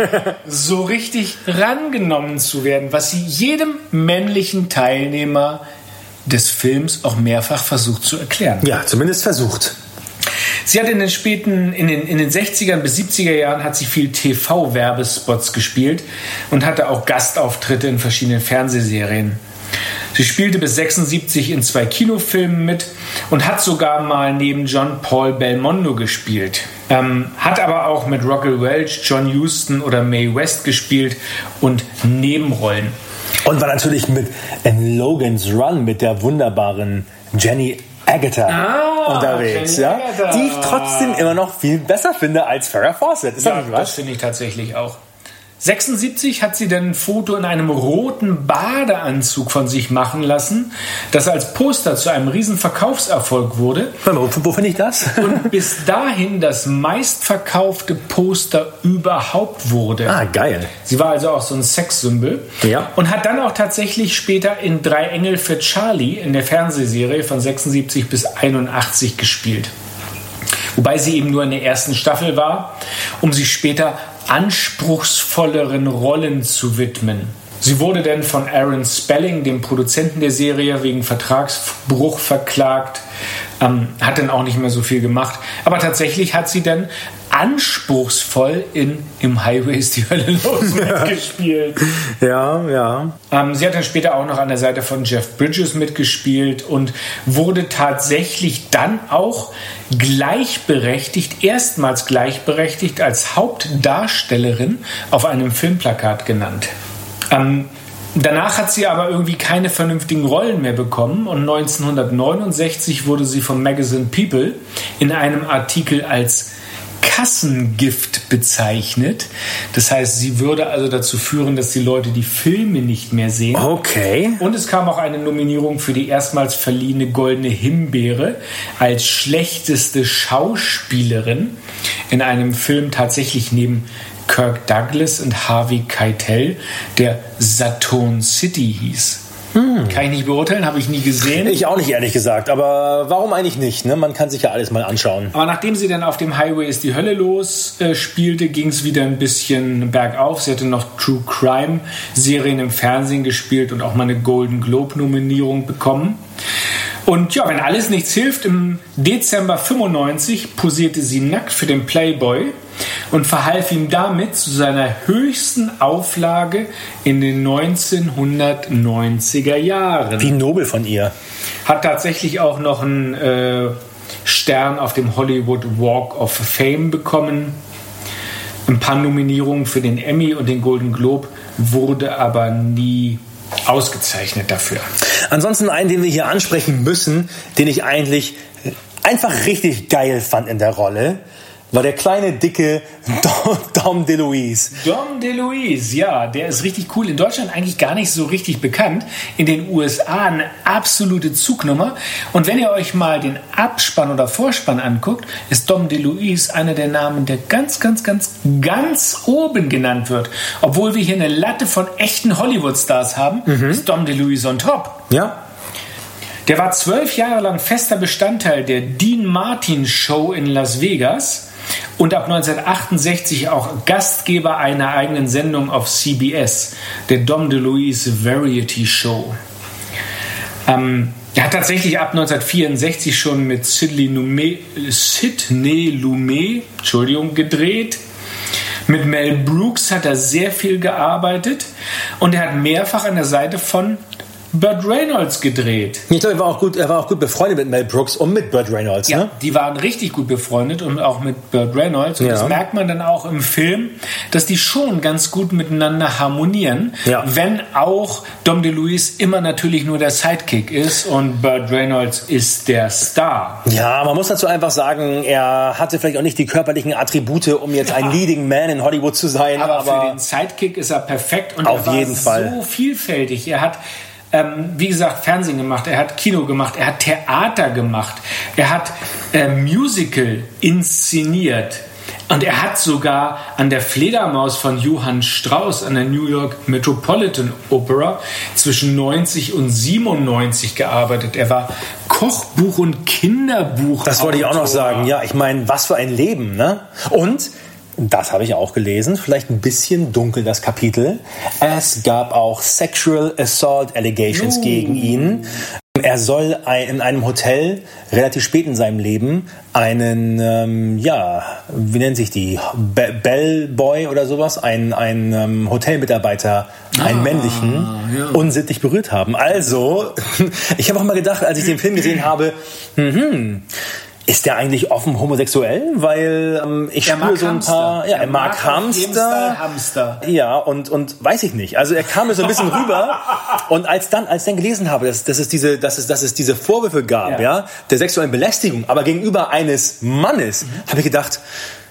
so richtig rangenommen zu werden, was sie jedem männlichen Teilnehmer des Films auch mehrfach versucht zu erklären. Ja, zumindest versucht. Sie hat in den späten, in den, in den sechzigern bis siebziger Jahren hat sie viel T V-Werbespots gespielt und hatte auch Gastauftritte in verschiedenen Fernsehserien. Sie spielte bis sechsundsiebzig in zwei Kinofilmen mit und hat sogar mal neben John Paul Belmondo gespielt. Ähm, hat aber auch mit Rockwell Welch, John Huston oder Mae West gespielt und Nebenrollen. Und war natürlich mit in Logan's Run mit der wunderbaren Jenny Agutter ah, unterwegs, ja, Agutter. Die ich trotzdem immer noch viel besser finde als Farrah Fawcett. Ist ja, das nicht was? Das finde ich tatsächlich auch. sechsundsiebzig hat sie dann ein Foto in einem roten Badeanzug von sich machen lassen, das als Poster zu einem riesen Verkaufserfolg wurde. Wo, wo finde ich das? Und bis dahin das meistverkaufte Poster überhaupt wurde. Ah, geil. Sie war also auch so ein Sexsymbol. Ja. Und hat dann auch tatsächlich später in Drei Engel für Charlie in der Fernsehserie von sechsundsiebzig bis einundachtzig gespielt. Wobei sie eben nur in der ersten Staffel war, um sich später anspruchsvolleren Rollen zu widmen. Sie wurde dann von Aaron Spelling, dem Produzenten der Serie, wegen Vertragsbruch verklagt, ähm, hat dann auch nicht mehr so viel gemacht. Aber tatsächlich hat sie dann anspruchsvoll in Im Highway ist die Hölle los mitgespielt. Ja, ja. Ähm, sie hat dann später auch noch an der Seite von Jeff Bridges mitgespielt und wurde tatsächlich dann auch gleichberechtigt, erstmals gleichberechtigt als Hauptdarstellerin auf einem Filmplakat genannt. Ähm, danach hat sie aber irgendwie keine vernünftigen Rollen mehr bekommen und neunzehnhundertneunundsechzig wurde sie vom Magazine People in einem Artikel als Kassengift bezeichnet. Das heißt, sie würde also dazu führen, dass die Leute die Filme nicht mehr sehen. Okay. Und es kam auch eine Nominierung für die erstmals verliehene Goldene Himbeere als schlechteste Schauspielerin in einem Film, tatsächlich neben Kirk Douglas und Harvey Keitel, der Saturn City hieß. Hm. Kann ich nicht beurteilen, habe ich nie gesehen. Ich auch nicht, ehrlich gesagt. Aber warum eigentlich nicht? Ne? Man kann sich ja alles mal anschauen. Aber nachdem sie dann auf dem Highway ist die Hölle los äh, spielte, ging es wieder ein bisschen bergauf. Sie hatte noch True Crime Serien im Fernsehen gespielt und auch mal eine Golden Globe Nominierung bekommen. Und ja, wenn alles nichts hilft, im Dezember fünfundneunzig posierte sie nackt für den Playboy und verhalf ihm damit zu seiner höchsten Auflage in den neunzehnhundertneunziger Jahren. Wie nobel von ihr. Hat tatsächlich auch noch einen äh, Stern auf dem Hollywood Walk of Fame bekommen. Ein paar Nominierungen für den Emmy und den Golden Globe, wurde aber nie ausgezeichnet dafür. Ansonsten einen, den wir hier ansprechen müssen, den ich eigentlich einfach richtig geil fand in der Rolle, war der kleine, dicke Dom DeLuise. Dom DeLuise, ja, der ist richtig cool. In Deutschland eigentlich gar nicht so richtig bekannt. In den U S A eine absolute Zugnummer. Und wenn ihr euch mal den Abspann oder Vorspann anguckt, ist Dom DeLuise einer der Namen, der ganz, ganz, ganz, ganz oben genannt wird. Obwohl wir hier eine Latte von echten Hollywood-Stars haben, mhm. ist Dom DeLuise on top. Ja. Der war zwölf Jahre lang fester Bestandteil der Dean Martin Show in Las Vegas. Und ab neunzehnhundertachtundsechzig auch Gastgeber einer eigenen Sendung auf C B S, der Dom DeLuise Variety Show. Ähm, er hat tatsächlich ab neunzehnhundertvierundsechzig schon mit Sidney Lumet, Sidney Lumet Entschuldigung, gedreht. Mit Mel Brooks hat er sehr viel gearbeitet und er hat mehrfach an der Seite von Burt Reynolds gedreht. Ich glaube, er war auch gut, er war auch gut befreundet mit Mel Brooks und mit Burt Reynolds. Ja, ne? Die waren richtig gut befreundet und auch mit Burt Reynolds. Und ja. Das merkt man dann auch im Film, dass die schon ganz gut miteinander harmonieren. Ja. Wenn auch Dom DeLuise immer natürlich nur der Sidekick ist und Burt Reynolds ist der Star. Ja, man muss dazu einfach sagen, er hatte vielleicht auch nicht die körperlichen Attribute, um jetzt ja. ein Leading Man in Hollywood zu sein. Aber, aber für den Sidekick ist er perfekt und auf er war jeden Fall so vielfältig. Er hat Ähm, wie gesagt, Fernsehen gemacht, er hat Kino gemacht, er hat Theater gemacht, er hat äh, Musical inszeniert und er hat sogar an der Fledermaus von Johann Strauss an der New York Metropolitan Opera zwischen neunzig und siebenundneunzig gearbeitet. Er war Kochbuch- und Kinderbuch. Das wollte ich auch noch sagen. Ja, ich meine, was für ein Leben, ne? Und das habe ich auch gelesen, vielleicht ein bisschen dunkel das Kapitel. Es gab auch Sexual Assault Allegations uh. gegen ihn. Er soll in einem Hotel relativ spät in seinem Leben einen, ähm, ja, wie nennt sich die, Be- Bellboy oder sowas, einen, einen ähm, Hotelmitarbeiter, einen ah, männlichen, ja. unsittlich berührt haben. Also, ich habe auch mal gedacht, als ich den Film gesehen habe, hm, ist der eigentlich offen homosexuell? Weil ähm, ich spüre so ein Hamster. paar... Ja, er, er mag, mag Hamster. Hamster. Ja, und, und weiß ich nicht. Also er kam mir so ein bisschen rüber. Und als dann, als ich dann gelesen habe, dass, dass, es diese, dass, es, dass es diese Vorwürfe gab, ja. ja der sexuellen Belästigung, aber gegenüber eines Mannes, mhm. habe ich gedacht...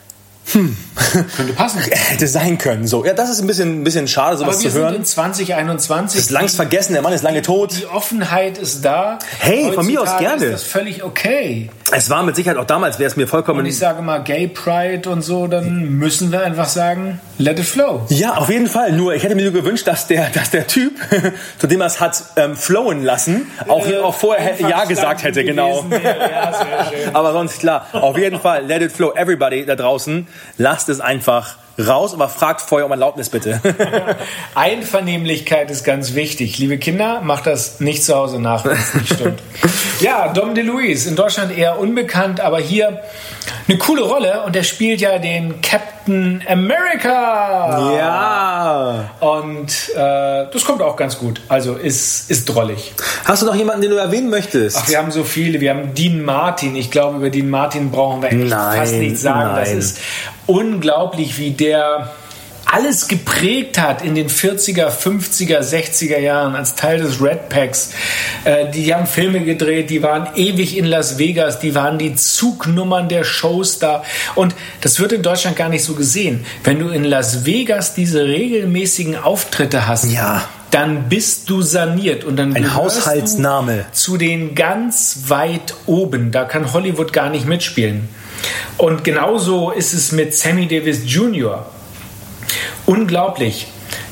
Hm. Könnte passen. Hätte sein können. So, ja, das ist ein bisschen, ein bisschen schade, sowas zu hören. Aber wir sind in zwanzig einundzwanzig. Ist längst vergessen, der Mann ist lange tot. Die Offenheit ist da. Hey, heutzutage von mir aus gerne. Ist das völlig okay. Es war mit Sicherheit auch damals, wäre es mir vollkommen... Und ich sage mal Gay Pride und so, dann müssen wir einfach sagen, let it flow. Ja, auf jeden Fall. Nur, ich hätte mir nur gewünscht, dass der, dass der Typ, zu dem er es hat ähm, flowen lassen, auch, äh, auch vorher hätte, Ja gesagt hätte, genau. Ja, sehr schön. Aber sonst klar, auf jeden Fall, let it flow. Everybody da draußen, lasst es einfach raus, aber fragt vorher um Erlaubnis bitte. Einvernehmlichkeit ist ganz wichtig. Liebe Kinder, macht das nicht zu Hause nach, wenn es nicht stimmt. Ja, Dom DeLuise, in Deutschland eher unbekannt, aber hier eine coole Rolle und er spielt ja den Captain America. Ja. Und äh, das kommt auch ganz gut. Also ist, ist drollig. Hast du noch jemanden, den du erwähnen möchtest? Ach, wir haben so viele. Wir haben Dean Martin. Ich glaube, über Dean Martin brauchen wir echt nein, fast nichts sagen. Nein. Das ist unglaublich, wie der alles geprägt hat in den vierziger, fünfziger, sechziger Jahren als Teil des Red Packs. Äh, die haben Filme gedreht, die waren ewig in Las Vegas, die waren die Zugnummern der Shows da. Und das wird in Deutschland gar nicht so gesehen. Wenn du in Las Vegas diese regelmäßigen Auftritte hast, ja. dann bist du saniert. Und dann ein Haushaltsname du zu den ganz weit oben. Da kann Hollywood gar nicht mitspielen. Und genauso ist es mit Sammy Davis Junior Unglaublich.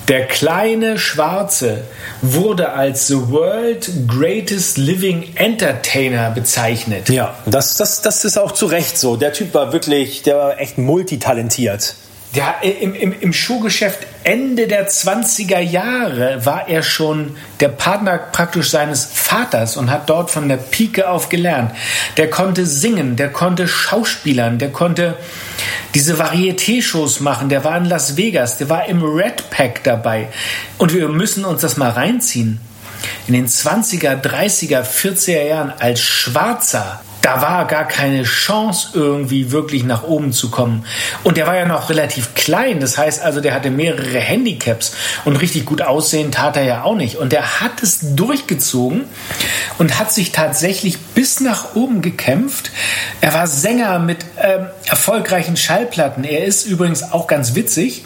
Der kleine Schwarze wurde als The World Greatest Living Entertainer bezeichnet. Ja, das, das, das ist auch zu Recht so. Der Typ war wirklich, der war echt multitalentiert. Ja, im, im, im Showgeschäft Ende der zwanziger Jahre war er schon der Partner praktisch seines Vaters und hat dort von der Pike auf gelernt. Der konnte singen, der konnte schauspielern, der konnte diese Varieté-Shows machen, der war in Las Vegas, der war im Red Pack dabei. Und wir müssen uns das mal reinziehen. In den zwanziger, dreißiger, vierziger Jahren als Schwarzer, da war gar keine Chance, irgendwie wirklich nach oben zu kommen. Und der war ja noch relativ klein. Das heißt also, der hatte mehrere Handicaps. Und richtig gut aussehen tat er ja auch nicht. Und der hat es durchgezogen und hat sich tatsächlich bis nach oben gekämpft. Er war Sänger mit ähm, erfolgreichen Schallplatten. Er ist übrigens auch ganz witzig,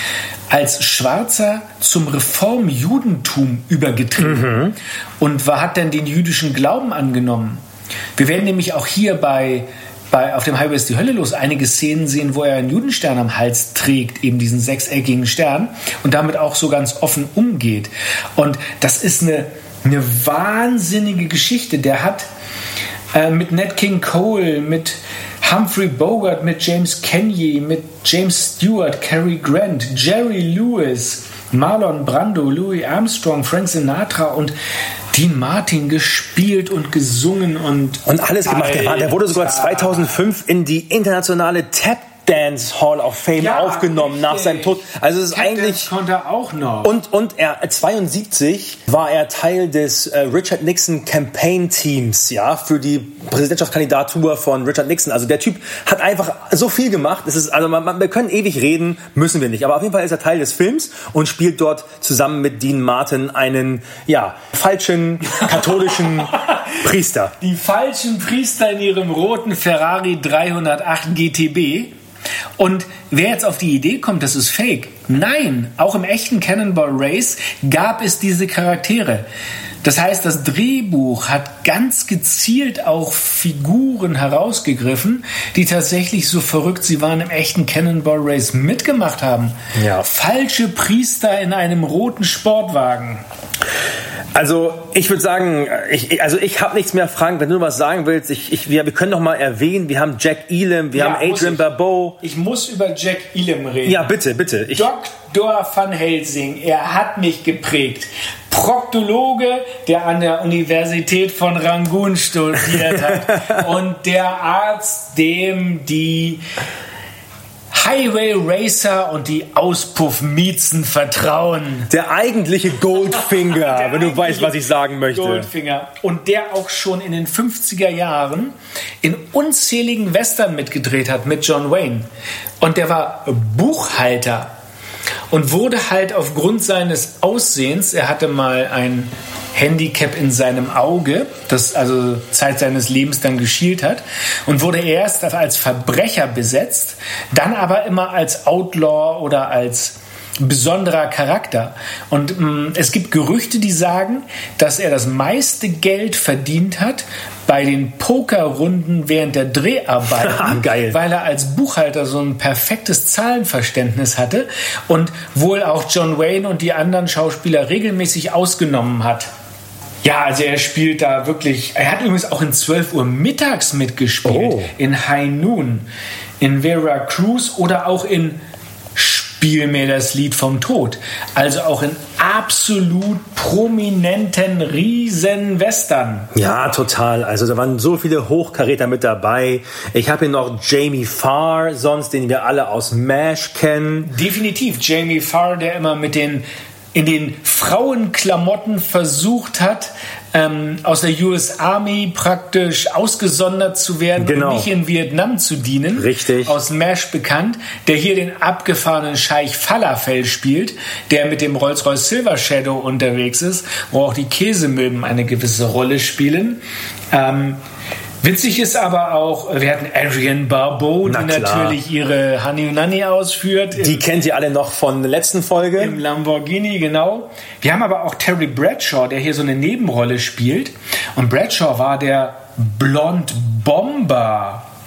als Schwarzer zum Reformjudentum übergetreten. Mhm. Und war, hat dann den jüdischen Glauben angenommen. Wir werden nämlich auch hier bei, bei Auf dem Highway ist die Hölle los einige Szenen sehen, wo er einen Judenstern am Hals trägt, eben diesen sechseckigen Stern, und damit auch so ganz offen umgeht. Und das ist eine, eine wahnsinnige Geschichte. Der hat äh, mit Nat King Cole, mit Humphrey Bogart, mit James Cagney, mit James Stewart, Cary Grant, Jerry Lewis, Marlon Brando, Louis Armstrong, Frank Sinatra und Dean Martin gespielt und gesungen und... Und alles gemacht. Der, war, der wurde sogar zweitausendfünf in die internationale Tap Dance Hall of Fame ja, aufgenommen richtig. Nach seinem Tod. Also es ist Tap eigentlich Dance konnte er auch noch. Und und er zweiundsiebzig war er Teil des äh, Richard Nixon Campaign Teams, ja, für die Präsidentschaftskandidatur von Richard Nixon. Also der Typ hat einfach so viel gemacht. Es ist also man, man, wir können ewig reden, müssen wir nicht. Aber auf jeden Fall ist er Teil des Films und spielt dort zusammen mit Dean Martin einen ja falschen katholischen Priester. Die falschen Priester in ihrem roten Ferrari dreihundertacht G T B. Und wer jetzt auf die Idee kommt, das ist fake. Nein, auch im echten Cannonball Race gab es diese Charaktere. Das heißt, das Drehbuch hat ganz gezielt auch Figuren herausgegriffen, die tatsächlich so verrückt sie waren im echten Cannonball Race mitgemacht haben. Ja. Falsche Priester in einem roten Sportwagen. Also ich würde sagen, ich, also ich habe nichts mehr, Frank, wenn du was sagen willst. Ich, ich, wir, wir können noch mal erwähnen, wir haben Jack Elam, wir ja, haben Adrian ich, Barbeau. Ich muss über Jack Elam reden. Ja, bitte, bitte. Ich, Doktor Van Helsing, er hat mich geprägt. Proktologe, der an der Universität von Rangoon studiert hat und der Arzt, dem die Highway Racer und die Auspuffmiezen vertrauen. Der eigentliche Goldfinger, der wenn du weißt, was ich sagen möchte. Goldfinger. Und der auch schon in den fünfziger Jahren in unzähligen Western mitgedreht hat mit John Wayne. Und der war Buchhalter und wurde halt aufgrund seines Aussehens, er hatte mal ein Handicap in seinem Auge, das also Zeit seines Lebens dann geschielt hat, und wurde erst als Verbrecher besetzt, dann aber immer als Outlaw oder als besonderer Charakter. Und mh, es gibt Gerüchte, die sagen, dass er das meiste Geld verdient hat bei den Pokerrunden während der Dreharbeiten, Geil. weil er als Buchhalter so ein perfektes Zahlenverständnis hatte und wohl auch John Wayne und die anderen Schauspieler regelmäßig ausgenommen hat. Ja, also er spielt da wirklich, er hat übrigens auch in zwölf Uhr mittags mitgespielt, oh. in High Noon, in Veracruz oder auch in Spiel mir das Lied vom Tod. Also auch in absolut prominenten Riesen-Western. Ja, total. Also da waren so viele Hochkaräter mit dabei. Ich habe hier noch Jamie Farr, sonst den wir alle aus MASH kennen. Definitiv. Jamie Farr, der immer mit den in den Frauenklamotten versucht hat, ähm, aus der U S Army praktisch ausgesondert zu werden, genau. und nicht in Vietnam zu dienen. Richtig. Aus MASH bekannt, der hier den abgefahrenen Scheich Falafel spielt, der mit dem Rolls-Royce Silver Shadow unterwegs ist, wo auch die Käsemilben eine gewisse Rolle spielen. Ähm, Witzig ist aber auch, wir hatten Adrian Barbeau, die natürlich ihre Honey Nanny ausführt. Die im, kennt ihr alle noch von der letzten Folge. Im Lamborghini, genau. Wir haben aber auch Terry Bradshaw, der hier so eine Nebenrolle spielt. Und Bradshaw war der Blond Bomber.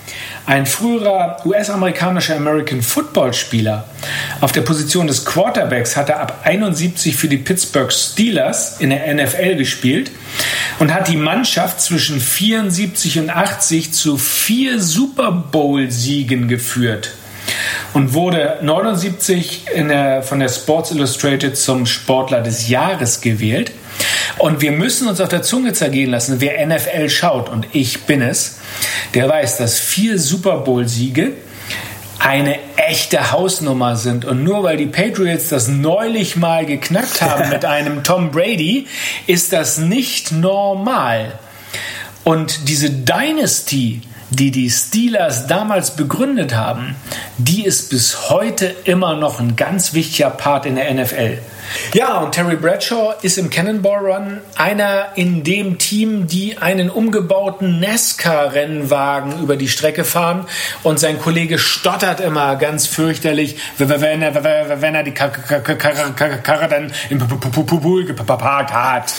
ein früherer U S-amerikanischer American Football-Spieler. Auf der Position des Quarterbacks hat er ab einundsiebzig für die Pittsburgh Steelers in der N F L gespielt und hat die Mannschaft zwischen vierundsiebzig und achtzig zu vier Super Bowl-Siegen geführt und wurde neunundsiebzig in der, von der Sports Illustrated zum Sportler des Jahres gewählt. Und wir müssen uns auf der Zunge zergehen lassen, wer N F L schaut, und ich bin es, der weiß, dass vier Super Bowl-Siege eine echte Hausnummer sind. Und nur weil die Patriots das neulich mal geknackt haben mit einem Tom Brady, ist das nicht normal. Und diese Dynasty, die die Steelers damals begründet haben, die ist bis heute immer noch ein ganz wichtiger Part in der N F L. Ja, und Terry Bradshaw ist im Cannonball Run einer in dem Team, die einen umgebauten NASCAR-Rennwagen über die Strecke fahren, und sein Kollege stottert immer ganz fürchterlich, wenn er, wenn er die Karre dann im Pool geparkt hat.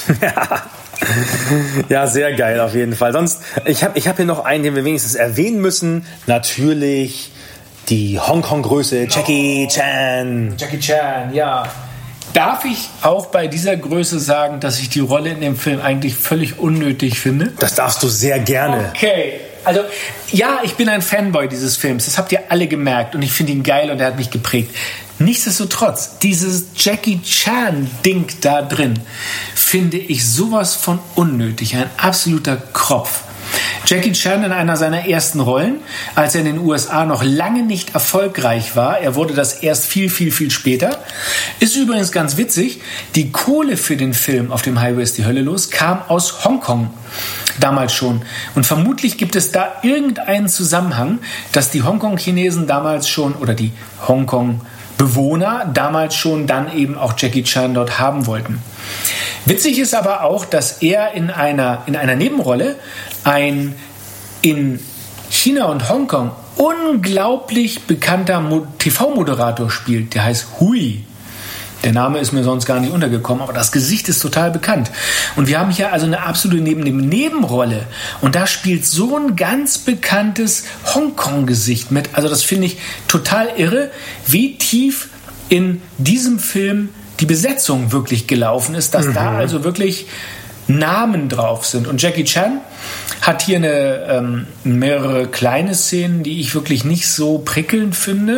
Ja, sehr geil auf jeden Fall. Sonst, ich habe ich hab hier noch einen, den wir wenigstens erwähnen müssen. Natürlich die Hongkong-Größe Jackie Chan. Jackie Chan, ja. Darf ich auch bei dieser Größe sagen, dass ich die Rolle in dem Film eigentlich völlig unnötig finde? Das darfst du sehr gerne. Okay, also ja, ich bin ein Fanboy dieses Films. Das habt ihr alle gemerkt und ich finde ihn geil und er hat mich geprägt. Nichtsdestotrotz, dieses Jackie Chan-Ding da drin finde ich sowas von unnötig. Ein absoluter Kropf. Jackie Chan in einer seiner ersten Rollen, als er in den U S A noch lange nicht erfolgreich war, er wurde das erst viel, viel, viel später, ist übrigens ganz witzig, die Kohle für den Film Auf dem Highway ist die Hölle los kam aus Hongkong. Damals schon. Und vermutlich gibt es da irgendeinen Zusammenhang, dass die Hongkong-Chinesen damals schon, oder die Hongkong-Bewohner damals schon dann eben auch Jackie Chan dort haben wollten. Witzig ist aber auch, dass er in einer, in einer Nebenrolle ein in China und Hongkong unglaublich bekannter T V-Moderator spielt. Der heißt Hui. Der Name ist mir sonst gar nicht untergekommen, aber das Gesicht ist total bekannt. Und wir haben hier also eine absolute Neben- Nebenrolle. Und da spielt so ein ganz bekanntes Hongkong-Gesicht mit. Also das finde ich total irre, wie tief in diesem Film die Besetzung wirklich gelaufen ist, dass mhm. da also wirklich Namen drauf sind. Und Jackie Chan hat hier eine, ähm, mehrere kleine Szenen, die ich wirklich nicht so prickelnd finde.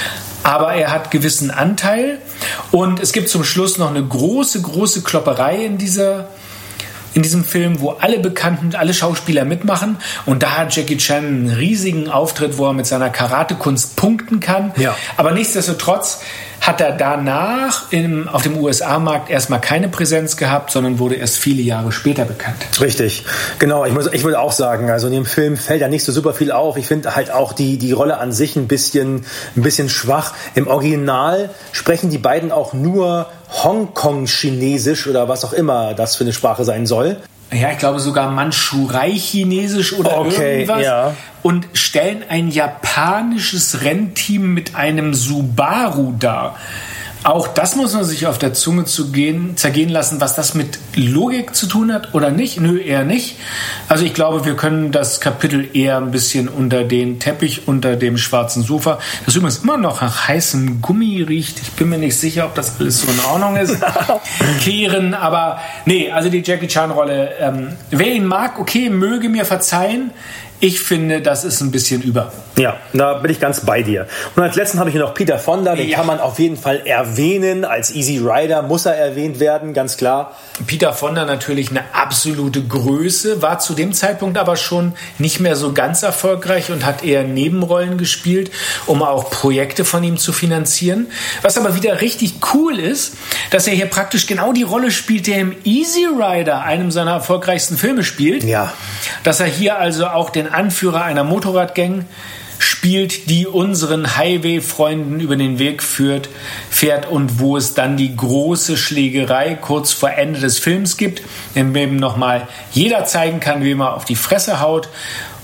Aber er hat gewissen Anteil. Und es gibt zum Schluss noch eine große, große Klopperei in dieser in diesem Film, wo alle Bekannten, alle Schauspieler mitmachen. Und da hat Jackie Chan einen riesigen Auftritt, wo er mit seiner Karatekunst punkten kann. Ja. Aber nichtsdestotrotz hat er danach im, auf dem U S A-Markt erstmal keine Präsenz gehabt, sondern wurde erst viele Jahre später bekannt. Richtig, genau. Ich, muss, ich würde auch sagen, also in dem Film fällt ja nicht so super viel auf. Ich finde halt auch die, die Rolle an sich ein bisschen, ein bisschen schwach. Im Original sprechen die beiden auch nur Hongkong-Chinesisch oder was auch immer das für eine Sprache sein soll. Ja, ich glaube sogar Mandschurei-Chinesisch oder okay, irgendwas. Ja. Und stellen ein japanisches Rennteam mit einem Subaru dar. Auch das muss man sich auf der Zunge zu gehen, zergehen lassen, was das mit Logik zu tun hat oder nicht. Nö, eher nicht. Also ich glaube, wir können das Kapitel eher ein bisschen unter den Teppich, unter dem schwarzen Sofa, das übrigens immer noch nach heißem Gummi riecht. Ich bin mir nicht sicher, ob das alles so in Ordnung ist. Kehren, aber nee, also die Jackie Chan-Rolle, ähm, wer ihn mag, okay, möge mir verzeihen. Ich finde, das ist ein bisschen über. Ja, da bin ich ganz bei dir. Und als letzten habe ich hier noch Peter Fonda, den ja. kann man auf jeden Fall erwähnen. Als Easy Rider muss er erwähnt werden, ganz klar. Peter Fonda natürlich eine absolute Größe, war zu dem Zeitpunkt aber schon nicht mehr so ganz erfolgreich und hat eher Nebenrollen gespielt, um auch Projekte von ihm zu finanzieren. Was aber wieder richtig cool ist, dass er hier praktisch genau die Rolle spielt, der im Easy Rider, einem seiner erfolgreichsten Filme, spielt. Ja. Dass er hier also auch den Anführer einer Motorradgang spielt, die unseren Highway-Freunden über den Weg führt, fährt und wo es dann die große Schlägerei kurz vor Ende des Films gibt, in dem nochmal jeder zeigen kann, wie man auf die Fresse haut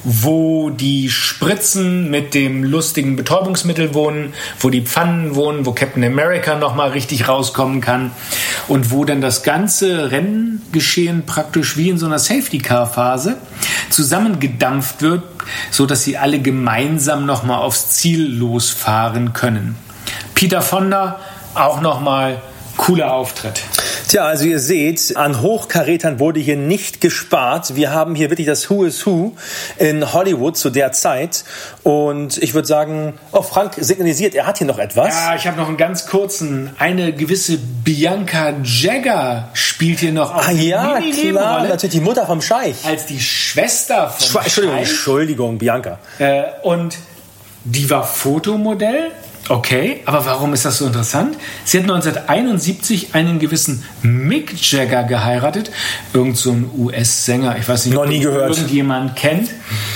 wo die Spritzen mit dem lustigen Betäubungsmittel wohnen, wo die Pfannen wohnen, wo Captain America nochmal richtig rauskommen kann und wo dann das ganze Renngeschehen praktisch wie in so einer Safety-Car-Phase zusammengedampft wird, sodass sie alle gemeinsam nochmal aufs Ziel losfahren können. Peter Fonda, auch nochmal cooler Auftritt. Tja, also ihr seht, an Hochkarätern wurde hier nicht gespart. Wir haben hier wirklich das Who is Who in Hollywood zu der Zeit. Und ich würde sagen, oh, Frank signalisiert, er hat hier noch etwas. Ja, ich habe noch einen ganz kurzen. Eine gewisse Bianca Jagger spielt hier noch auch ah, ja, klar, natürlich die Mutter vom Scheich. Als die Schwester vom Schwe- Entschuldigung, Scheich. Entschuldigung, Bianca. Äh, und die war Fotomodell. Okay, aber warum ist das so interessant? Sie hat neunzehnhunderteinundsiebzig einen gewissen Mick Jagger geheiratet. Irgend so ein U S-Sänger, ich weiß nicht, noch nie gehört. Irgendjemand kennt.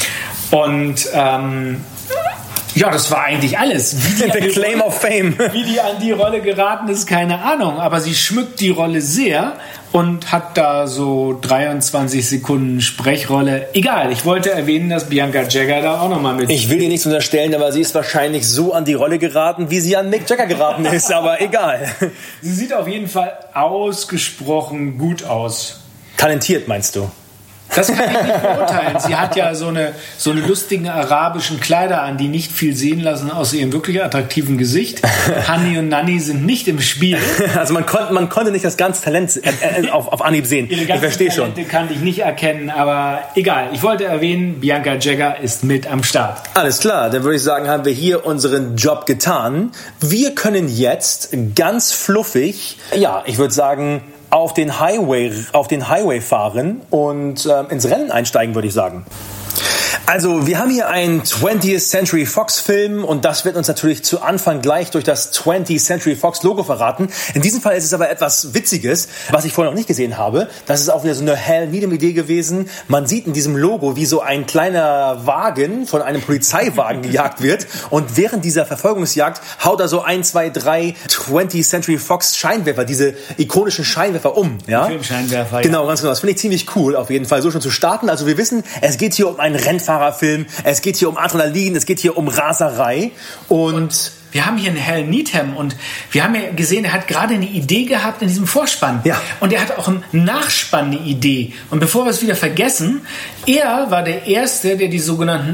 Und ähm, ja, das war eigentlich alles. Wie die, The Claim of Fame. Wie die an die Rolle geraten ist, keine Ahnung. Aber sie schmückt die Rolle sehr und hat da so dreiundzwanzig Sekunden Sprechrolle. Egal, ich wollte erwähnen, dass Bianca Jagger da auch nochmal mit... Ich will ihr nichts unterstellen, aber sie ist wahrscheinlich so an die Rolle geraten, wie sie an Mick Jagger geraten ist, aber egal. Sie sieht auf jeden Fall ausgesprochen gut aus. Talentiert, meinst du? Das kann ich nicht beurteilen. Sie hat ja so eine, so eine lustigen arabischen Kleider an, die nicht viel sehen lassen außer ihrem wirklich attraktiven Gesicht. Hani und Nanni sind nicht im Spiel. Also man konnte, man konnte nicht das ganze Talent äh, auf, auf Anhieb sehen. Ihre ich verstehe schon. Talente kann ich nicht erkennen, aber egal. Ich wollte erwähnen, Bianca Jagger ist mit am Start. Alles klar, dann würde ich sagen, haben wir hier unseren Job getan. Wir können jetzt ganz fluffig, ja, ich würde sagen, auf den Highway, auf den Highway fahren und äh, ins Rennen einsteigen, würde ich sagen. Also, wir haben hier einen twentieth Century Fox Film und das wird uns natürlich zu Anfang gleich durch das twentieth Century Fox Logo verraten. In diesem Fall ist es aber etwas Witziges, was ich vorher noch nicht gesehen habe. Das ist auch wieder so eine Hal Needham Idee gewesen. Man sieht in diesem Logo, wie so ein kleiner Wagen von einem Polizeiwagen gejagt wird und während dieser Verfolgungsjagd haut er so ein, zwei, drei twentieth Century Fox Scheinwerfer, diese ikonischen Scheinwerfer um. Ja? Filmscheinwerfer, genau, ganz genau. Das finde ich ziemlich cool, auf jeden Fall so schon zu starten. Also wir wissen, es geht hier um einen Rennfahrer Film. Es geht hier um Adrenalin, es geht hier um Raserei und, und wir haben hier einen Hal Needham und wir haben ja gesehen, er hat gerade eine Idee gehabt in diesem Vorspann. Ja. Und er hat auch im Nachspann eine Idee. Und bevor wir es wieder vergessen, er war der Erste, der die sogenannten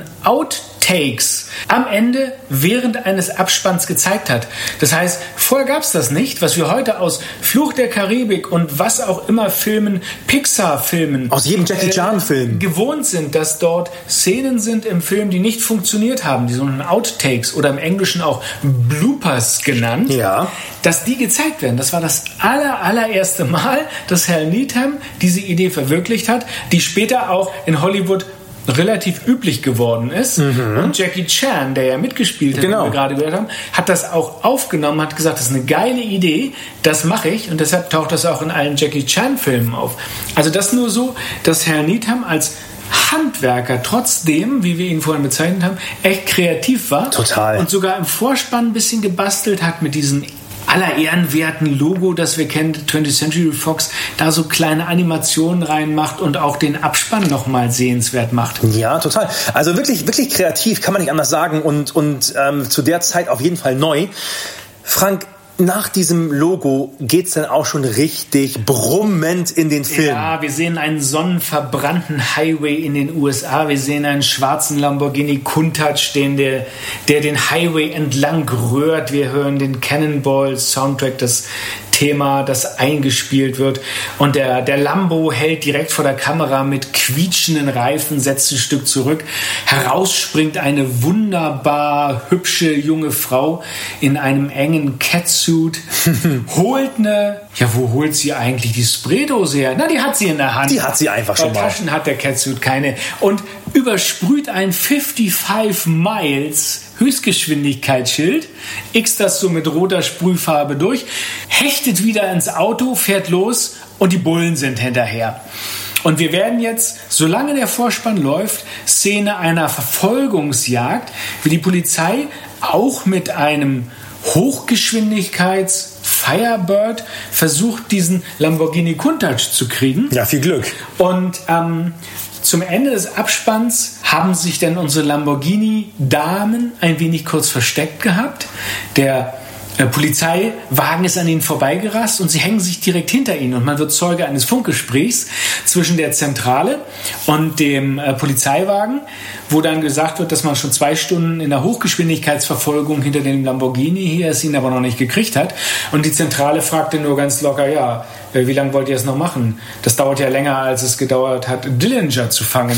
Outtakes am Ende während eines Abspanns gezeigt hat. Das heißt, vorher gab es das nicht, was wir heute aus Fluch der Karibik und was auch immer Filmen, Pixar-Filmen, aus jedem Jackie Chan-Film äh, gewohnt sind, dass dort Szenen sind im Film, die nicht funktioniert haben, die sogenannten Outtakes oder im Englischen auch Bloopers genannt, ja. dass die gezeigt werden. Das war das aller, allererste Mal, dass Hal Needham diese Idee verwirklicht hat, die später auch in Hollywood relativ üblich geworden ist. Mhm. Und Jackie Chan, der ja mitgespielt hat, genau. wie wir gerade gehört haben, hat das auch aufgenommen, hat gesagt, das ist eine geile Idee, das mache ich und deshalb taucht das auch in allen Jackie Chan-Filmen auf. Also das nur so, dass Hal Needham als Handwerker trotzdem, wie wir ihn vorhin bezeichnet haben, echt kreativ war. Total. Und sogar im Vorspann ein bisschen gebastelt hat mit diesem aller ehrenwerten Logo, das wir kennen, twentieth Century Fox, da so kleine Animationen reinmacht und auch den Abspann nochmal sehenswert macht. Ja, total. Also wirklich, wirklich kreativ, kann man nicht anders sagen und, und ähm, zu der Zeit auf jeden Fall neu. Frank, nach diesem Logo geht's dann auch schon richtig brummend in den Film. Ja, wir sehen einen sonnenverbrannten Highway in den U S A. Wir sehen einen schwarzen Lamborghini Countach, den der, der den Highway entlang rührt. Wir hören den Cannonball Soundtrack, das Thema, das eingespielt wird. Und der, der Lambo hält direkt vor der Kamera mit quietschenden Reifen, setzt ein Stück zurück. Heraus springt eine wunderbar hübsche junge Frau in einem engen Catsuit, holt eine, ja, wo holt sie eigentlich die Spraydose her? Na, die hat sie in der Hand. Die hat sie einfach schon Bei mal. Taschen hat der Catsuit keine. Und übersprüht ein fünfundfünfzig Miles Höchstgeschwindigkeitsschild, x das so mit roter Sprühfarbe durch, hechtet wieder ins Auto, fährt los und die Bullen sind hinterher. Und wir werden jetzt, solange der Vorspann läuft, Szene einer Verfolgungsjagd, wie die Polizei auch mit einem Hochgeschwindigkeits Firebird versucht, diesen Lamborghini Countach zu kriegen. Ja, viel Glück. Und ähm, zum Ende des Abspanns haben sich dann unsere Lamborghini-Damen ein wenig kurz versteckt gehabt. Der äh, Polizeiwagen ist an ihnen vorbeigerast und sie hängen sich direkt hinter ihnen. Und man wird Zeuge eines Funkgesprächs zwischen der Zentrale und dem äh, Polizeiwagen, wo dann gesagt wird, dass man schon zwei Stunden in der Hochgeschwindigkeitsverfolgung hinter dem Lamborghini hier ist, ihn aber noch nicht gekriegt hat. Und die Zentrale fragte nur ganz locker, ja, wie lange wollt ihr es noch machen? Das dauert ja länger, als es gedauert hat, Dillinger zu fangen.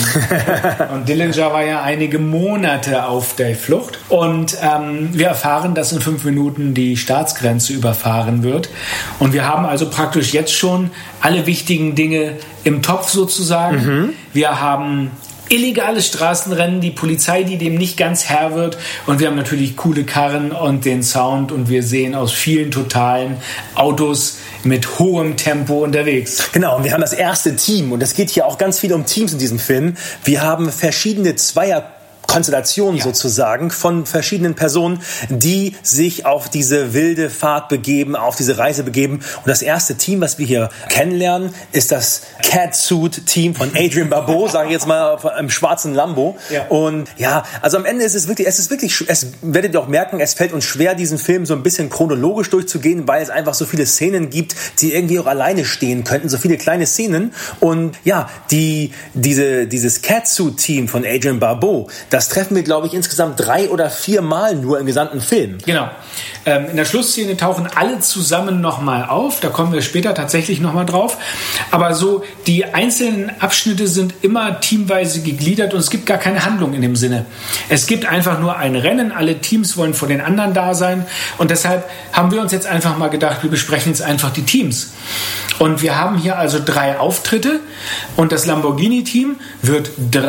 Und Dillinger war ja einige Monate auf der Flucht. Und ähm, wir erfahren, dass in fünf Minuten die Staatsgrenze überfahren wird. Und wir haben also praktisch jetzt schon alle wichtigen Dinge im Topf sozusagen. Mhm. Wir haben illegales Straßenrennen, die Polizei, die dem nicht ganz Herr wird, und wir haben natürlich coole Karren und den Sound, und wir sehen aus vielen totalen Autos mit hohem Tempo unterwegs. Genau, und wir haben das erste Team, und es geht hier auch ganz viel um Teams in diesem Film. Wir haben verschiedene Zweier Konstellationen, ja, sozusagen von verschiedenen Personen, die sich auf diese wilde Fahrt begeben, auf diese Reise begeben. Und das erste Team, was wir hier kennenlernen, ist das Catsuit-Team von Adrian Barbeau, sage ich jetzt mal, im schwarzen Lambo. Ja. Und ja, also am Ende ist es wirklich, es ist wirklich, es werdet ihr auch merken, es fällt uns schwer, diesen Film so ein bisschen chronologisch durchzugehen, weil es einfach so viele Szenen gibt, die irgendwie auch alleine stehen könnten, so viele kleine Szenen. Und ja, die, diese, dieses Catsuit-Team von Adrian Barbeau, das treffen wir, glaube ich, insgesamt drei oder vier Mal nur im gesamten Film. Genau. Ähm, in der Schlussszene tauchen alle zusammen nochmal auf. Da kommen wir später tatsächlich nochmal drauf. Aber so, die einzelnen Abschnitte sind immer teamweise gegliedert und es gibt gar keine Handlung in dem Sinne. Es gibt einfach nur ein Rennen. Alle Teams wollen vor den anderen da sein. Und deshalb haben wir uns jetzt einfach mal gedacht, wir besprechen jetzt einfach die Teams. Und wir haben hier also drei Auftritte und das Lamborghini-Team wird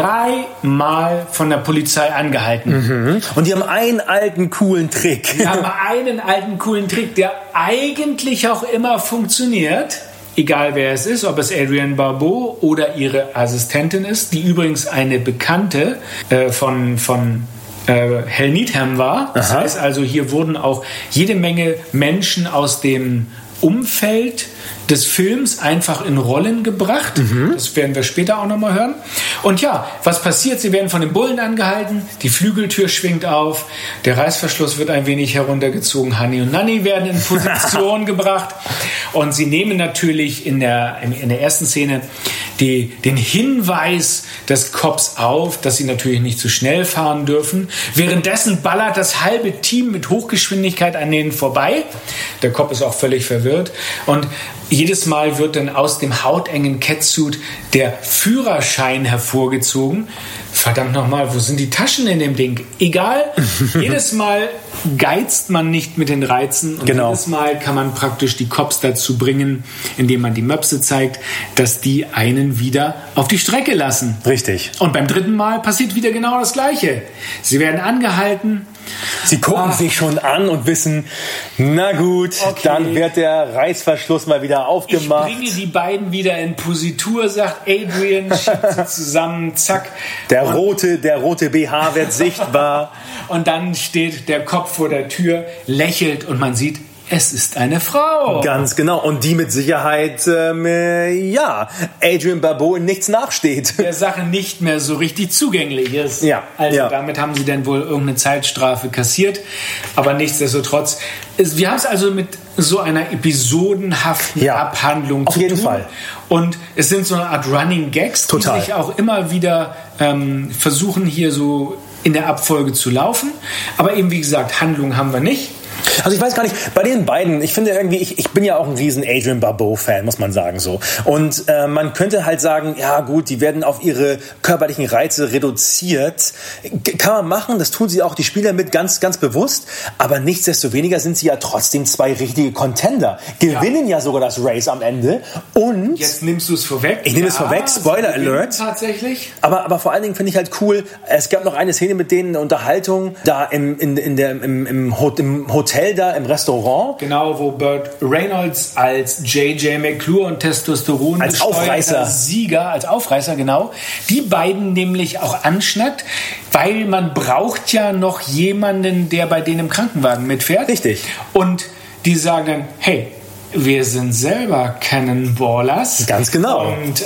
dreimal von der Polizei angehalten. Mhm. Und die haben einen alten, coolen Trick. Die haben einen alten, coolen Trick, der eigentlich auch immer funktioniert. Egal wer es ist, ob es Adrian Barbeau oder ihre Assistentin ist, die übrigens eine Bekannte äh, von... von Äh, Hal Needham war. Das Aha. heißt also, hier wurden auch jede Menge Menschen aus dem Umfeld des Films einfach in Rollen gebracht. Mhm. Das werden wir später auch nochmal hören. Und ja, was passiert? Sie werden von den Bullen angehalten, die Flügeltür schwingt auf, der Reißverschluss wird ein wenig heruntergezogen, Honey und Nanny werden in Position gebracht und sie nehmen natürlich in der, in der ersten Szene die, den Hinweis des Cops auf, dass sie natürlich nicht zu schnell fahren dürfen. Währenddessen ballert das halbe Team mit Hochgeschwindigkeit an denen vorbei. Der Cop ist auch völlig verwirrt und jedes Mal wird dann aus dem hautengen Catsuit der Führerschein hervorgezogen. Verdammt nochmal, wo sind die Taschen in dem Ding? Egal, jedes Mal geizt man nicht mit den Reizen und genau. jedes Mal kann man praktisch die Cops dazu bringen, indem man die Möpse zeigt, dass die einen wieder auf die Strecke lassen. Richtig. Und beim dritten Mal passiert wieder genau das Gleiche. Sie werden angehalten. Sie gucken Ach. sich schon an und wissen, na gut, okay. dann wird der Reißverschluss mal wieder aufgemacht. Ich bringe die beiden wieder in Positur, sagt Adrian, schiebt sie zusammen, zack. Der rote, der rote B H wird sichtbar. Und dann steht der Kopf vor der Tür, lächelt und man sieht, es ist eine Frau. Ganz genau. Und die mit Sicherheit, ähm, äh, ja, Adrian Barbeau in nichts nachsteht. Der Sache nicht mehr so richtig zugänglich ist. Ja. Also ja. damit haben sie dann wohl irgendeine Zeitstrafe kassiert. Aber nichtsdestotrotz, ist, wir haben es also mit so einer episodenhaften ja. Abhandlung Auf zu jeden tun. Fall. Und es sind so eine Art Running Gags, Total. die sich auch immer wieder ähm, versuchen, hier so in der Abfolge zu laufen. Aber eben, wie gesagt, Handlung haben wir nicht. Also ich weiß gar nicht, bei den beiden, ich finde irgendwie, ich, ich bin ja auch ein riesen Adrian Barbeau-Fan, muss man sagen so. Und äh, man könnte halt sagen, ja gut, die werden auf ihre körperlichen Reize reduziert. Kann man machen, das tun sie auch, die Spieler mit ganz, ganz bewusst. Aber nichtsdestoweniger sind sie ja trotzdem zwei richtige Contender. Gewinnen ja, ja sogar das Race am Ende. Und jetzt nimmst du es vorweg. Ich nehme ja, es vorweg, Spoiler Alert. Tatsächlich. Aber, aber vor allen Dingen finde ich halt cool, es gab noch eine Szene mit denen, eine Unterhaltung, da im, in, in der, im, im, im Hotel da, im Restaurant. Genau, wo Burt Reynolds als J J McClure und Testosteron als Aufreißer Sieger, als Aufreißer, genau, die beiden nämlich auch anschnackt, weil man braucht ja noch jemanden, der bei denen im Krankenwagen mitfährt. Richtig. Und die sagen dann, hey, wir sind selber Cannonballers. Ganz genau. Und äh,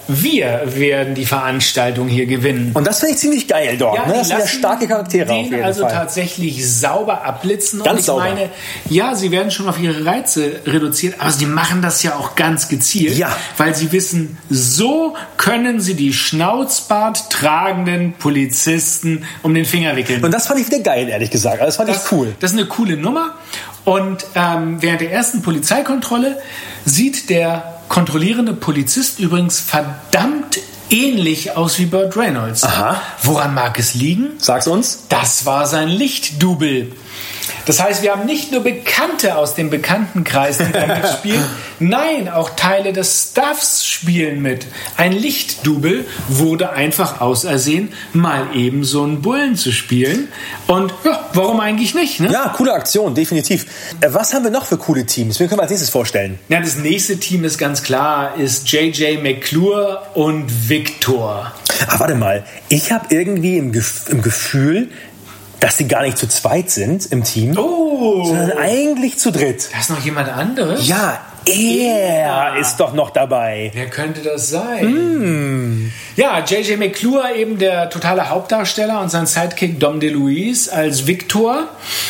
wir werden die Veranstaltung hier gewinnen. Und das finde ich ziemlich geil dort. Ja, ne? Das sind ja lassen starke Charaktere den auf jeden also Fall. tatsächlich sauber abblitzen. Ganz und ich sauber. meine, ja, sie werden schon auf ihre Reize reduziert, aber sie machen das ja auch ganz gezielt, Ja. weil sie wissen, so können sie die Schnauzbart tragenden Polizisten um den Finger wickeln. Und das fand ich wieder geil, ehrlich gesagt. Also das fand Das, ich cool. das ist eine coole Nummer. Und ähm, während der ersten Polizeikontrolle sieht der kontrollierende Polizist übrigens verdammt ähnlich aus wie Burt Reynolds. Aha. Woran mag es liegen? Sag's uns. Das war sein Lichtdouble. Das heißt, wir haben nicht nur Bekannte aus dem Bekanntenkreis, die da mitspielen, nein, auch Teile des Staffs spielen mit. Ein Lichtdouble wurde einfach ausersehen, mal eben so einen Bullen zu spielen. Und ja, warum eigentlich nicht? Ne? Ja, coole Aktion, definitiv. Äh, Was haben wir noch für coole Teams? Wen können wir als nächstes vorstellen? Ja, das nächste Team ist ganz klar, ist J J McClure und Victor. Ah, warte mal. Ich habe irgendwie im, Gef- im Gefühl, dass sie gar nicht zu zweit sind im Team, Oh, sondern eigentlich zu dritt. da ist noch jemand anderes? Ja, er ist doch noch dabei. Wer könnte das sein? Ja, J J McClure, eben der totale Hauptdarsteller, und sein Sidekick Dom DeLuise als Victor.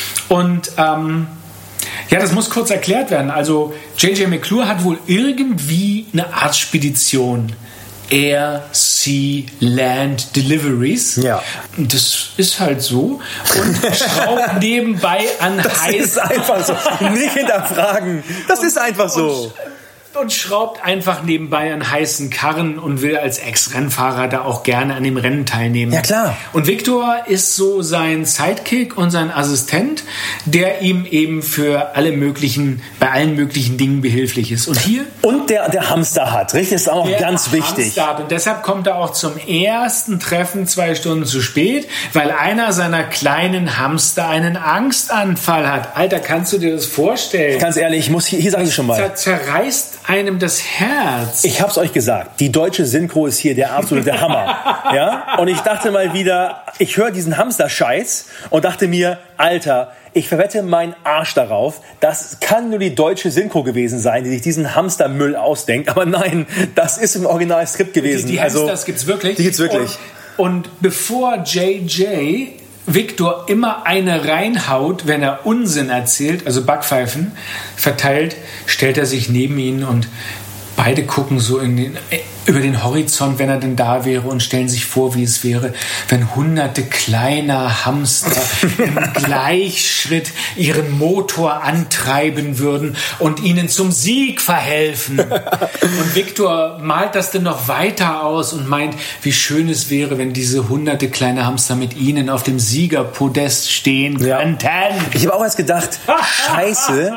Und ähm, ja, das muss kurz erklärt werden. Also J J McClure hat wohl irgendwie eine Art Spedition. Air, Sea, Land Deliveries. Ja. Und das ist halt so. Und schraubt nebenbei an Das heiß ist einfach so. Nicht hinterfragen. Das ist einfach so. und schraubt einfach nebenbei an heißen Karren und will als Ex-Rennfahrer da auch gerne an dem Rennen teilnehmen. Ja, klar. Und Victor ist so sein Sidekick und sein Assistent, der ihm eben für alle möglichen, bei allen möglichen Dingen behilflich ist. Und hier Und der, der Hamster hat, richtig? Das ist auch noch der ganz wichtig. Hamster. Und deshalb kommt er auch zum ersten Treffen zwei Stunden zu spät, weil einer seiner kleinen Hamster einen Angstanfall hat. Alter, kannst du dir das vorstellen? Ganz ehrlich, ich muss hier, hier sage ich schon mal. Zer- zerreißt einem das Herz. Ich hab's euch gesagt, die deutsche Synchro ist hier der absolute Hammer. Ja? Und ich dachte mal wieder, ich höre diesen Hamster-Scheiß und dachte mir, Alter, ich verwette meinen Arsch darauf, das kann nur die deutsche Synchro gewesen sein, die sich diesen Hamstermüll ausdenkt. Aber nein, das ist im Originalskript gewesen. Die, die also, Hamsters gibt's wirklich. Die gibt's wirklich. Und, und bevor J J Victor immer eine reinhaut, wenn er Unsinn erzählt, also Backpfeifen verteilt, stellt er sich neben ihn und beide gucken so in den, über den Horizont, wenn er denn da wäre, und stellen sich vor, wie es wäre, wenn hunderte kleiner Hamster im Gleichschritt ihren Motor antreiben würden und ihnen zum Sieg verhelfen. Und Victor malt das dann noch weiter aus und meint, wie schön es wäre, wenn diese hunderte kleine Hamster mit ihnen auf dem Siegerpodest stehen Ja. könnten. Ich habe auch erst gedacht, scheiße,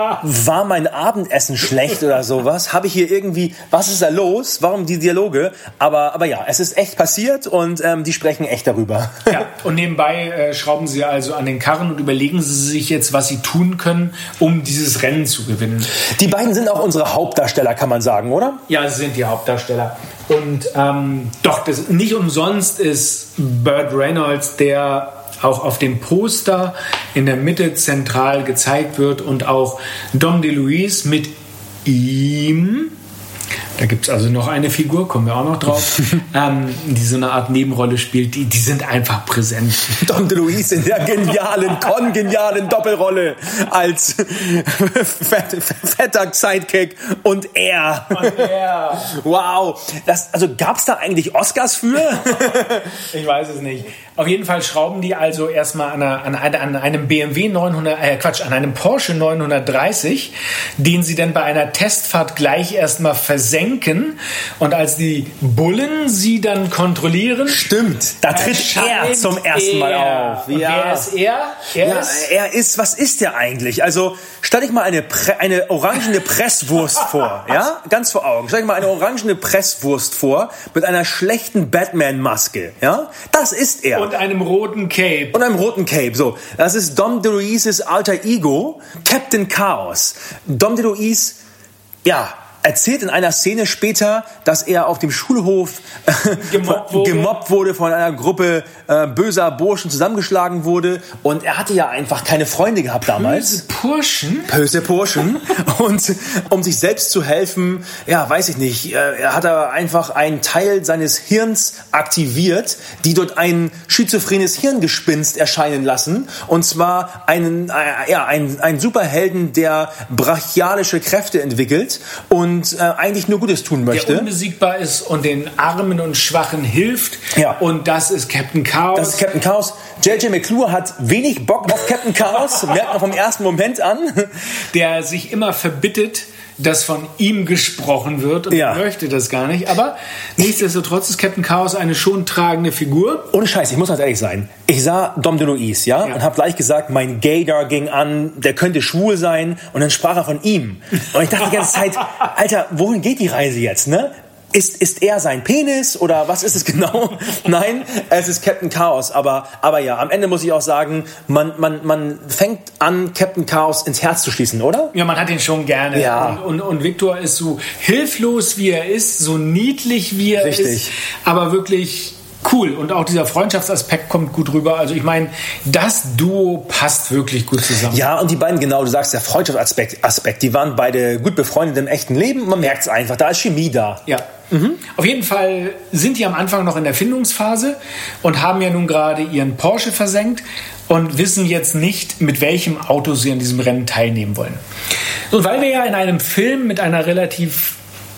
war mein Abendessen schlecht oder sowas? Habe ich hier irgendwie, was ist da los? Warum die Dialoge? Aber, aber ja, es ist echt passiert und ähm, die sprechen echt darüber. Ja, und nebenbei äh, schrauben sie also an den Karren und überlegen sie sich jetzt, was sie tun können, um dieses Rennen zu gewinnen. Die beiden sind auch unsere Hauptdarsteller, kann man sagen, oder? Ja, sie sind die Hauptdarsteller. Und ähm, doch, das, nicht umsonst ist Burt Reynolds, der auch auf dem Poster in der Mitte zentral gezeigt wird, und auch Dom DeLuise mit ihm. Da gibt es also noch eine Figur, kommen wir auch noch drauf, ähm, die so eine Art Nebenrolle spielt. Die, die sind einfach präsent. Dom DeLuise in der genialen, kongenialen Doppelrolle als fett, fetter Sidekick und er. Und er. Wow. Das, also gab's da eigentlich Oscars für? Ich weiß es nicht. Auf jeden Fall schrauben die also erstmal an, einer, an, einer, an einem B M W neunhundert, äh Quatsch, an einem Porsche neunhundertdreißig, den sie dann bei einer Testfahrt gleich erstmal versenken. Und als die Bullen sie dann kontrollieren, Stimmt, da tritt er erscheint zum ersten Mal er. auf. Und wer ist er? Er Ja, ist er ist, was ist der eigentlich? Also, stell dich mal eine, Pre, eine orangene Presswurst vor, ja? Ganz vor Augen. Stell dich mal eine orangene Presswurst vor mit einer schlechten Batman-Maske, ja? Das ist er. und einem roten Cape. Und einem roten Cape, so. Das ist Dom DeLuises alter Ego, Captain Chaos. Dom DeLuise, ja, erzählt in einer Szene später, dass er auf dem Schulhof gemobbt wurde. gemobbt wurde, von einer Gruppe äh, böser Burschen zusammengeschlagen wurde. Und er hatte ja einfach keine Freunde gehabt damals. Böse Burschen? Böse Burschen. Und um sich selbst zu helfen, ja, weiß ich nicht, äh, er hat er einfach einen Teil seines Hirns aktiviert, die dort ein schizophrenes Hirngespinst erscheinen lassen. Und zwar einen, äh, ja, einen, einen Superhelden, der brachialische Kräfte entwickelt und und äh, eigentlich nur Gutes tun möchte. Der unbesiegbar ist und den Armen und Schwachen hilft. Ja. Und das ist Captain Chaos. Das ist Captain Chaos. J J McClure hat wenig Bock auf Captain Chaos, merkt man vom ersten Moment an. Der sich immer verbittet, dass von ihm gesprochen wird und ja. er möchte das gar nicht. Aber nichtsdestotrotz ist Captain Chaos eine schon tragende Figur. Ohne Scheiß, ich muss ganz ehrlich sein. Ich sah Dom DeLuise, ja, ja. und habe gleich gesagt, mein Gaydar ging an, der könnte schwul sein. Und dann sprach er von ihm. Und ich dachte die ganze Zeit, Alter, wohin geht die Reise jetzt, ne? Ist, ist er sein Penis oder was ist es genau? Nein, es ist Captain Chaos. Aber, aber ja, am Ende muss ich auch sagen, man, man, man fängt an, Captain Chaos ins Herz zu schließen, oder? Ja, man hat ihn schon gerne. Ja. Und, und, und Victor ist so hilflos, wie er ist, so niedlich, wie er Richtig. ist. Aber wirklich cool. Und auch dieser Freundschaftsaspekt kommt gut rüber. Also ich meine, das Duo passt wirklich gut zusammen. Ja, und die beiden, genau, du sagst, der Freundschaftsaspekt, Aspekt, die waren beide gut befreundet im echten Leben. Man merkt es einfach, da ist Chemie da. Ja. Mhm. Auf jeden Fall sind die am Anfang noch in der Findungsphase und haben ja nun gerade ihren Porsche versenkt und wissen jetzt nicht, mit welchem Auto sie an diesem Rennen teilnehmen wollen. Und weil wir ja in einem Film mit einer relativ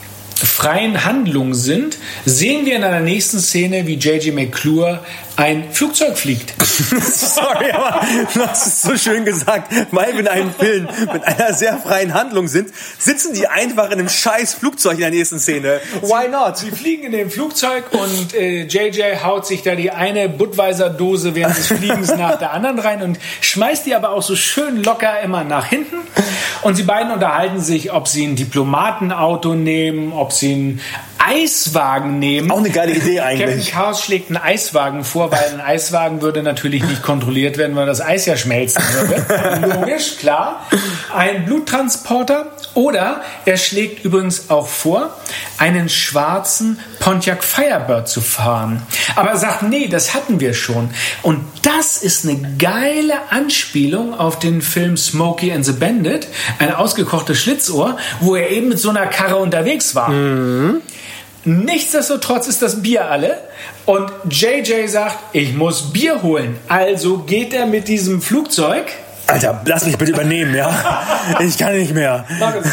freien Handlung sind, sehen wir in einer nächsten Szene, wie J J McClure ein Flugzeug fliegt. Sorry, aber das ist so schön gesagt, weil wir in einem Film mit einer sehr freien Handlung sind, sitzen die einfach in einem scheiß Flugzeug in der nächsten Szene. Why not? Sie fliegen in dem Flugzeug und äh, J J haut sich da die eine Budweiser-Dose während des Fliegens nach der anderen rein und schmeißt die aber auch so schön locker immer nach hinten. Und sie beiden unterhalten sich, ob sie ein Diplomatenauto nehmen, ob sie einen Eiswagen nehmen. Auch eine geile Idee eigentlich. Captain Chaos schlägt einen Eiswagen vor, weil ein Eiswagen würde natürlich nicht kontrolliert werden, weil das Eis ja schmelzen würde. Logisch, klar. Ein Bluttransporter oder er schlägt übrigens auch vor, einen schwarzen Pontiac Firebird zu fahren. Aber er sagt, nee, das hatten wir schon. Und das ist eine geile Anspielung auf den Film Smokey and the Bandit, ein ausgekochtes Schlitzohr, wo er eben mit so einer Karre unterwegs war. Mhm. Nichtsdestotrotz ist das Bier alle und J J sagt, ich muss Bier holen. Also geht er mit diesem Flugzeug. Alter, lass mich bitte übernehmen, ja? Ich kann nicht mehr.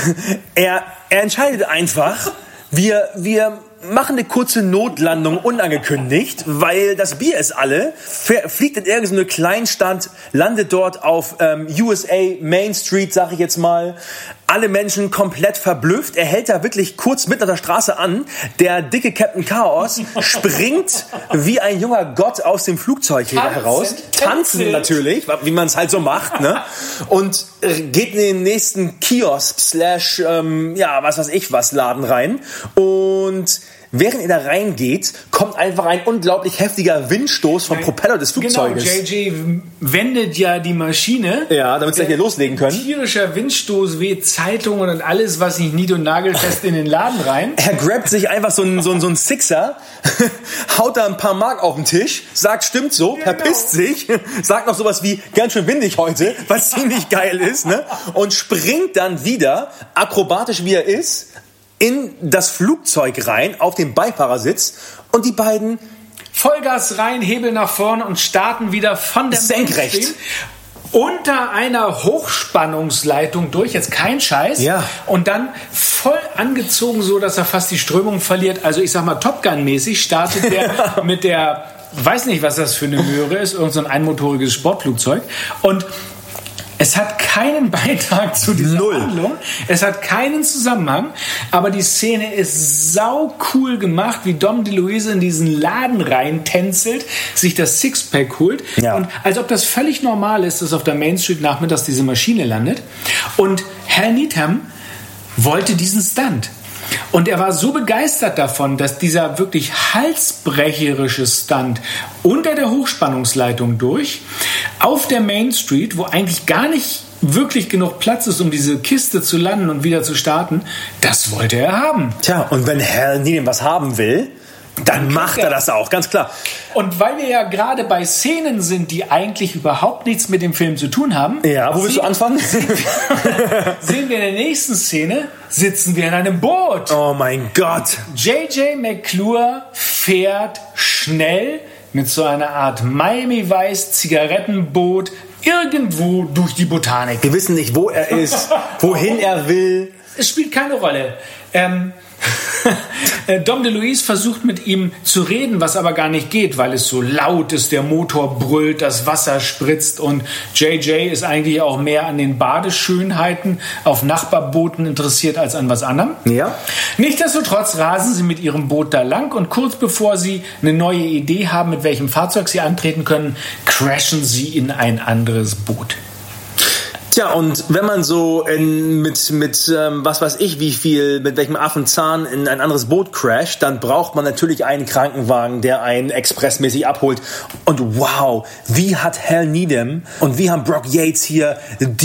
Er, er entscheidet einfach, wir, wir machen eine kurze Notlandung unangekündigt, weil das Bier ist alle, fliegt in irgendeine Kleinstadt, landet dort auf ähm, U S A Main Street, sag ich jetzt mal. Alle Menschen komplett verblüfft. Er hält da wirklich kurz mitten auf der Straße an. Der dicke Captain Chaos springt wie ein junger Gott aus dem Flugzeug hier heraus. Tanzen natürlich, wie man es halt so macht, ne? Und geht in den nächsten Kiosk slash, ähm, ja, was weiß ich was, Laden rein. Und während er da reingeht, kommt einfach ein unglaublich heftiger Windstoß vom Propeller des Flugzeuges. Genau, J J wendet ja die Maschine. Ja, damit sie hier loslegen können. Tierischer Windstoß weht Zeitungen und alles, was nicht nied- und nagelfest in den Laden rein. Er grabt sich einfach so einen, so einen, so einen Sixer, haut da ein paar Mark auf den Tisch, sagt, stimmt so, Genau. verpisst sich, sagt noch sowas wie, ganz schön windig heute, was ziemlich geil ist, ne? Und springt dann wieder, akrobatisch wie er ist, in das Flugzeug rein, auf den Beifahrersitz und die beiden Vollgas rein, Hebel nach vorne und starten wieder von der senkrecht Mainstream unter einer Hochspannungsleitung durch, jetzt kein Scheiß, ja. Und dann voll angezogen, so dass er fast die Strömung verliert. Also ich sag mal, Top Gun-mäßig startet der mit der, weiß nicht, was das für eine Möhre ist, irgend so ein einmotoriges Sportflugzeug und es hat keinen Beitrag zu dieser Null. Handlung. Es hat keinen Zusammenhang. Aber die Szene ist sau cool gemacht, wie Dom DeLuise in diesen Laden reintänzelt, sich das Sixpack holt. Ja. Und als ob das völlig normal ist, dass auf der Main Street nachmittags diese Maschine landet. Und Hal Needham wollte diesen Stunt. Und er war so begeistert davon, dass dieser wirklich halsbrecherische Stunt unter der Hochspannungsleitung durch auf der Main Street, wo eigentlich gar nicht wirklich genug Platz ist, um diese Kiste zu landen und wieder zu starten, das wollte er haben. Tja, und wenn Hal Needham was haben will, dann macht er das auch, ganz klar. Und weil wir ja gerade bei Szenen sind, die eigentlich überhaupt nichts mit dem Film zu tun haben. Ja, wo willst du anfangen? Sehen wir in der nächsten Szene, sitzen wir in einem Boot. Oh mein Gott. J J McClure fährt schnell mit so einer Art Miami Vice Zigarettenboot irgendwo durch die Botanik. Wir wissen nicht, wo er ist, wohin er will. Es spielt keine Rolle. Ähm, Dom DeLuise versucht mit ihm zu reden, was aber gar nicht geht, weil es so laut ist, der Motor brüllt, das Wasser spritzt und J J ist eigentlich auch mehr an den Badeschönheiten auf Nachbarbooten interessiert als an was anderem. Ja. Nichtsdestotrotz rasen sie mit ihrem Boot da lang und kurz bevor sie eine neue Idee haben, mit welchem Fahrzeug sie antreten können, crashen sie in ein anderes Boot. Tja, und wenn man so in, mit, mit ähm, was weiß ich, wie viel, mit welchem Affenzahn in ein anderes Boot crasht, dann braucht man natürlich einen Krankenwagen, der einen expressmäßig abholt. Und wow, wie hat Hal Needham und wie haben Brock Yates hier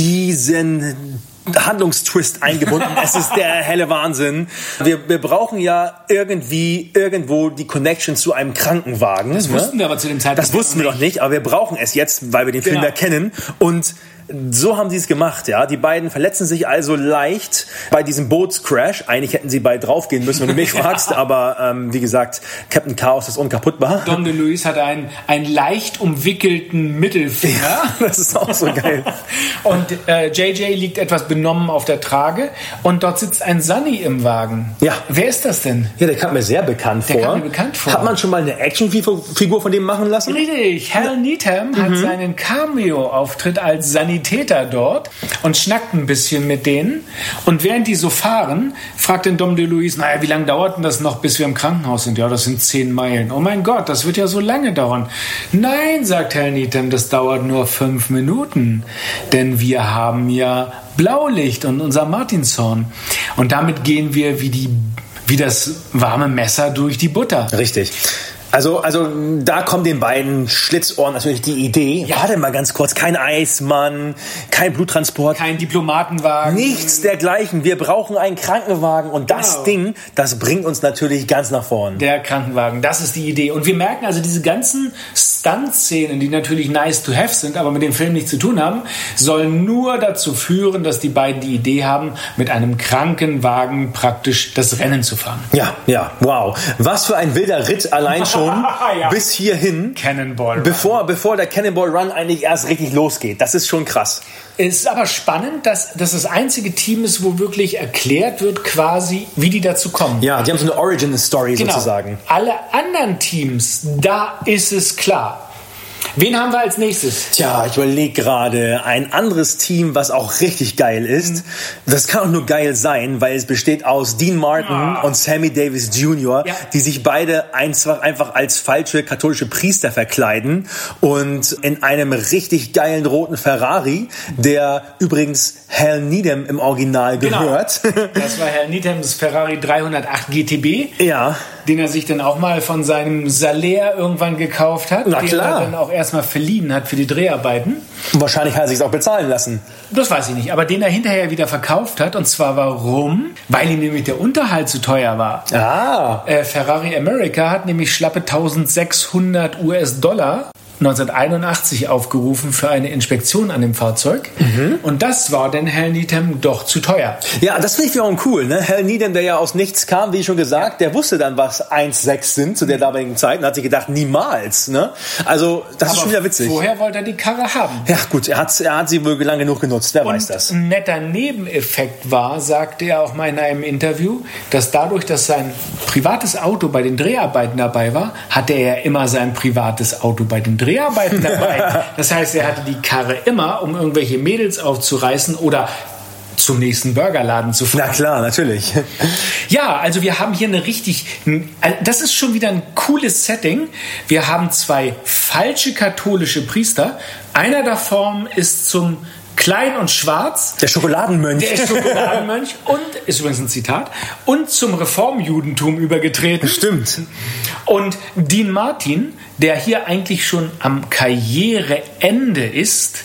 diesen Handlungstwist eingebunden. Es ist der helle Wahnsinn. Wir, wir brauchen ja irgendwie irgendwo die Connection zu einem Krankenwagen. Das wussten wir aber zu dem Zeitpunkt. Das wussten wir noch nicht, aber wir brauchen es jetzt, weil wir den Film Genau. ja kennen. Und so haben sie es gemacht, ja. Die beiden verletzen sich also leicht bei diesem Bootscrash. Eigentlich hätten sie beide draufgehen müssen, wenn du mich fragst, aber ähm, wie gesagt, Captain Chaos ist unkaputtbar. Dom DeLuise hat einen, einen leicht umwickelten Mittelfinger. Ja, das ist auch so geil. Und äh, J J liegt etwas benommen auf der Trage und dort sitzt ein Sunny im Wagen. Ja. Wer ist das denn? Ja, der kam mir sehr bekannt Der vor. kam mir bekannt vor. Hat man schon mal eine Actionfigur von dem machen lassen? Richtig, Hal Needham hat seinen Cameo-Auftritt als Sanitäter dort und schnackt ein bisschen mit denen. Und während die so fahren, fragt den Dom DeLuise, naja, wie lange dauert denn das noch, bis wir im Krankenhaus sind? Ja, das sind zehn Meilen. Oh mein Gott, das wird ja so lange dauern. Nein, sagt Hal Needham, das dauert nur fünf Minuten. Denn wir haben ja Blaulicht und unser Martinshorn. Und damit gehen wir wie, die, wie das warme Messer durch die Butter. Richtig. Also, also da kommt den beiden Schlitzohren natürlich die Idee. Ja. Warte mal ganz kurz, kein Eismann, kein Bluttransport. Kein Diplomatenwagen. Nichts dergleichen. Wir brauchen einen Krankenwagen und das Genau. Ding, das bringt uns natürlich ganz nach vorn. Der Krankenwagen, das ist die Idee. Und wir merken also, diese ganzen Stunt-Szenen, die natürlich nice to have sind, aber mit dem Film nichts zu tun haben, sollen nur dazu führen, dass die beiden die Idee haben, mit einem Krankenwagen praktisch das Rennen zu fahren. Ja, ja, wow. Was für ein wilder Ritt allein schon Ja. bis hierhin. Cannonball Run. Bevor, bevor der Cannonball Run eigentlich erst richtig losgeht. Das ist schon krass. Es ist aber spannend, dass das das einzige Team ist, wo wirklich erklärt wird, quasi, wie die dazu kommen. Ja, die haben so eine Origin-Story Genau. sozusagen. Alle anderen Teams, da ist es klar. Wen haben wir als nächstes? Tja, ich überlege gerade, ein anderes Team, was auch richtig geil ist. Das kann auch nur geil sein, weil es besteht aus Dean Martin Ah. und Sammy Davis Junior, Ja. die sich beide einfach, einfach als falsche katholische Priester verkleiden und in einem richtig geilen roten Ferrari, der übrigens Hal Needham im Original gehört. Das war Herr Needhams Ferrari dreihundertacht G T B. Ja. Den er sich dann auch mal von seinem Salär irgendwann gekauft hat. Na den klar. er dann auch erstmal verliehen hat für die Dreharbeiten. Und wahrscheinlich hat er sich auch bezahlen lassen. Das weiß ich nicht. Aber den er hinterher wieder verkauft hat. Und zwar warum? Weil ihm nämlich der Unterhalt zu teuer war. Ah. Äh, Ferrari America hat nämlich schlappe eintausendsechshundert US-Dollar neunzehnhunderteinundachtzig aufgerufen für eine Inspektion an dem Fahrzeug. Mhm. Und das war denn Hal Needham doch zu teuer. Ja, das finde ich wiederum cool, ne? Hal Needham, der ja aus nichts kam, wie schon gesagt, der wusste dann, was eins Komma sechs sind zu der damaligen Zeit und hat sich gedacht, niemals, ne? Also, das ist schon wieder witzig. Vorher wollte er die Karre haben. Ja, gut, er hat, er hat sie wohl lang genug genutzt, wer weiß Und das. ein netter Nebeneffekt war, sagte er auch mal in einem Interview, dass dadurch, dass sein privates Auto bei den Dreharbeiten dabei war, hatte er immer sein privates Auto bei den Dreharbeiten dabei. Das heißt, er hatte die Karre immer, um irgendwelche Mädels aufzureißen oder zum nächsten Burgerladen zu fahren. Na klar, natürlich. Ja, also wir haben hier eine richtig, das ist schon wieder ein cooles Setting. Wir haben zwei falsche katholische Priester. Einer davon ist zum Klein und Schwarz. Der Schokoladenmönch. Der Schokoladenmönch und, ist übrigens ein Zitat, und zum Reformjudentum übergetreten. Stimmt. Und Dean Martin, der hier eigentlich schon am Karriereende ist,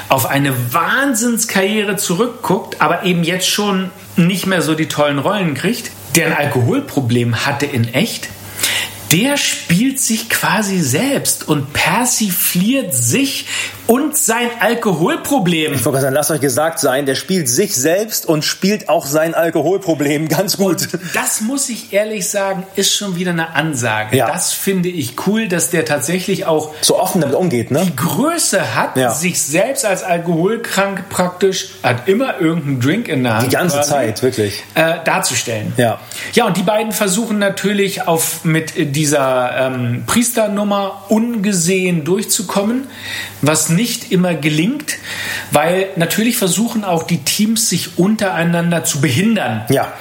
auf eine Wahnsinnskarriere zurückguckt, aber eben jetzt schon nicht mehr so die tollen Rollen kriegt, der ein Alkoholproblem hatte in echt, der spielt sich quasi selbst und persifliert sich und sein Alkoholproblem. Ich wollte sagen, lasst euch gesagt sein, der spielt sich selbst und spielt auch sein Alkoholproblem ganz gut. Und das muss ich ehrlich sagen, ist schon wieder eine Ansage. Ja. Das finde ich cool, dass der tatsächlich auch so offen damit umgeht, ne? Die Größe hat, ja. sich selbst als alkoholkrank praktisch, hat immer irgendeinen Drink in der Hand. Die ganze quasi, Zeit, wirklich. Äh, darzustellen. Ja. Ja, und die beiden versuchen natürlich auf mit dieser ähm, Priesternummer ungesehen durchzukommen, was nicht immer gelingt, weil natürlich versuchen auch die Teams sich untereinander zu behindern. Ja.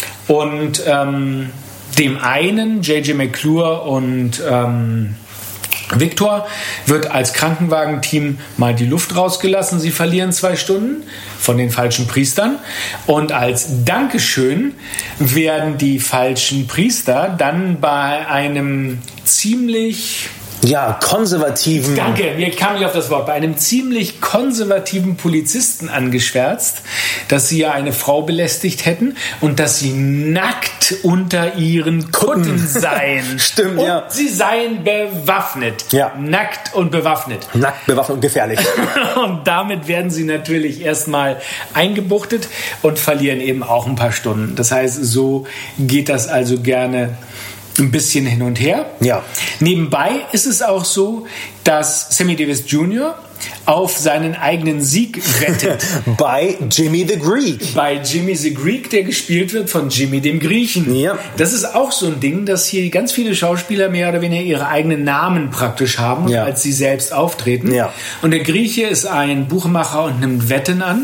Und ähm, dem einen, J J McClure und ähm, Victor, wird als Krankenwagenteam mal die Luft rausgelassen. Sie verlieren zwei Stunden von den falschen Priestern. Und als Dankeschön werden die falschen Priester dann bei einem ziemlich... Ja, konservativen... Danke, mir kam nicht auf das Wort. Bei einem ziemlich konservativen Polizisten angeschwärzt, dass sie ja eine Frau belästigt hätten und dass sie nackt unter ihren Kutten seien. Stimmt, und ja. sie seien bewaffnet. Ja. Nackt und bewaffnet. Nackt, bewaffnet und gefährlich. Und damit werden sie natürlich erstmal eingebuchtet und verlieren eben auch ein paar Stunden. Das heißt, so geht das also gerne ein bisschen hin und her. Ja. Nebenbei ist es auch so, dass Sammy Davis Junior auf seinen eigenen Sieg rettet. Bei Jimmy the Greek. Bei Jimmy the Greek, der gespielt wird von Jimmy dem Griechen. Ja. Das ist auch so ein Ding, dass hier ganz viele Schauspieler mehr oder weniger ihre eigenen Namen praktisch haben, ja. als sie selbst auftreten. Ja. Und der Grieche ist ein Buchmacher und nimmt Wetten an.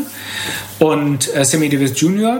Und äh, Sammy Davis Junior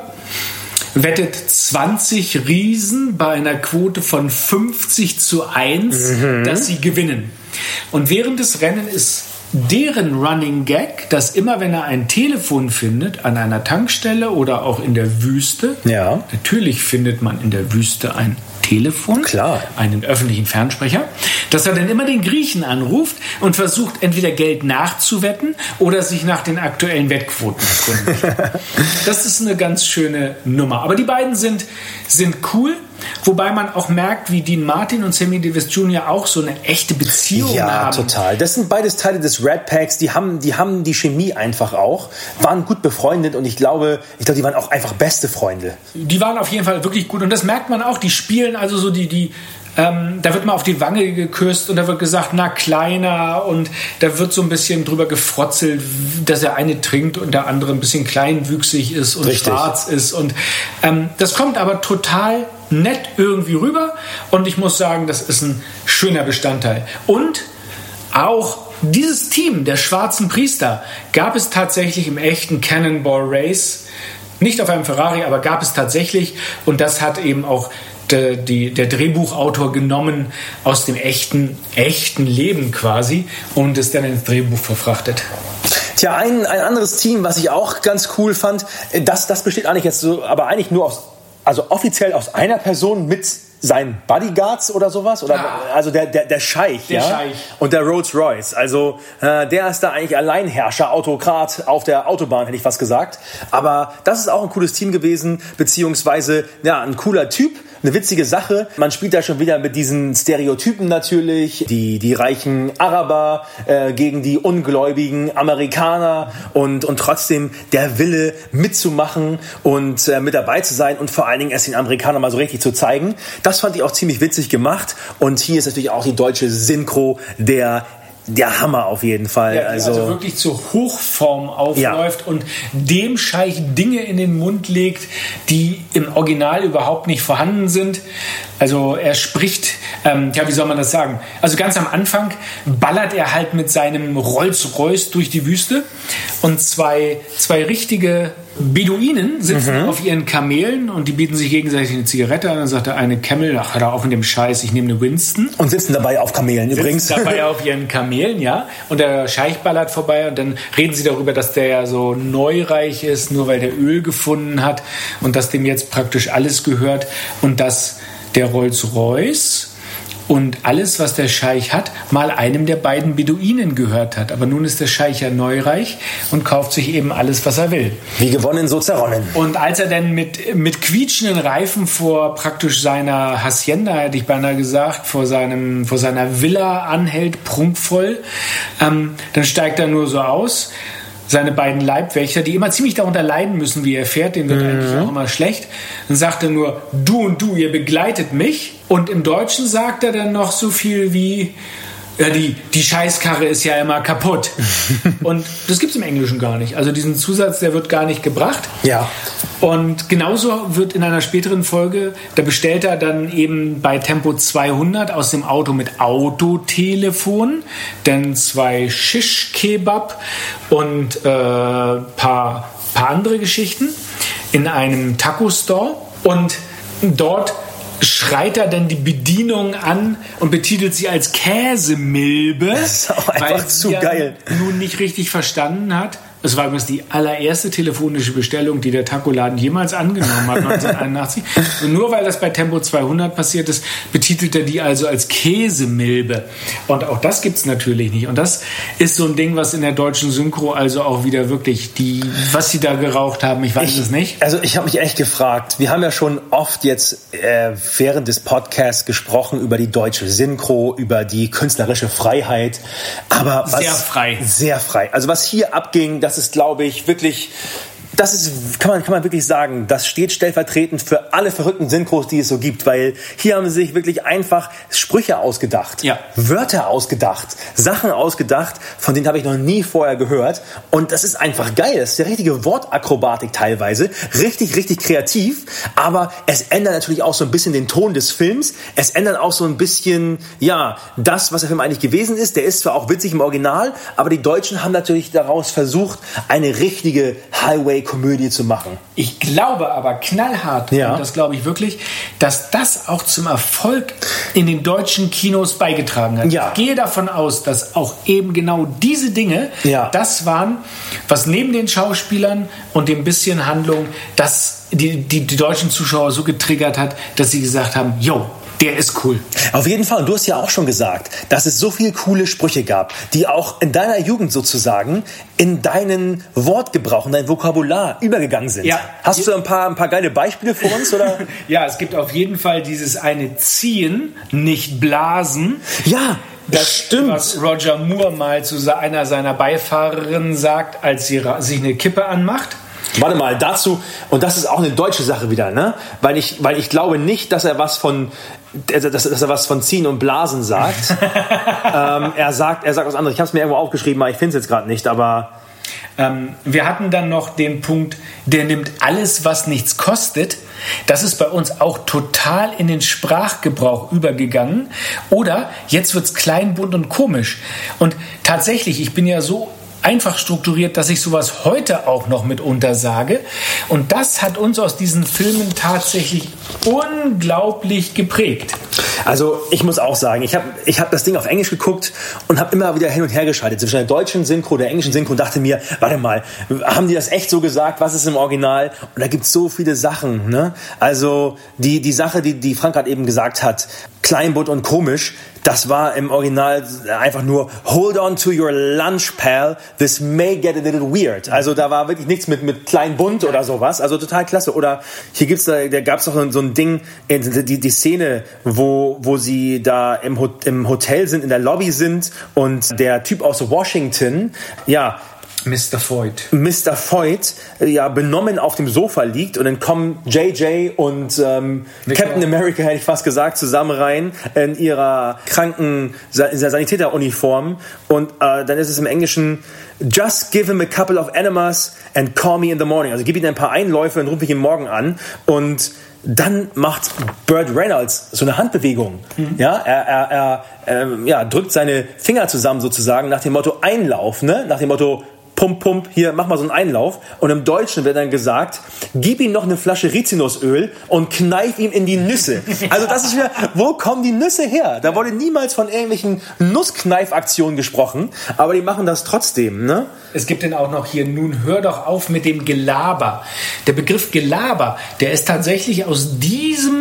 wettet zwanzig Riesen bei einer Quote von fünfzig zu eins, mhm. dass sie gewinnen. Und während des Rennens ist deren Running Gag, dass immer wenn er ein Telefon findet, an einer Tankstelle oder auch in der Wüste, ja. natürlich findet man in der Wüste ein Telefon, klar, einen öffentlichen Fernsprecher, dass er dann immer den Griechen anruft und versucht, entweder Geld nachzuwetten oder sich nach den aktuellen Wettquoten erkundigt. Das ist eine ganz schöne Nummer. Aber die beiden sind, sind cool, wobei man auch merkt, wie Dean Martin und Sammy Davis Junior auch so eine echte Beziehung ja, haben. Ja, total. Das sind beides Teile des Rat Packs. Die haben, die haben die Chemie einfach auch, waren gut befreundet und ich glaube, ich glaube, die waren auch einfach beste Freunde. Die waren auf jeden Fall wirklich gut und das merkt man auch. Die spielen also so die, die ähm, da wird mal auf die Wange geküsst und da wird gesagt, na kleiner, und da wird so ein bisschen drüber gefrotzelt, dass der eine trinkt und der andere ein bisschen kleinwüchsig ist und Richtig. schwarz ist und ähm, das kommt aber total nett irgendwie rüber und ich muss sagen, das ist ein schöner Bestandteil. Und auch dieses Team der schwarzen Priester gab es tatsächlich im echten Cannonball Race, nicht auf einem Ferrari, aber gab es tatsächlich, und das hat eben auch der, die, der Drehbuchautor genommen aus dem echten, echten Leben quasi und es dann ins Drehbuch verfrachtet. Tja, ein, ein anderes Team, was ich auch ganz cool fand, das, das besteht eigentlich jetzt so, aber eigentlich nur aus, also offiziell aus einer Person mit seinen Bodyguards oder sowas, oder ja. also der der der Scheich, der ja, Scheich. Und der Rolls Royce, also äh, der ist da eigentlich Alleinherrscher, Autokrat auf der Autobahn, hätte ich fast gesagt. Aber das ist auch ein cooles Team gewesen, beziehungsweise ja ein cooler Typ. Eine witzige Sache, man spielt da schon wieder mit diesen Stereotypen natürlich, die, die reichen Araber äh, gegen die ungläubigen Amerikaner und, und trotzdem der Wille mitzumachen und äh, mit dabei zu sein und vor allen Dingen erst den Amerikanern mal so richtig zu zeigen. Das fand ich auch ziemlich witzig gemacht und hier ist natürlich auch die deutsche Synchro der Der Hammer auf jeden Fall. Ja, die also, also wirklich zur Hochform aufläuft ja. und dem Scheich Dinge in den Mund legt, die im Original überhaupt nicht vorhanden sind. Also er spricht, ähm, ja, wie soll man das sagen? Also ganz am Anfang ballert er halt mit seinem Rolls-Royce durch die Wüste und zwei, zwei richtige Beduinen sitzen mhm. auf ihren Kamelen und die bieten sich gegenseitig eine Zigarette an. Dann sagt der eine Camel, ach, hör da auf mit dem Scheiß, ich nehme eine Winston. Und sitzen dabei auf Kamelen sitzen übrigens. dabei auf ihren Kamelen, ja. Und der Scheich ballert vorbei und dann reden sie darüber, dass der ja so neureich ist, nur weil der Öl gefunden hat und dass dem jetzt praktisch alles gehört und dass der Rolls-Royce und alles, was der Scheich hat, mal einem der beiden Beduinen gehört hat. Aber nun ist der Scheich ja neureich und kauft sich eben alles, was er will. Wie gewonnen, so zerronnen. Und als er dann mit, mit quietschenden Reifen vor praktisch seiner Hacienda, hätte ich beinahe gesagt, vor, seinem, vor seiner Villa anhält, prunkvoll, ähm, dann steigt er nur so aus. Seine beiden Leibwächter, die immer ziemlich darunter leiden müssen, wie er fährt, denen wird mhm. eigentlich auch immer schlecht. Dann sagt er nur, du und du, ihr begleitet mich. Und im Deutschen sagt er dann noch so viel wie, ja, die, die Scheißkarre ist ja immer kaputt. Und das gibt es im Englischen gar nicht. Also diesen Zusatz, der wird gar nicht gebracht. Ja. Und genauso wird in einer späteren Folge, da bestellt er dann eben bei Tempo zweihundert aus dem Auto mit Autotelefon, dann zwei Shish-Kebab und äh, paar, paar andere Geschichten in einem Taco-Store. Und dort schreit er dann die Bedienung an und betitelt sie als Käsemilbe, das ist auch einfach weil zu sie ja geil. nun nicht richtig verstanden hat. Das war übrigens die allererste telefonische Bestellung, die der Tacoladen jemals angenommen hat, neunzehnhunderteinundachtzig. Und nur weil das bei Tempo zweihundert passiert ist, betitelt er die also als Käsemilbe. Und auch das gibt es natürlich nicht. Und das ist so ein Ding, was in der deutschen Synchro also auch wieder wirklich, die, was sie da geraucht haben, ich weiß ich, es nicht. Also ich habe mich echt gefragt, wir haben ja schon oft jetzt äh, während des Podcasts gesprochen über die deutsche Synchro, über die künstlerische Freiheit. Aber was, sehr frei. Sehr frei. Also was hier abging, das ist, glaube ich, wirklich, das ist, kann man, kann man wirklich sagen, das steht stellvertretend für alle verrückten Synchros, die es so gibt, weil hier haben sie sich wirklich einfach Sprüche ausgedacht, ja. Wörter ausgedacht, Sachen ausgedacht, von denen habe ich noch nie vorher gehört, und das ist einfach geil, das ist die richtige Wortakrobatik teilweise, richtig, richtig kreativ, aber es ändert natürlich auch so ein bisschen den Ton des Films, es ändert auch so ein bisschen, ja, das, was der Film eigentlich gewesen ist, der ist zwar auch witzig im Original, aber die Deutschen haben natürlich daraus versucht, eine richtige Highway Komödie zu machen. Ich glaube aber knallhart, ja. und das glaube ich wirklich, dass das auch zum Erfolg in den deutschen Kinos beigetragen hat. Ja. Ich gehe davon aus, dass auch eben genau diese Dinge ja. das waren, was neben den Schauspielern und dem bisschen Handlung, das die, die, die deutschen Zuschauer so getriggert hat, dass sie gesagt haben, yo, der ist cool. Auf jeden Fall. Und du hast ja auch schon gesagt, dass es so viele coole Sprüche gab, die auch in deiner Jugend sozusagen in deinen Wortgebrauch, in dein Vokabular übergegangen sind. Ja. Hast du ein paar, ein paar geile Beispiele für uns? Oder? Ja, es gibt auf jeden Fall dieses eine Ziehen, nicht blasen. Ja, das stimmt. Was Roger Moore mal zu einer seiner Beifahrerinnen sagt, als sie sich eine Kippe anmacht. Warte mal, dazu, und das ist auch eine deutsche Sache wieder, ne? Weil ich, weil ich glaube nicht, dass er was von, dass, dass er was von Ziehen und Blasen sagt. ähm, er sagt, er sagt was anderes. Ich habe es mir irgendwo aufgeschrieben, aber ich finde es jetzt gerade nicht, aber... Ähm, wir hatten dann noch den Punkt, der nimmt alles, was nichts kostet. Das ist bei uns auch total in den Sprachgebrauch übergegangen. Oder jetzt wird's klein, bunt und komisch. Und tatsächlich, ich bin ja so einfach strukturiert, dass ich sowas heute auch noch mitunter sage. Und das hat uns aus diesen Filmen tatsächlich unglaublich geprägt. Also ich muss auch sagen, ich habe ich hab das Ding auf Englisch geguckt und habe immer wieder hin und her geschaltet zwischen der deutschen Synchro, der englischen Synchro, und dachte mir, warte mal, haben die das echt so gesagt? Was ist im Original? Und da gibt es so viele Sachen. Ne? Also die, die Sache, die, die Frank gerade eben gesagt hat, Kleinbutt und komisch, das war im Original einfach nur Hold on to your lunch, pal. This may get a little weird. Also da war wirklich nichts mit, mit klein bunt oder sowas. Also total klasse. Oder hier gibt's da, da gab's doch so ein Ding, die, die Szene, wo, wo sie da im, im Hotel sind, in der Lobby sind und der Typ aus Washington, ja, Mister Foyt. Mister Foyt, ja, benommen auf dem Sofa liegt, und dann kommen J J und ähm, Captain America, hätte ich fast gesagt, zusammen rein in ihrer kranken Sanitäteruniform, und äh, dann ist es im Englischen Just give him a couple of enemas and call me in the morning. Also gib ihm ein paar Einläufe und rufe ich ihn morgen an, und dann macht Burt Reynolds so eine Handbewegung. Mhm. Ja, er, er, er äh, ja, drückt seine Finger zusammen sozusagen nach dem Motto Einlauf, ne? Nach dem Motto Pump, Pump, hier, mach mal so einen Einlauf. Und im Deutschen wird dann gesagt, gib ihm noch eine Flasche Rizinusöl und kneif ihm in die Nüsse. Also das ist wieder, wo kommen die Nüsse her? Da wurde niemals von irgendwelchen Nusskneifaktionen gesprochen, aber die machen das trotzdem, ne? Es gibt dann auch noch hier, nun hör doch auf mit dem Gelaber. Der Begriff Gelaber, der ist tatsächlich aus diesem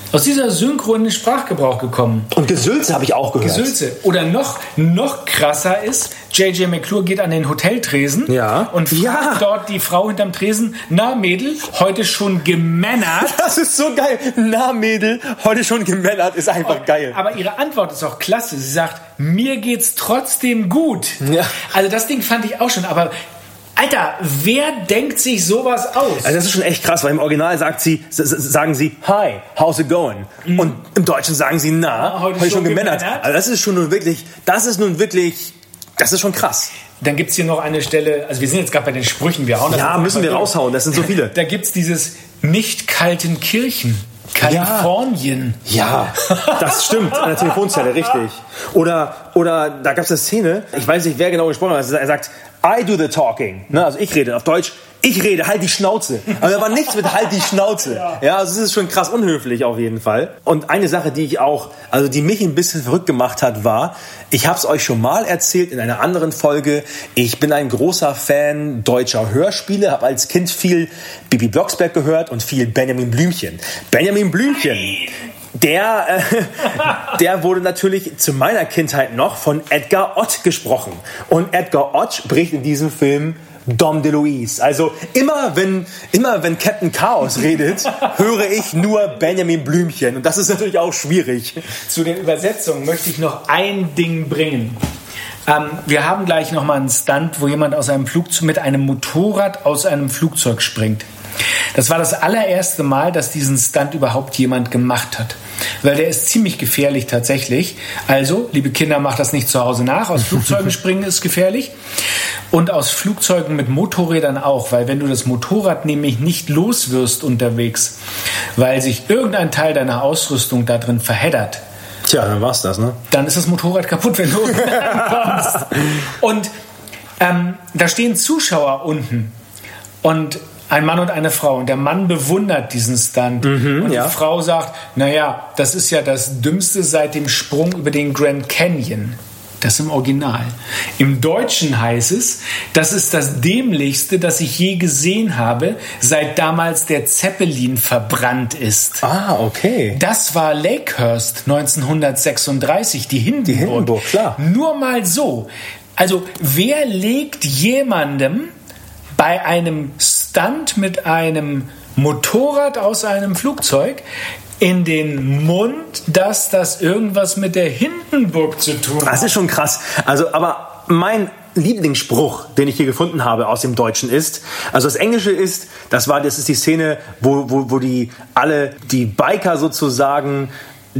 Aus dieser Synchro in den Sprachgebrauch gekommen. Und Gesülze habe ich auch gehört. Gesülze. Oder noch, noch krasser ist, J J McClure geht an den Hoteltresen Ja. und fragt Ja. dort die Frau hinterm Tresen, na Mädel, heute schon gemännert? Das ist so geil. Na, Mädel, heute schon gemännert, ist einfach geil. Aber ihre Antwort ist auch klasse. Sie sagt, mir geht's trotzdem gut. Ja. Also das Ding fand ich auch schon, aber Alter, wer denkt sich sowas aus? Also das ist schon echt krass, weil im Original sagt sie, s- s- sagen sie, hi, how's it going? Mhm. Und im Deutschen sagen sie, na, Ja, heute, schon gemännert. gemännert. Also das ist schon nun wirklich, das ist nun wirklich, das ist schon krass. Dann gibt's hier noch eine Stelle, also wir sind jetzt gerade bei den Sprüchen, wir hauen das Ja, jetzt müssen mal wir durch. raushauen, das sind so viele. Da gibt's dieses Nicht-Kaltenkirchen. Kalifornien. Ja, das stimmt, an der Telefonzelle, richtig. Oder, oder da gab es eine Szene, ich weiß nicht, wer genau gesprochen hat, er sagt, I do the talking. Ne, also ich rede auf Deutsch, ich rede, halt die Schnauze. Aber da war nichts mit halt die Schnauze. Ja, also es ist schon krass unhöflich auf jeden Fall. Und eine Sache, die ich auch, also die mich ein bisschen verrückt gemacht hat, war, ich habe es euch schon mal erzählt in einer anderen Folge, ich bin ein großer Fan deutscher Hörspiele, habe als Kind viel Bibi Blocksberg gehört und viel Benjamin Blümchen. Benjamin Blümchen. Der, äh, der wurde natürlich zu meiner Kindheit noch von Edgar Ott gesprochen. Und Edgar Ott spricht in diesem Film Dom DeLuise. Also immer wenn, immer wenn Captain Chaos redet, höre ich nur Benjamin Blümchen. Und das ist natürlich auch schwierig. Zu der Übersetzung möchte ich noch ein Ding bringen. Ähm, wir haben gleich nochmal einen Stunt, wo jemand aus einem Flugzeug mit einem Motorrad aus einem Flugzeug springt. Das war das allererste Mal, dass diesen Stunt überhaupt jemand gemacht hat. Weil der ist ziemlich gefährlich tatsächlich. Also, liebe Kinder, macht das nicht zu Hause nach. Aus Flugzeugen springen ist gefährlich. Und aus Flugzeugen mit Motorrädern auch. Weil wenn du das Motorrad nämlich nicht los wirst unterwegs, weil sich irgendein Teil deiner Ausrüstung da drin verheddert, Tja, dann war's das, ne? dann ist das Motorrad kaputt, wenn du unten ankommst. Und ähm, da stehen Zuschauer unten und ein Mann und eine Frau. Und der Mann bewundert diesen Stunt. Mhm, und ja. die Frau sagt, naja, das ist ja das Dümmste seit dem Sprung über den Grand Canyon. Das im Original. Im Deutschen heißt es, das ist das Dämlichste, das ich je gesehen habe, seit damals der Zeppelin verbrannt ist. Ah, okay. Das war Lakehurst neunzehnhundertsechsunddreißig, die Hindenburg. Die Hindenburg, klar. Nur mal so. Also, wer legt jemandem bei einem Stunt mit einem Motorrad aus einem Flugzeug in den Mund, dass das irgendwas mit der Hindenburg zu tun hat? Das ist schon krass. Also, aber mein Lieblingsspruch, den ich hier gefunden habe aus dem Deutschen ist, also das Englische ist, das war, das ist die Szene, wo, wo, wo die alle, die Biker sozusagen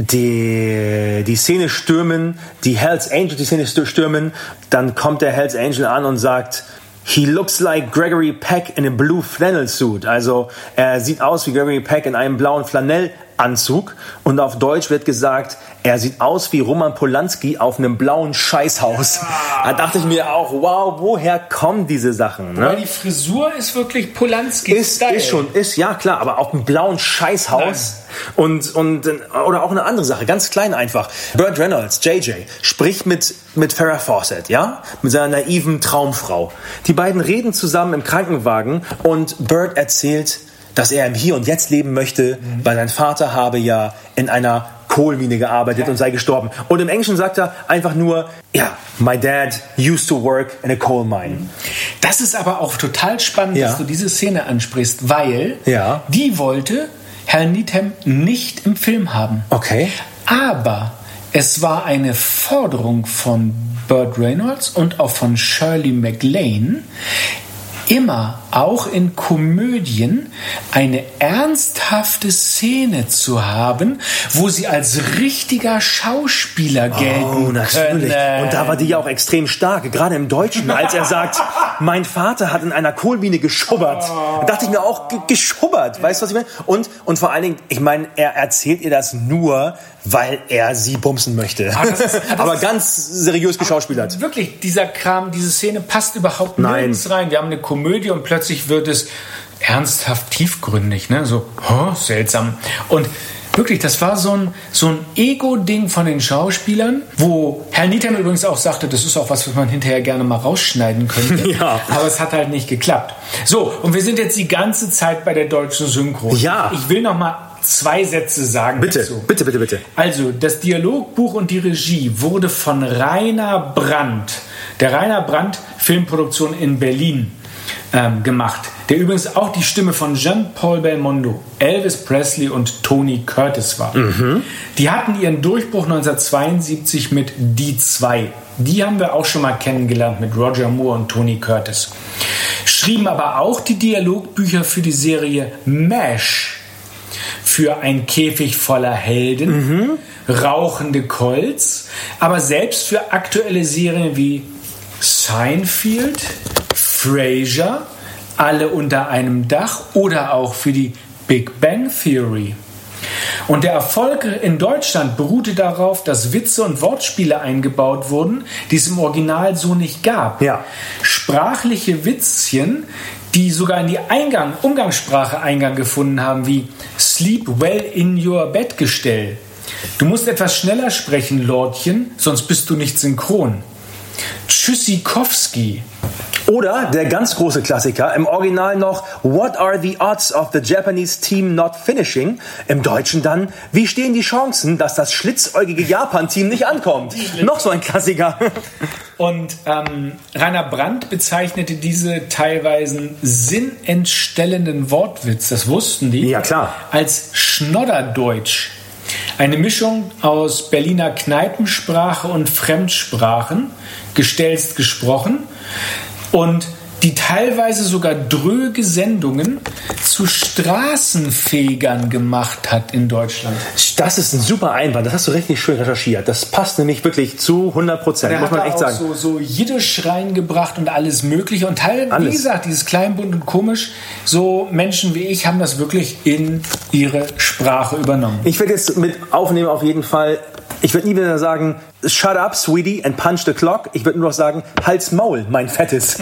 die, die Szene stürmen, die Hells Angels die Szene stürmen, dann kommt der Hells Angel an und sagt, he looks like Gregory Peck in a blue flannel suit. Also er sieht aus wie Gregory Peck in einem blauen Flanellanzug. Und auf Deutsch wird gesagt, er sieht aus wie Roman Polanski auf einem blauen Scheißhaus. Da dachte ich mir auch, wow, woher kommen diese Sachen? Weil Ne? die Frisur ist wirklich Polanski. Ist, ist schon, ist, ja klar, aber auf einem blauen Scheißhaus. Und, und, oder auch eine andere Sache, ganz klein einfach. Burt Reynolds, J J, spricht mit, mit Farrah Fawcett, ja? Mit seiner naiven Traumfrau. Die beiden reden zusammen im Krankenwagen und Burt erzählt, dass er im Hier und Jetzt leben möchte, mhm. weil sein Vater habe ja in einer Kohlmine gearbeitet ja. und sei gestorben. Und im Englischen sagt er einfach nur, ja, my dad used to work in a coal mine. Das ist aber auch total spannend, Ja. dass du diese Szene ansprichst, weil Ja. die wollte Herr Needham nicht im Film haben. Okay. Aber es war eine Forderung von Burt Reynolds und auch von Shirley MacLaine, immer, auch in Komödien, eine ernsthafte Szene zu haben, wo sie als richtiger Schauspieler gelten Oh, natürlich. können. Und da war die ja auch extrem stark, gerade im Deutschen, als er sagt, mein Vater hat in einer Kohlmine geschubbert. Da dachte ich mir auch, ge- geschubbert, weißt du, was ich meine? Und, und vor allen Dingen, ich meine, er erzählt ihr das nur, weil er sie bumsen möchte. Ah, das ist- das Aber ist- ganz seriös geschauspielert. Wirklich, dieser Kram, diese Szene passt überhaupt Nein. nirgends rein. Wir haben eine Komödie und plötzlich wird es ernsthaft tiefgründig, ne? So, oh, seltsam. Und wirklich, das war so ein, so ein Ego-Ding von den Schauspielern, wo Herr Needham übrigens auch sagte, das ist auch was, was man hinterher gerne mal rausschneiden könnte. Ja. Aber es hat halt nicht geklappt. So, und wir sind jetzt die ganze Zeit bei der deutschen Synchro. Ja. Ich will noch mal zwei Sätze sagen Bitte, dazu. bitte, bitte, bitte. Also, das Dialogbuch und die Regie wurde von Rainer Brandt, der Rainer Brandt Filmproduktion in Berlin, ähm, gemacht. Der übrigens auch die Stimme von Jean-Paul Belmondo, Elvis Presley und Tony Curtis war. Mhm. Die hatten ihren Durchbruch neunzehnhundertzweiundsiebzig mit Die Zwei. Die haben wir auch schon mal kennengelernt mit Roger Moore und Tony Curtis. Schrieben aber auch die Dialogbücher für die Serie MASH, für Ein Käfig voller Helden, mhm. Rauchende Colts, aber selbst für aktuelle Serien wie Seinfeld, Frasier, Alle unter einem Dach oder auch für die Big Bang Theory. Und der Erfolg in Deutschland beruhte darauf, dass Witze und Wortspiele eingebaut wurden, die es im Original so nicht gab. Ja. Sprachliche Witzchen, die sogar in die Eingang, Umgangssprache Eingang gefunden haben, wie Sleep well in your Bettgestell. Du musst etwas schneller sprechen, Lordchen, sonst bist du nicht synchron. Tschüssikowski. Oder der ganz große Klassiker, im Original noch What are the odds of the Japanese team not finishing? Im Deutschen dann, wie stehen die Chancen, dass das schlitzäugige Japan-Team nicht ankommt? Noch so ein Klassiker. Und ähm, Rainer Brandt bezeichnete diese teilweise sinnentstellenden Wortwitz, das wussten die, ja, klar, als Schnodderdeutsch. Eine Mischung aus Berliner Kneipensprache und Fremdsprachen, gestelzt gesprochen, und die teilweise sogar dröge Sendungen zu Straßenfegern gemacht hat in Deutschland. Das ist ein super Einwand, das hast du richtig schön recherchiert. Das passt nämlich wirklich zu hundert Prozent, muss man echt sagen. So, so Jiddisch reingebracht und alles Mögliche. Und teil, wie gesagt, dieses Kleinbunt und komisch, so Menschen wie ich haben das wirklich in ihre Sprache übernommen. Ich werde jetzt mit aufnehmen auf jeden Fall. Ich würde nie wieder sagen, shut up, sweetie, and punch the clock. Ich würde nur noch sagen, halt's Maul, mein Fettes.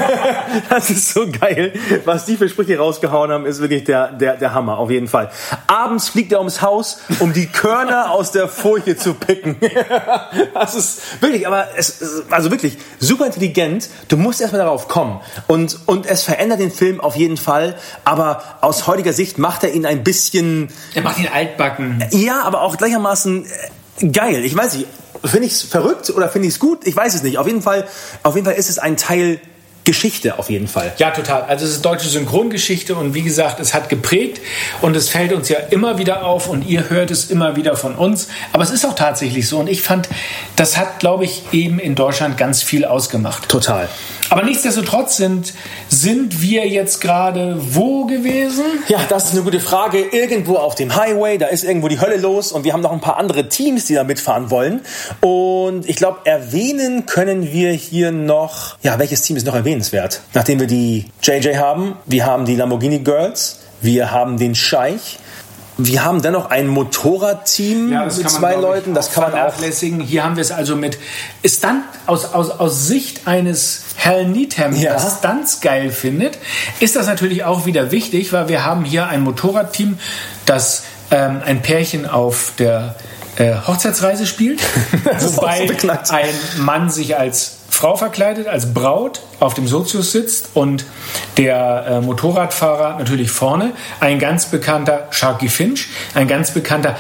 Das ist so geil. Was die für Sprüche rausgehauen haben, ist wirklich der, der, der Hammer, auf jeden Fall. Abends fliegt er ums Haus, um die Körner aus der Furche zu picken. Das ist wirklich, aber es, also wirklich super intelligent. Du musst erstmal darauf kommen. Und, und es verändert den Film auf jeden Fall. Aber aus heutiger Sicht macht er ihn ein bisschen... Er macht ihn altbacken. Ja, aber auch gleichermaßen... Geil, ich weiß nicht, finde ich es verrückt oder finde ich es gut? Ich weiß es nicht. Auf jeden Fall, auf jeden Fall ist es ein Teil Geschichte, auf jeden Fall. Ja, total. Also es ist deutsche Synchrongeschichte und wie gesagt, es hat geprägt und es fällt uns ja immer wieder auf und ihr hört es immer wieder von uns. Aber es ist auch tatsächlich so und ich fand, das hat, glaube ich, eben in Deutschland ganz viel ausgemacht. Total. Aber nichtsdestotrotz sind, sind wir jetzt gerade wo gewesen? Ja, das ist eine gute Frage. Irgendwo auf dem Highway, da ist irgendwo die Hölle los und wir haben noch ein paar andere Teams, die da mitfahren wollen. Und ich glaube, erwähnen können wir hier noch, ja, welches Team ist noch erwähnenswert? Nachdem wir die J J haben, wir haben die Lamborghini Girls, wir haben den Scheich. Wir haben dennoch ein Motorradteam ja, mit zwei man, Leuten. Das kann man auch vernachlässigen. Hier haben wir es also mit Stunt aus, aus, aus Sicht eines Hal Needham, ja. der Stunts geil findet, ist das natürlich auch wieder wichtig, weil wir haben hier ein Motorradteam, das ähm, ein Pärchen auf der äh, Hochzeitsreise spielt, wobei so ein Mann sich als Frau verkleidet, als Braut auf dem Sozius sitzt und der äh, Motorradfahrer natürlich vorne, ein ganz bekannter Sharky Finch, ein ganz bekannter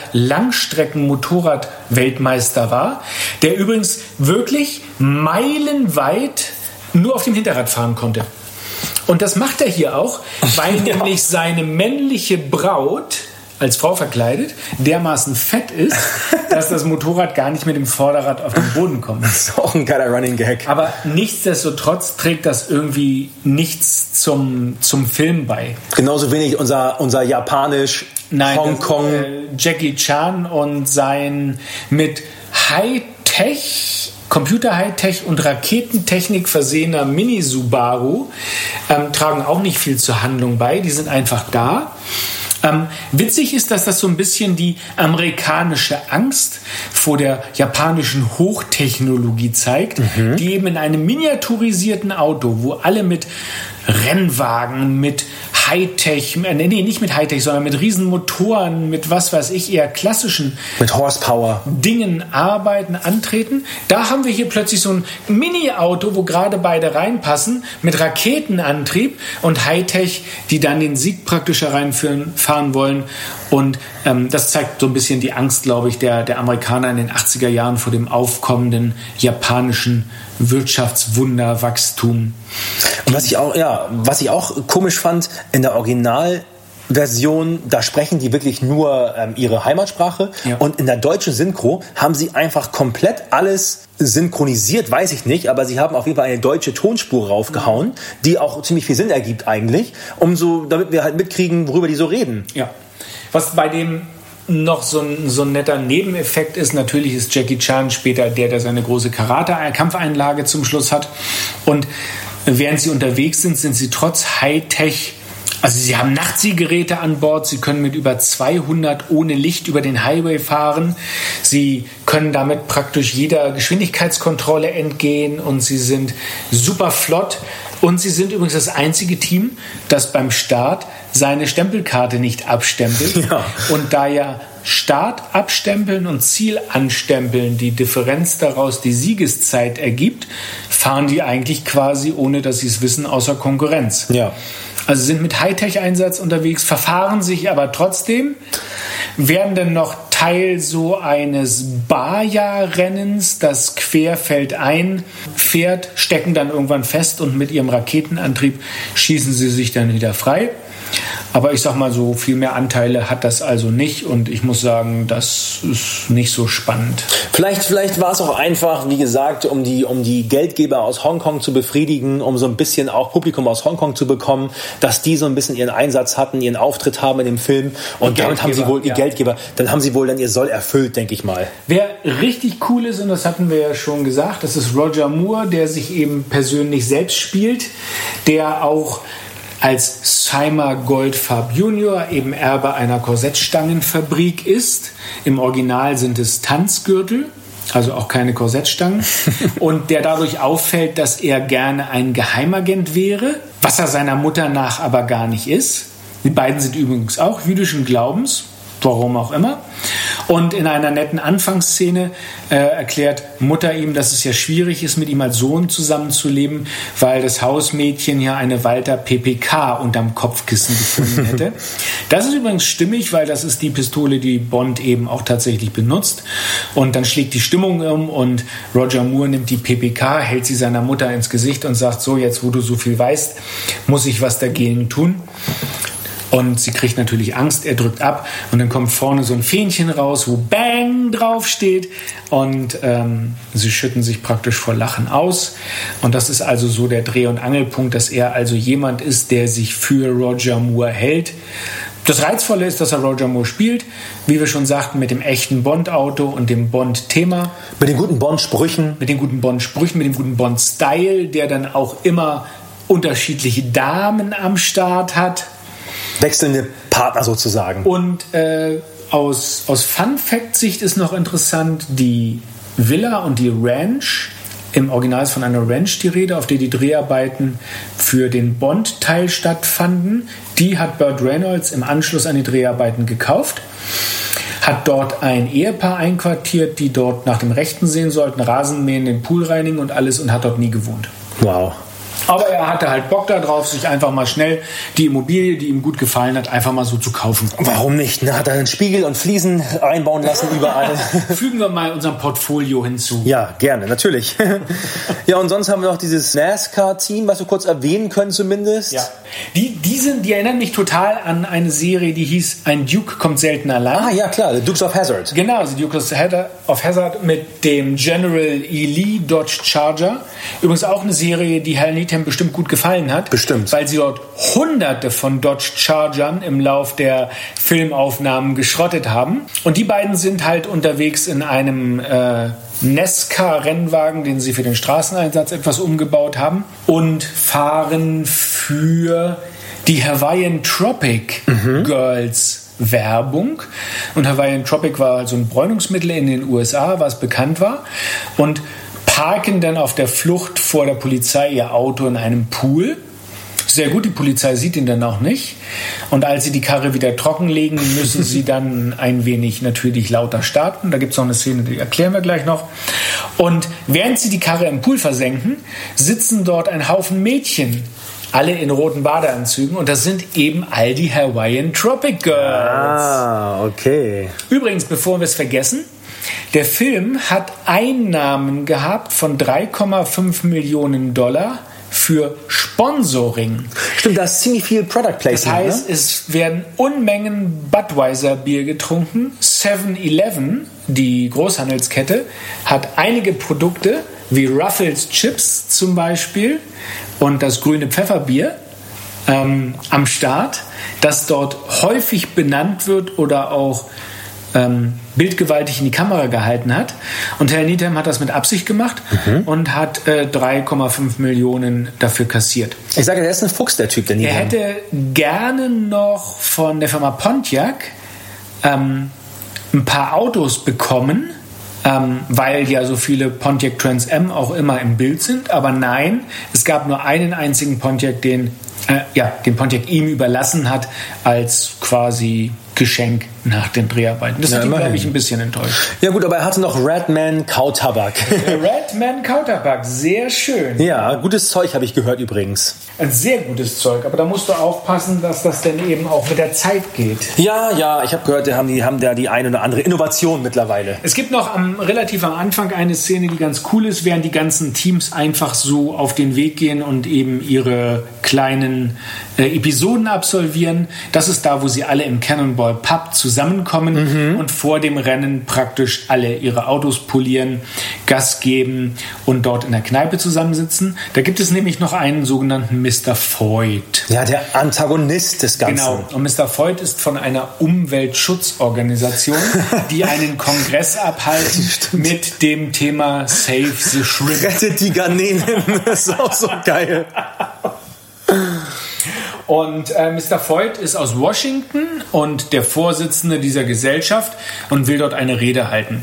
Langstrecken-Motorrad-Weltmeister war, der übrigens wirklich meilenweit nur auf dem Hinterrad fahren konnte. Und das macht er hier auch, weil ja. nämlich seine männliche Braut als Frau verkleidet, dermaßen fett ist, dass das Motorrad gar nicht mit dem Vorderrad auf den Boden kommt. Das ist auch ein geiler Running Gag. Aber nichtsdestotrotz trägt das irgendwie nichts zum, zum Film bei. Genauso wenig unser, unser japanisch Nein, Hongkong. Das, äh, Jackie Chan und sein mit Hightech Computer-Hightech und Raketentechnik versehener Mini-Subaru ähm, tragen auch nicht viel zur Handlung bei. Die sind einfach da. Ähm, witzig ist, dass das so ein bisschen die amerikanische Angst vor der japanischen Hochtechnologie zeigt, mhm. die eben in einem miniaturisierten Auto, wo alle mit Rennwagen, mit Hightech, äh, nee, nicht mit Hightech, sondern mit Riesenmotoren, mit was weiß ich, eher klassischen mit Horsepower Dingen arbeiten, antreten. Da haben wir hier plötzlich so ein Mini-Auto, wo gerade beide reinpassen, mit Raketenantrieb und Hightech, die dann den Sieg praktisch hereinführen, fahren wollen. Und ähm, das zeigt so ein bisschen die Angst, glaube ich, der, der Amerikaner in den achtziger Jahren vor dem aufkommenden japanischen Wirtschaftswunderwachstum. Und was ich auch, ja, was ich auch komisch fand, in der Originalversion, da sprechen die wirklich nur ähm, ihre Heimatsprache. Ja. Und in der deutschen Synchro haben sie einfach komplett alles synchronisiert, weiß ich nicht, aber sie haben auf jeden Fall eine deutsche Tonspur raufgehauen, die auch ziemlich viel Sinn ergibt eigentlich, um so, damit wir halt mitkriegen, worüber die so reden. Ja. Was bei dem noch so ein, so ein netter Nebeneffekt ist, natürlich ist Jackie Chan später der, der seine große Karate-Kampfeinlage zum Schluss hat. Und während sie unterwegs sind, sind sie trotz Hightech, also sie haben Nachtsiehgeräte an Bord, sie können mit über zweihundert ohne Licht über den Highway fahren, sie können damit praktisch jeder Geschwindigkeitskontrolle entgehen und sie sind super flott. Und sie sind übrigens das einzige Team, das beim Start seine Stempelkarte nicht abstempelt. Ja. Und da ja Start abstempeln und Ziel anstempeln die Differenz daraus die Siegeszeit ergibt, fahren die eigentlich quasi, ohne dass sie es wissen, außer Konkurrenz. Ja. Also sind mit Hightech-Einsatz unterwegs, verfahren sich aber trotzdem, werden dann noch Teil so eines Baja-Rennens, das querfeldein fährt, stecken dann irgendwann fest und mit ihrem Raketenantrieb schießen sie sich dann wieder frei. Aber ich sag mal so, viel mehr Anteile hat das also nicht und ich muss sagen, das ist nicht so spannend. Vielleicht, vielleicht war es auch einfach, wie gesagt, um die, um die Geldgeber aus Hongkong zu befriedigen, um so ein bisschen auch Publikum aus Hongkong zu bekommen, dass die so ein bisschen ihren Einsatz hatten, ihren Auftritt haben in dem Film und damit haben sie wohl, die ja. Geldgeber, dann haben sie wohl dann ihr Soll erfüllt, denke ich mal. Wer richtig cool ist, und das hatten wir ja schon gesagt, das ist Roger Moore, der sich eben persönlich selbst spielt, der auch als Seymour Goldfarb Junior eben Erbe einer Korsettstangenfabrik ist. Im Original sind es Tanzgürtel, also auch keine Korsettstangen. Und der dadurch auffällt, dass er gerne ein Geheimagent wäre, was er seiner Mutter nach aber gar nicht ist. Die beiden sind übrigens auch jüdischen Glaubens, warum auch immer. Und in einer netten Anfangsszene äh, erklärt Mutter ihm, dass es ja schwierig ist, mit ihm als Sohn zusammenzuleben, weil das Hausmädchen ja eine Walter P P K unterm Kopfkissen gefunden hätte. Das ist übrigens stimmig, weil das ist die Pistole, die Bond eben auch tatsächlich benutzt. Und dann schlägt die Stimmung um und Roger Moore nimmt die P P K, hält sie seiner Mutter ins Gesicht und sagt, so, jetzt wo du so viel weißt, muss ich was dagegen tun. Und sie kriegt natürlich Angst, er drückt ab und dann kommt vorne so ein Fähnchen raus, wo Bang draufsteht und ähm, sie schütten sich praktisch vor Lachen aus. Und das ist also so der Dreh- und Angelpunkt, dass er also jemand ist, der sich für Roger Moore hält. Das Reizvolle ist, dass er Roger Moore spielt, wie wir schon sagten, mit dem echten Bond-Auto und dem Bond-Thema. Mit den guten Bond-Sprüchen. Mit den guten Bond-Sprüchen, mit dem guten Bond-Style, der dann auch immer unterschiedliche Damen am Start hat. Wechselnde Partner sozusagen. Und äh, aus, aus Fun-Fact-Sicht ist noch interessant, die Villa und die Ranch, im Original ist von einer Ranch die Rede, auf der die Dreharbeiten für den Bond-Teil stattfanden. Die hat Burt Reynolds im Anschluss an die Dreharbeiten gekauft, hat dort ein Ehepaar einquartiert, die dort nach dem Rechten sehen sollten, Rasen mähen, den Pool reinigen und alles und hat dort nie gewohnt. Wow. Aber er hatte halt Bock darauf, sich einfach mal schnell die Immobilie, die ihm gut gefallen hat, einfach mal so zu kaufen. Warum nicht? Na, hat er einen Spiegel und Fliesen einbauen lassen überall. Fügen wir mal unserem Portfolio hinzu. Ja, gerne, natürlich. Ja, und sonst haben wir noch dieses NASCAR-Team, was wir kurz erwähnen können zumindest. Ja. Die, die, sind, die erinnern mich total an eine Serie, die hieß Ein Duke kommt selten allein. Ah ja, klar, The Dukes of Hazzard. Genau, The Dukes of Hazzard mit dem General E. Lee Dodge Charger. Übrigens auch eine Serie, die Hal Needham bestimmt gut gefallen hat. Bestimmt. Weil sie dort hunderte von Dodge Chargern im Lauf der Filmaufnahmen geschrottet haben. Und die beiden sind halt unterwegs in einem äh, NASCAR-Rennwagen, den sie für den Straßeneinsatz etwas umgebaut haben und fahren für die Hawaiian Tropic mhm. Girls Werbung. Und Hawaiian Tropic war also ein Bräunungsmittel in den U S A, was bekannt war. Und parken dann auf der Flucht vor der Polizei ihr Auto in einem Pool. sehr gut. Die Polizei sieht ihn dann auch nicht. Und als sie die Karre wieder trockenlegen, müssen sie dann ein wenig natürlich lauter starten. Da gibt es noch eine Szene, die erklären wir gleich noch. Und während sie die Karre im Pool versenken, sitzen dort ein Haufen Mädchen, alle in roten Badeanzügen. Und das sind eben all die Hawaiian Tropic Girls. Ah, okay. Übrigens, bevor wir es vergessen, der Film hat Einnahmen gehabt von drei Komma fünf Millionen Dollar für Sponsoring. Stimmt, da ist ziemlich viel Product Placement. Das heißt, ne? es werden Unmengen Budweiser-Bier getrunken. seven eleven, die Großhandelskette, hat einige Produkte, wie Ruffles Chips zum Beispiel und das grüne Pfefferbier ähm, am Start, das dort häufig benannt wird oder auch ähm, bildgewaltig in die Kamera gehalten hat. Und Herr Needham hat das mit Absicht gemacht mhm. und hat äh, drei Komma fünf Millionen dafür kassiert. Ich sage, der ist ein Fuchs, der Typ, der Needham. Er hätte gerne noch von der Firma Pontiac ähm, ein paar Autos bekommen, ähm, weil ja so viele Pontiac Trans Am auch immer im Bild sind. Aber nein, es gab nur einen einzigen Pontiac, den, äh, ja, den Pontiac ihm überlassen hat als quasi Geschenk nach den Dreharbeiten. Das ja, hat ihn, glaube ich, ein bisschen enttäuscht. Ja gut, aber er hatte noch Redman Kautabak. Redman Kautabak, sehr schön. Ja, gutes Zeug habe ich gehört übrigens. Ein sehr gutes Zeug, aber da musst du aufpassen, dass das dann eben auch mit der Zeit geht. Ja, ja, ich habe gehört, die haben, die haben da die ein oder andere Innovation mittlerweile. Es gibt noch am, relativ am Anfang eine Szene, die ganz cool ist, während die ganzen Teams einfach so auf den Weg gehen und eben ihre kleinen äh, Episoden absolvieren. Das ist da, wo sie alle im Cannonball Pub zusammenkommen mhm. und vor dem Rennen praktisch alle ihre Autos polieren, Gas geben und dort in der Kneipe zusammensitzen. Da gibt es nämlich noch einen sogenannten Mister Foyt. Ja, der Antagonist des Ganzen. Genau. Und Mister Foyt ist von einer Umweltschutzorganisation, die einen Kongress abhalten mit dem Thema Save the Shrimp. Rettet die Garnelen. Das ist auch so geil. Und äh, Mister Foyt ist aus Washington und der Vorsitzende dieser Gesellschaft und will dort eine Rede halten.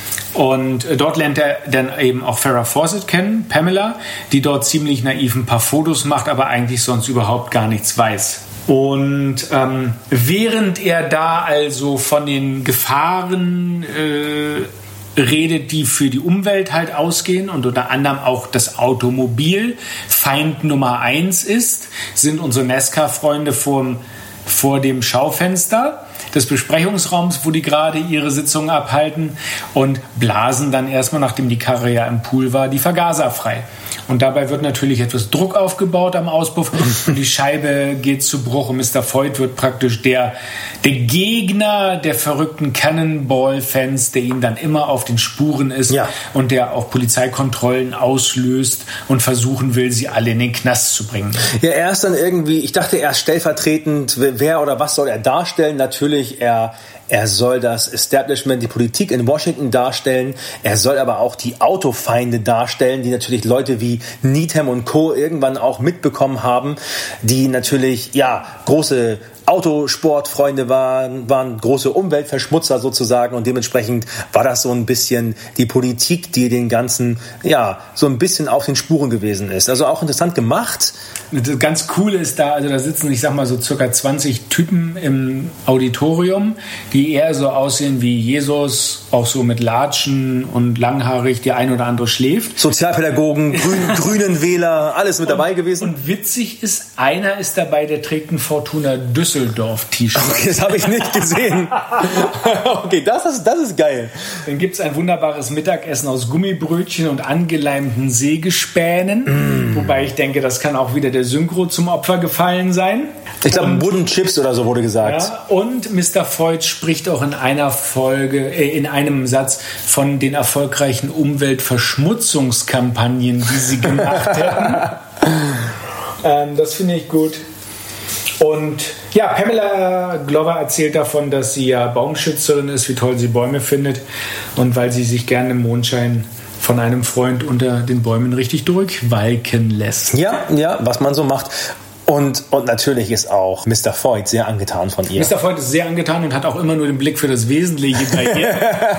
Und äh, dort lernt er dann eben auch Farrah Fawcett kennen, Pamela, die dort ziemlich naiv ein paar Fotos macht, aber eigentlich sonst überhaupt gar nichts weiß. Und ähm, während er da also von den Gefahren äh, redet, die für die Umwelt halt ausgehen und unter anderem auch das Automobil Feind Nummer eins ist, sind unsere NASCAR-Freunde vor, vor dem Schaufenster des Besprechungsraums, wo die gerade ihre Sitzung abhalten und blasen dann erstmal, nachdem die Karre ja im Pool war, die Vergaser frei. Und dabei wird natürlich etwas Druck aufgebaut am Auspuff und die Scheibe geht zu Bruch und Mister Foyt wird praktisch der, der Gegner der verrückten Cannonball-Fans, der ihnen dann immer auf den Spuren ist ja. und der auch Polizeikontrollen auslöst und versuchen will, sie alle in den Knast zu bringen. Ja, er ist dann irgendwie, ich dachte erst stellvertretend, wer oder was soll er darstellen? Natürlich, er Er soll das Establishment, die Politik in Washington darstellen. Er soll aber auch die Autofeinde darstellen, die natürlich Leute wie Needham und Co. irgendwann auch mitbekommen haben, die natürlich, ja, große Autosportfreunde waren, waren große Umweltverschmutzer sozusagen und dementsprechend war das so ein bisschen die Politik, die den ganzen, ja, so ein bisschen auf den Spuren gewesen ist. Also auch interessant gemacht. Das ganz Coole ist da, also da sitzen, ich sag mal so circa zwanzig Typen im Auditorium, die eher so aussehen wie Jesus, auch so mit Latschen und langhaarig, die ein oder andere schläft. Sozialpädagogen, Grün, Grünen Wähler, alles mit und, dabei gewesen. Und witzig ist, einer ist dabei, der trägt ein Fortuna Düsseldorf-T-Shirt. Okay, das habe ich nicht gesehen. Okay, das ist, das ist geil. Dann gibt es ein wunderbares Mittagessen aus Gummibrötchen und angeleimten Sägespänen. Mm. Wobei ich denke, das kann auch wieder der Synchro zum Opfer gefallen sein. Ich glaube, Wooden Chips oder so wurde gesagt. Ja, und Mister Foyt spricht auch in einer Folge, äh, in einem Satz von den erfolgreichen Umweltverschmutzungskampagnen, die sie gemacht hätten. ähm, das finde ich gut. Und ja, Pamela Glover erzählt davon, dass sie ja Baumschützerin ist, wie toll sie Bäume findet und weil sie sich gerne im Mondschein von einem Freund unter den Bäumen richtig durchwalken lässt. Ja, ja, was man so macht. Und, und natürlich ist auch Mister Foyt sehr angetan von ihr. Mister Foyt ist sehr angetan und hat auch immer nur den Blick für das Wesentliche bei ihr.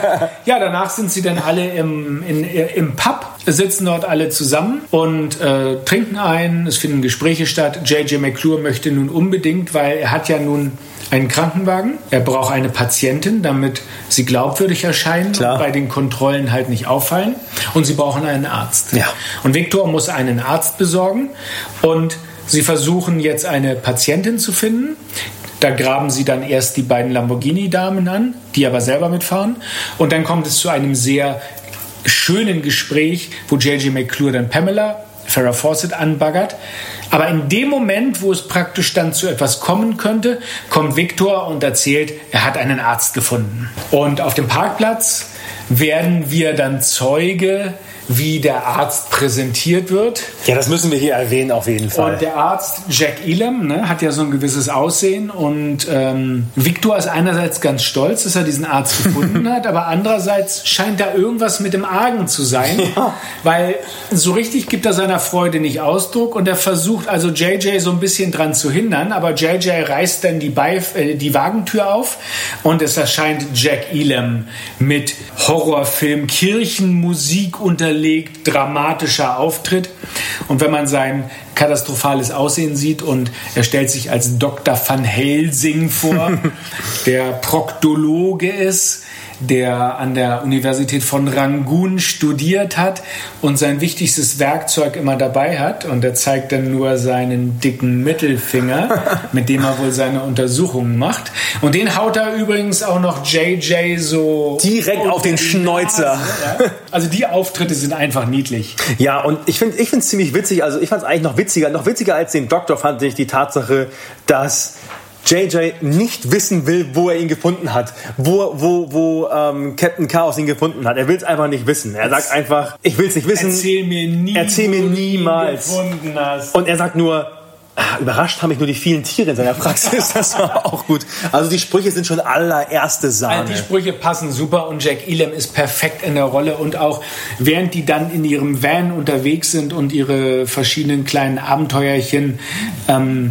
Ja, danach sind sie dann alle im, in, im Pub, sitzen dort alle zusammen und äh, trinken ein. Es finden Gespräche statt. J J McClure möchte nun unbedingt, weil er hat ja nun einen Krankenwagen. Er braucht eine Patientin, damit sie glaubwürdig erscheinen Klar. und bei den Kontrollen halt nicht auffallen. Und sie brauchen einen Arzt. Ja. Und Victor muss einen Arzt besorgen und sie versuchen jetzt eine Patientin zu finden. Da graben sie dann erst die beiden Lamborghini-Damen an, die aber selber mitfahren. Und dann kommt es zu einem sehr schönen Gespräch, wo J J McClure dann Pamela, Farrah Fawcett, anbaggert. Aber in dem Moment, wo es praktisch dann zu etwas kommen könnte, kommt Victor und erzählt, er hat einen Arzt gefunden. Und auf dem Parkplatz werden wir dann Zeuge, wie der Arzt präsentiert wird. Ja, das müssen wir hier erwähnen auf jeden Fall. Und der Arzt Jack Elam, ne, hat ja so ein gewisses Aussehen und ähm, Victor ist einerseits ganz stolz, dass er diesen Arzt gefunden hat, aber andererseits scheint da irgendwas mit dem Argen zu sein, ja. Weil so richtig gibt er seiner Freude nicht Ausdruck und er versucht also J J so ein bisschen dran zu hindern, aber J J reißt dann die, Beif- äh, die Wagentür auf und es erscheint Jack Elam mit Horrorfilm, Kirchenmusik unterlegt, dramatischer Auftritt. Und wenn man sein katastrophales Aussehen sieht und er stellt sich als Doktor Van Helsing vor, der Proktologe ist, der an der Universität von Rangoon studiert hat und sein wichtigstes Werkzeug immer dabei hat. Und er zeigt dann nur seinen dicken Mittelfinger, mit dem er wohl seine Untersuchungen macht. Und den haut er übrigens auch noch J J so direkt auf den Schnäuzer. Nase, ja? Also die Auftritte sind einfach niedlich. Ja, und ich finde ich finde es ziemlich witzig. Also ich fand es eigentlich noch witziger. Noch witziger als den Doktor fand ich die Tatsache, dass J J nicht wissen will, wo er ihn gefunden hat, wo, wo, wo ähm, Captain Chaos ihn gefunden hat. Er will es einfach nicht wissen. Er sagt einfach, ich will es nicht wissen. Erzähl mir nie, Erzähl mir wo niemals. du ihn gefunden hast. Und er sagt nur, ah, überrascht haben mich nur die vielen Tiere in seiner Praxis. Das war auch gut. Also die Sprüche sind schon allererste Sahne. Also die Sprüche passen super und Jack Elam ist perfekt in der Rolle und auch während die dann in ihrem Van unterwegs sind und ihre verschiedenen kleinen Abenteuerchen ähm,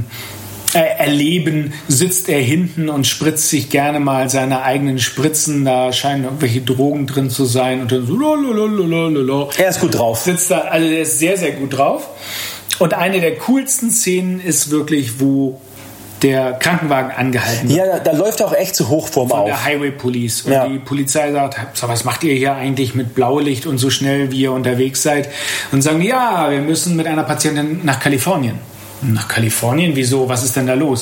erleben, sitzt er hinten und spritzt sich gerne mal seine eigenen Spritzen. Da scheinen irgendwelche Drogen drin zu sein und dann so lalalala. Er ist gut drauf. Sitzt da, also er ist sehr, sehr gut drauf. Und eine der coolsten Szenen ist wirklich, wo der Krankenwagen angehalten wird. Ja, da, da läuft er auch echt zu Hochform von auf. der Highway Police. Und ja. Die Polizei sagt, so, was macht ihr hier eigentlich mit Blaulicht und so schnell, wie ihr unterwegs seid? Und sagen, ja, wir müssen mit einer Patientin nach Kalifornien. Nach Kalifornien? Wieso? Was ist denn da los?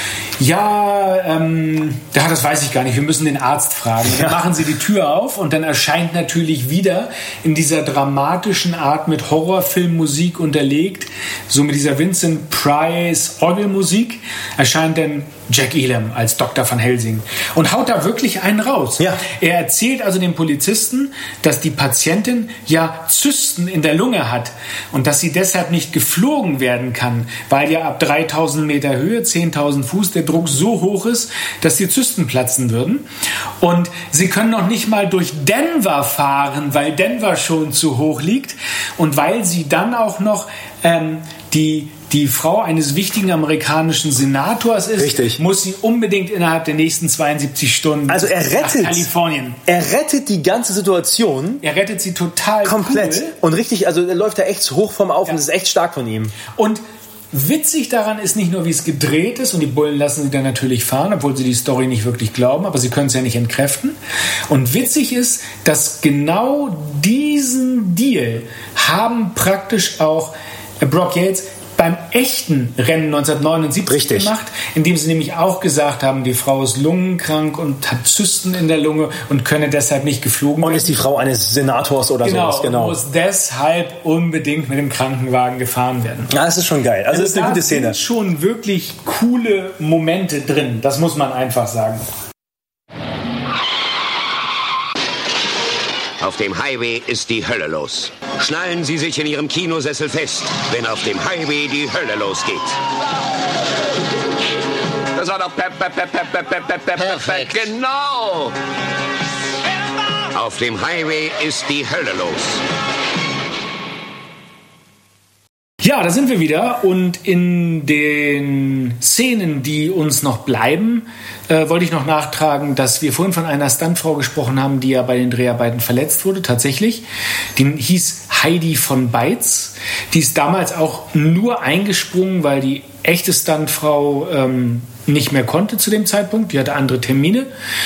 Ja, ähm, das weiß ich gar nicht. Wir müssen den Arzt fragen. Dann machen sie die Tür auf und dann erscheint natürlich wieder in dieser dramatischen Art mit Horrorfilmmusik unterlegt, so mit dieser Vincent Price Orgelmusik, erscheint dann Jack Elam als Doktor Van Helsing und haut da wirklich einen raus. Ja. Er erzählt also dem Polizisten, dass die Patientin ja Zysten in der Lunge hat und dass sie deshalb nicht geflogen werden kann, weil ja ab dreitausend Meter Höhe, zehntausend Fuß, der Druck so hoch ist, dass die Zysten platzen würden. Und sie können noch nicht mal durch Denver fahren, weil Denver schon zu hoch liegt und weil sie dann auch noch ähm, die die Frau eines wichtigen amerikanischen Senators ist, Richtig. muss sie unbedingt innerhalb der nächsten zweiundsiebzig Stunden also er rettet, nach Kalifornien. Er rettet die ganze Situation. Er rettet sie total komplett. Cool. Und richtig, also er läuft da echt zu Hochform auf Ja. und das ist echt stark von ihm. Und witzig daran ist nicht nur, wie es gedreht ist, und die Bullen lassen sie dann natürlich fahren, obwohl sie die Story nicht wirklich glauben, aber sie können es ja nicht entkräften. Und witzig ist, dass genau diesen Deal haben praktisch auch Brock Yates beim echten Rennen neunzehnhundertneunundsiebzig Richtig. gemacht, indem sie nämlich auch gesagt haben, die Frau ist lungenkrank und hat Zysten in der Lunge und könne deshalb nicht geflogen Und werden. ist die Frau eines Senators oder Genau, sowas. Genau. und muss deshalb unbedingt mit dem Krankenwagen gefahren werden. Ja, das ist schon geil. Also, das ist eine da gute Szene. sind schon wirklich coole Momente drin. Das muss man einfach sagen. Auf dem Highway ist die Hölle los. Schnallen Sie sich in Ihrem Kinosessel fest, wenn auf dem Highway die Hölle losgeht. Das war doch per, per, per, per, per, per, per, per, perfekt. Genau. Auf dem Highway ist die Hölle los. Ja, da sind wir wieder und in den Szenen, die uns noch bleiben, äh, wollte ich noch nachtragen, dass wir vorhin von einer Stuntfrau gesprochen haben, die ja bei den Dreharbeiten verletzt wurde, tatsächlich. Die hieß Heidi von Beitz. Die ist damals auch nur eingesprungen, weil die echte Stuntfrau ähm, nicht mehr konnte zu dem Zeitpunkt. Die hatte andere Termine.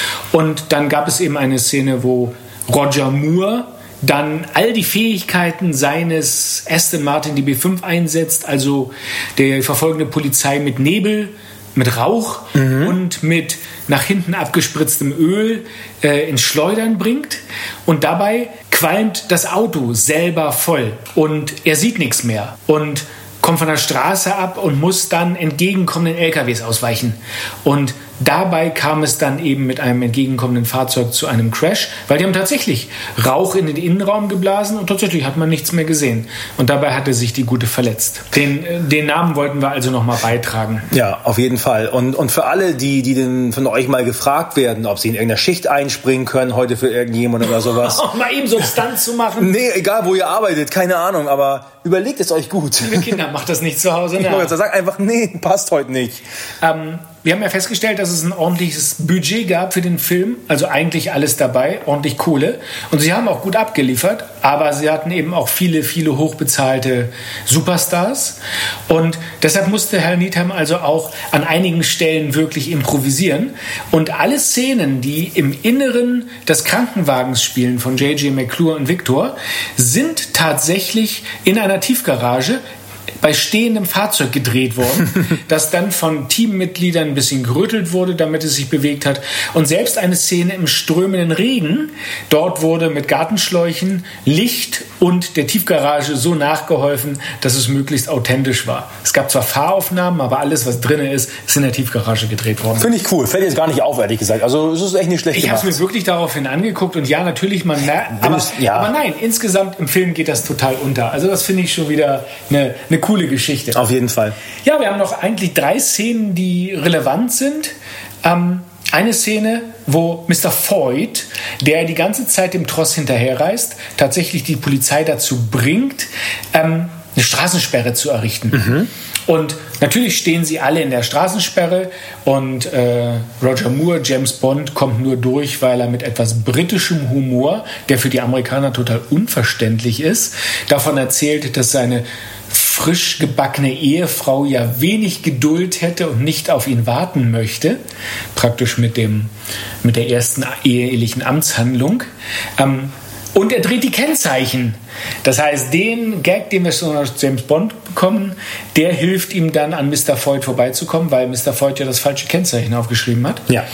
Und dann gab es eben eine Szene, wo Roger Moore dann all die Fähigkeiten seines Aston Martin D B fünf einsetzt, also der verfolgende Polizei mit Nebel, mit Rauch mhm. und mit nach hinten abgespritztem Öl äh, ins Schleudern bringt. Und dabei qualmt das Auto selber voll und er sieht nichts mehr und kommt von der Straße ab und muss dann entgegenkommenden L K Ws ausweichen. Und dabei kam es dann eben mit einem entgegenkommenden Fahrzeug zu einem Crash, weil die haben tatsächlich Rauch in den Innenraum geblasen und tatsächlich hat man nichts mehr gesehen. Und dabei hatte sich die Gute verletzt. Den, den Namen wollten wir also nochmal beitragen. Ja, auf jeden Fall. Und, und für alle, die, die denn von euch mal gefragt werden, ob sie in irgendeiner Schicht einspringen können, heute für irgendjemand oder sowas. Auch mal eben so einen Stunt zu machen. Nee, egal wo ihr arbeitet, keine Ahnung, aber überlegt es euch gut. Liebe Kinder, macht das nicht zu Hause. Ich wollte sagen, einfach, nee, passt heute nicht. Ähm, wir haben ja festgestellt, dass es ein ordentliches Budget gab für den Film, also eigentlich alles dabei, ordentlich Kohle. Und sie haben auch gut abgeliefert, aber sie hatten eben auch viele, viele hochbezahlte Superstars. Und deshalb musste Hal Needham also auch an einigen Stellen wirklich improvisieren. Und alle Szenen, die im Inneren des Krankenwagens spielen von J J McClure und Victor, sind tatsächlich in einer Tiefgarage bei stehendem Fahrzeug gedreht worden, das dann von Teammitgliedern ein bisschen gerüttelt wurde, damit es sich bewegt hat. Und selbst eine Szene im strömenden Regen, dort wurde mit Gartenschläuchen, Licht und der Tiefgarage so nachgeholfen, dass es möglichst authentisch war. Es gab zwar Fahraufnahmen, aber alles, was drin ist, ist in der Tiefgarage gedreht worden. Finde ich cool. Fällt jetzt gar nicht auf, ehrlich gesagt. Also es ist echt nicht schlecht ich gemacht. Ich habe es mir wirklich daraufhin angeguckt und ja, natürlich, man merkt, aber, ja. aber nein, insgesamt im Film geht das total unter. Also das finde ich schon wieder eine, eine coole Geschichte. Auf jeden Fall. Ja, wir haben noch eigentlich drei Szenen, die relevant sind. Ähm, eine Szene, wo Mister Foyt, der die ganze Zeit dem Tross hinterherreist, tatsächlich die Polizei dazu bringt, ähm, eine Straßensperre zu errichten. Mhm. Und natürlich stehen sie alle in der Straßensperre und äh, Roger Moore, James Bond, kommt nur durch, weil er mit etwas britischem Humor, der für die Amerikaner total unverständlich ist, davon erzählt, dass seine frisch gebackene Ehefrau ja wenig Geduld hätte und nicht auf ihn warten möchte, praktisch mit, dem, mit der ersten ehelichen Amtshandlung. Ähm, Und er dreht die Kennzeichen. Das heißt, den Gag, den wir schon aus James Bond bekommen, der hilft ihm dann an Mister Foyt vorbeizukommen, weil Mister Foyt ja das falsche Kennzeichen aufgeschrieben hat. Ja.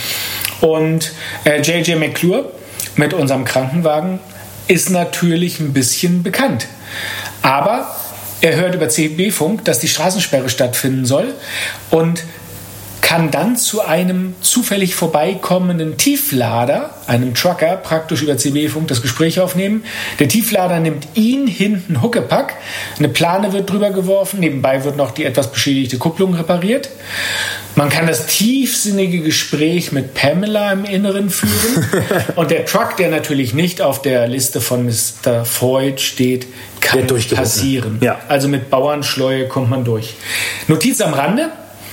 Und äh, J J McClure mit unserem Krankenwagen ist natürlich ein bisschen bekannt. Aber er hört über C B-Funk, dass die Straßensperre stattfinden soll und kann dann zu einem zufällig vorbeikommenden Tieflader, einem Trucker, praktisch über C B-Funk das Gespräch aufnehmen. Der Tieflader nimmt ihn hinten Huckepack, eine Plane wird drüber geworfen, nebenbei wird noch die etwas beschädigte Kupplung repariert. Man kann das tiefsinnige Gespräch mit Pamela im Inneren führen. Und der Truck, der natürlich nicht auf der Liste von Mister Foyt steht, kann passieren. Ja. Also mit Bauernschleue kommt man durch. Notiz am Rande: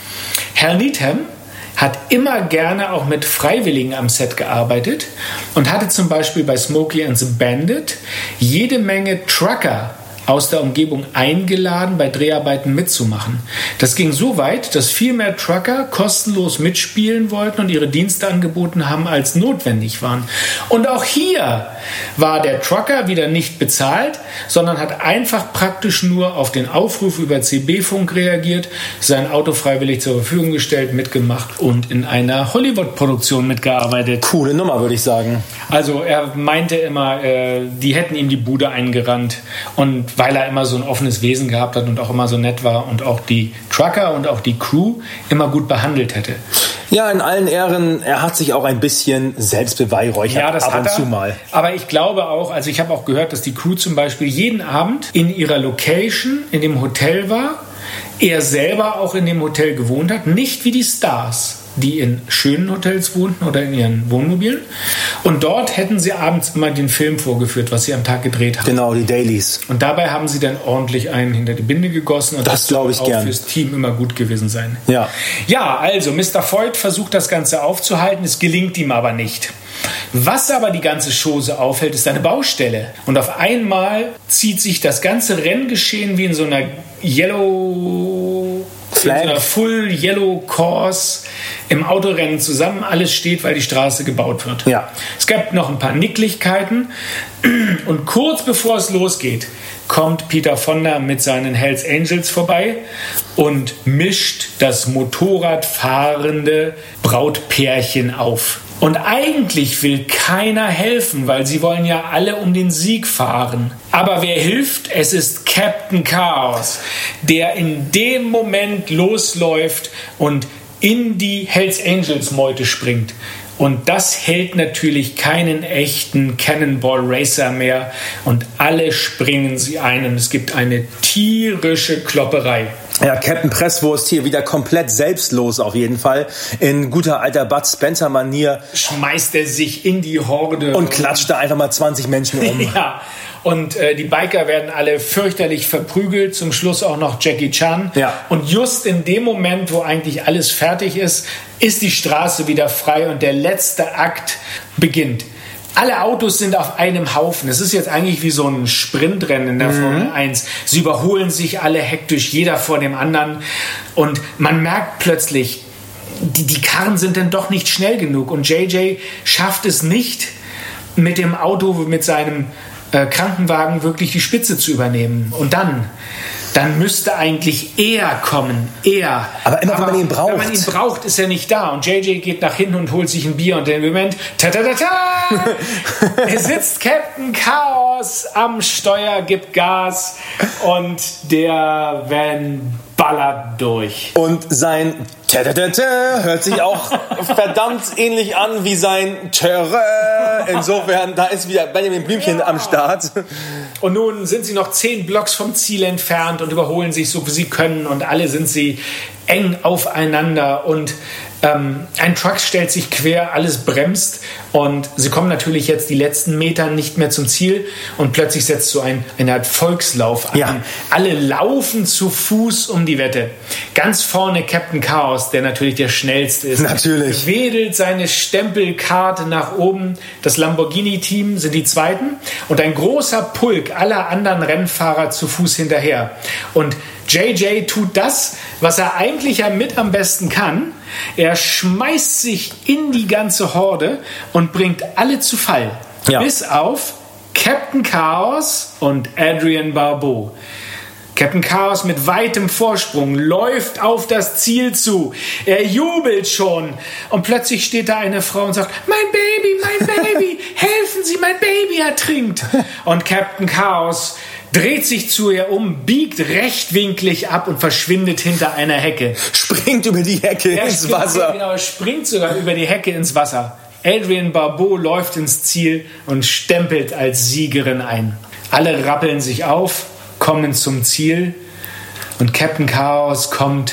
Hal Needham hat immer gerne auch mit Freiwilligen am Set gearbeitet und hatte zum Beispiel bei Smokey and the Bandit jede Menge Trucker aus der Umgebung eingeladen, bei Dreharbeiten mitzumachen. Das ging so weit, dass viel mehr Trucker kostenlos mitspielen wollten und ihre Dienste angeboten haben, als notwendig waren. Und auch hier war der Trucker wieder nicht bezahlt, sondern hat einfach praktisch nur auf den Aufruf über C B-Funk reagiert, sein Auto freiwillig zur Verfügung gestellt, mitgemacht und in einer Hollywood-Produktion mitgearbeitet. Coole Nummer, würde ich sagen. Also er meinte immer, äh, die hätten ihm die Bude eingerannt, und weil er immer so ein offenes Wesen gehabt hat und auch immer so nett war und auch die Trucker und auch die Crew immer gut behandelt hätte. Ja, in allen Ehren, er hat sich auch ein bisschen selbst beweihräuchert, ja, das ab hat und er. zu mal. Aber ich glaube auch, also ich habe auch gehört, dass die Crew zum Beispiel jeden Abend in ihrer Location, in dem Hotel war, er selber auch in dem Hotel gewohnt hat, nicht wie die Stars. die in schönen Hotels wohnten oder in ihren Wohnmobilen. Und dort hätten sie abends immer den Film vorgeführt, was sie am Tag gedreht haben. Genau, die Dailies. Und dabei haben sie dann ordentlich einen hinter die Binde gegossen. Und das glaube ich auch gern. Fürs Team immer gut gewesen sein. Ja. Ja, also Mister Voigt versucht das Ganze aufzuhalten, es gelingt ihm aber nicht. Was aber die ganze Chose aufhält, ist eine Baustelle. Und auf einmal zieht sich das ganze Renngeschehen wie in so einer Yellow... Flag. In so einer Full Yellow Course im Autorennen zusammen. Alles steht, weil die Straße gebaut wird. Ja. Es gab noch ein paar Nicklichkeiten. Und kurz bevor es losgeht, kommt Peter Fonda mit seinen Hells Angels vorbei und mischt das motorradfahrende Brautpärchen auf. Und eigentlich will keiner helfen, weil sie wollen ja alle um den Sieg fahren. Aber wer hilft? Es ist Captain Chaos, der in dem Moment losläuft und in die Hells Angels Meute springt. Und das hält natürlich keinen echten Cannonball Racer mehr. Und alle springen sie ein und es gibt eine tierische Klopperei. Ja, Captain Presswurst hier wieder komplett selbstlos auf jeden Fall. In guter alter Bud Spencer-Manier. Schmeißt er sich in die Horde. Und klatscht da einfach mal zwanzig Menschen um. Ja, und äh, die Biker werden alle fürchterlich verprügelt. Zum Schluss auch noch Jackie Chan. Ja. Und just in dem Moment, wo eigentlich alles fertig ist, ist die Straße wieder frei und der letzte Akt beginnt. Alle Autos sind auf einem Haufen. Es ist jetzt eigentlich wie so ein Sprintrennen in der mhm. Formel eins. Sie überholen sich alle hektisch, jeder vor dem anderen. Und man merkt plötzlich, die, die Karren sind dann doch nicht schnell genug. Und J J schafft es nicht, mit dem Auto, mit seinem äh, Krankenwagen wirklich die Spitze zu übernehmen. Und dann... dann müsste eigentlich er kommen. Er. Aber immer, Aber wenn man ihn braucht. Wenn man ihn braucht, ist er nicht da. Und J J geht nach hinten und holt sich ein Bier. Und in dem Moment, ta ta ta ta, er sitzt Captain Chaos am Steuer, gibt Gas und der Van ballert durch. Und sein ta ta ta ta hört sich auch verdammt ähnlich an wie sein Terror. Insofern, da ist wieder Benjamin Blümchen ja. am Start. Und nun sind sie noch zehn Blocks vom Ziel entfernt und überholen sich so, wie sie können. Und alle sind sie eng aufeinander. Und ähm, ein Truck stellt sich quer, alles bremst. Und sie kommen natürlich jetzt die letzten Meter nicht mehr zum Ziel. Und plötzlich setzt so ein, eine Art Volkslauf an. Ja. Alle laufen zu Fuß um die Wette. Ganz vorne Captain Chaos, der natürlich der schnellste ist. Natürlich. Wedelt seine Stempelkarte nach oben. Das Lamborghini-Team sind die Zweiten. Und ein großer Pulk aller anderen Rennfahrer zu Fuß hinterher. Und J J tut das, was er eigentlich ja mit am besten kann. Er schmeißt sich in die ganze Horde und bringt alle zu Fall. Ja. Bis auf Captain Chaos und Adrian Barbeau. Captain Chaos mit weitem Vorsprung läuft auf das Ziel zu. Er jubelt schon. Und plötzlich steht da eine Frau und sagt, mein Baby, mein Baby, helfen Sie, mein Baby ertrinkt. Und Captain Chaos dreht sich zu ihr um, biegt rechtwinklig ab und verschwindet hinter einer Hecke. Springt über die Hecke er ins springt, Wasser. Genau, er springt sogar über die Hecke ins Wasser. Adrian Barbeau läuft ins Ziel und stempelt als Siegerin ein. Alle rappeln sich auf, kommen zum Ziel und Captain Chaos kommt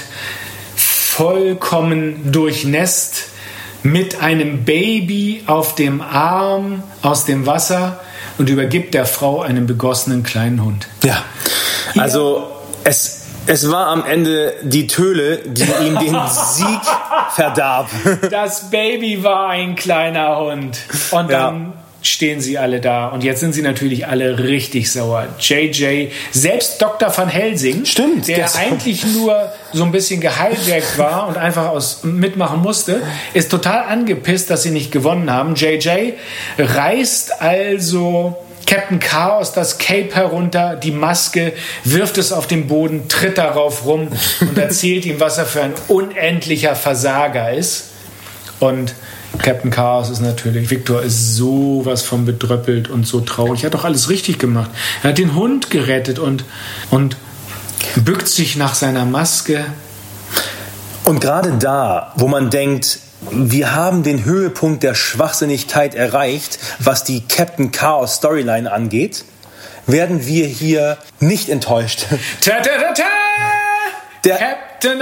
vollkommen durchnässt mit einem Baby auf dem Arm aus dem Wasser und übergibt der Frau einen begossenen kleinen Hund. Ja, also es, es war am Ende die Töle, die ihm den Sieg verdarb. Das Baby war ein kleiner Hund. Und dann... Ja. stehen sie alle da. Und jetzt sind sie natürlich alle richtig sauer. J J, selbst Doktor Van Helsing, Stimmt, der eigentlich nur so ein bisschen gehijackt war und einfach aus mitmachen musste, ist total angepisst, dass sie nicht gewonnen haben. J J reißt also Captain Chaos das Cape herunter, die Maske, wirft es auf den Boden, tritt darauf rum und erzählt ihm, was er für ein unendlicher Versager ist. Und Captain Chaos ist natürlich, Victor ist sowas von bedröppelt und so traurig. Er hat doch alles richtig gemacht. Er hat den Hund gerettet und, und bückt sich nach seiner Maske. Und gerade da, wo man denkt, wir haben den Höhepunkt der Schwachsinnigkeit erreicht, was die Captain Chaos Storyline angeht, werden wir hier nicht enttäuscht. Ta ta ta ta! Der, Captain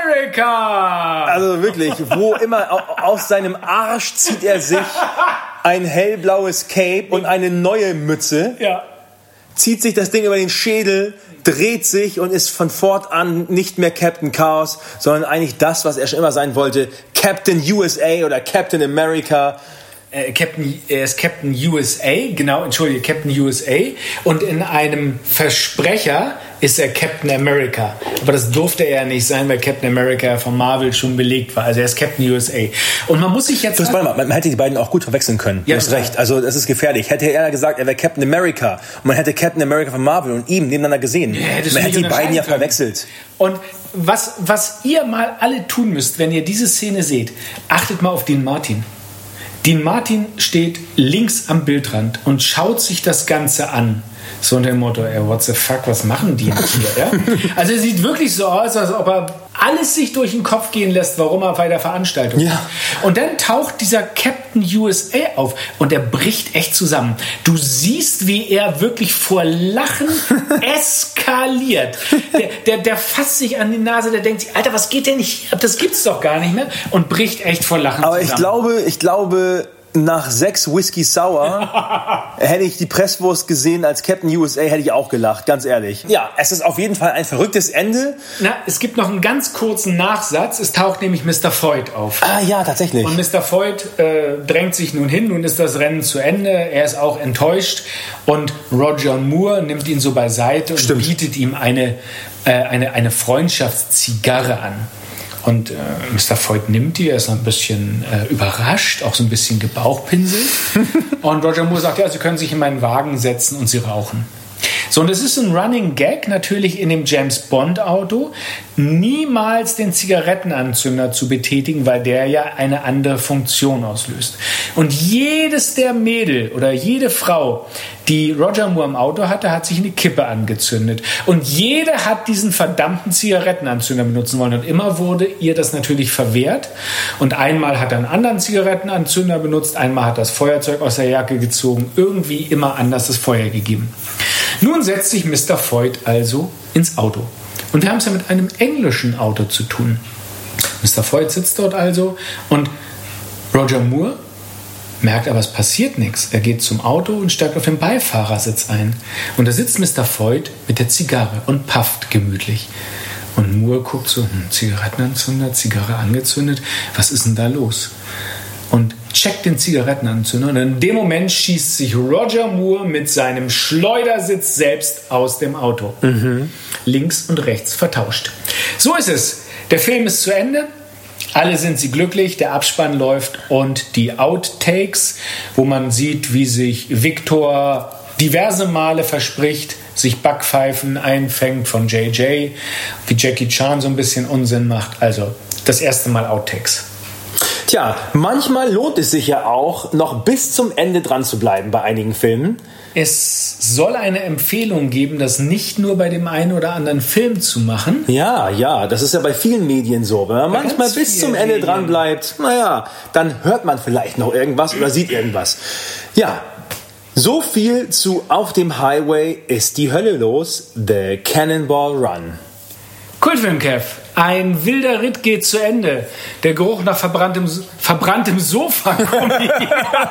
America! Also wirklich, wo immer aus seinem Arsch zieht er sich ein hellblaues Cape und eine neue Mütze. Ja. Zieht sich das Ding über den Schädel, dreht sich und ist von fortan nicht mehr Captain Chaos, sondern eigentlich das, was er schon immer sein wollte, Captain U S A oder Captain America. Äh, Captain, er ist Captain U S A, genau, entschuldige, Captain U S A. Und in einem Versprecher ist er Captain America. Aber das durfte er ja nicht sein, weil Captain America von Marvel schon belegt war. Also er ist Captain U S A. Und man muss sich jetzt... Das, warte mal, man hätte die beiden auch gut verwechseln können. Ja, du hast recht. Also das ist gefährlich. Hätte er gesagt, er wäre Captain America und man hätte Captain America von Marvel und ihm nebeneinander gesehen. Ja, man hätte die beiden ja verwechselt. Und was, was ihr mal alle tun müsst, wenn ihr diese Szene seht, achtet mal auf Dean Martin. Dean Martin steht links am Bildrand und schaut sich das Ganze an. So unter dem Motto, ey, what the fuck, was machen die jetzt hier? Ja? Also er sieht wirklich so aus, als ob er alles sich durch den Kopf gehen lässt, warum er bei der Veranstaltung ist. Ja. Und dann taucht dieser Captain U S A auf und er bricht echt zusammen. Du siehst, wie er wirklich vor Lachen eskaliert. Der, der, der fasst sich an die Nase, der denkt sich, Alter, was geht denn hier ab? Das gibt's doch gar nicht mehr. Und bricht echt vor Lachen Aber zusammen. ich glaube, ich glaube... Nach sechs Whisky Sour hätte ich die Presswurst gesehen als Captain U S A, hätte ich auch gelacht, ganz ehrlich. Ja, es ist auf jeden Fall ein verrücktes Ende. Na, es gibt noch einen ganz kurzen Nachsatz. Es taucht nämlich Mister Foyt auf. Ah ja, tatsächlich. Und Mister Foyt äh, drängt sich nun hin, nun ist das Rennen zu Ende. Er ist auch enttäuscht und Roger Moore nimmt ihn so beiseite und Stimmt. bietet ihm eine, äh, eine, eine Freundschaftszigarre an. Und äh, Mister Foyt nimmt die, er ist ein bisschen äh, überrascht, auch so ein bisschen gebauchpinselt. Und Roger Moore sagt, ja, Sie können sich in meinen Wagen setzen und Sie rauchen. So, und es ist ein Running Gag natürlich in dem James-Bond-Auto, niemals den Zigarettenanzünder zu betätigen, weil der ja eine andere Funktion auslöst. Und jedes der Mädel oder jede Frau, die Roger Moore im Auto hatte, hat sich eine Kippe angezündet. Und jede hat diesen verdammten Zigarettenanzünder benutzen wollen. Und immer wurde ihr das natürlich verwehrt. Und einmal hat er einen anderen Zigarettenanzünder benutzt, einmal hat das Feuerzeug aus der Jacke gezogen, irgendwie immer anders das Feuer gegeben. Nun setzt sich Mister Foyt also ins Auto. Und wir haben es ja mit einem englischen Auto zu tun. Mister Foyt sitzt dort also und Roger Moore merkt aber, es passiert nichts. Er geht zum Auto und steigt auf den Beifahrersitz ein. Und da sitzt Mister Foyt mit der Zigarre und pafft gemütlich. Und Moore guckt so, hm, Zigarettenanzünder, Zigarre angezündet, was ist denn da los? Und checkt den Zigarettenanzünder und in dem Moment schießt sich Roger Moore mit seinem Schleudersitz selbst aus dem Auto. Mhm. Links und rechts vertauscht. So ist es. Der Film ist zu Ende. Alle sind sie glücklich, der Abspann läuft und die Outtakes, wo man sieht, wie sich Victor diverse Male verspricht, sich Backpfeifen einfängt von J J, wie Jackie Chan so ein bisschen Unsinn macht. Also das erste Mal Outtakes. Tja, manchmal lohnt es sich ja auch, noch bis zum Ende dran zu bleiben bei einigen Filmen. Es soll eine Empfehlung geben, das nicht nur bei dem einen oder anderen Film zu machen. Ja, ja, das ist ja bei vielen Medien so. Wenn man Bei manchmal ganz bis zum vielen Ende Medien. dran bleibt, naja, dann hört man vielleicht noch irgendwas oder sieht irgendwas. Ja, so viel zu Auf dem Highway ist die Hölle los, The Cannonball Run. Kultfilm, Kev. Ein wilder Ritt geht zu Ende. Der Geruch nach verbranntem, verbranntem Sofa kommt hier.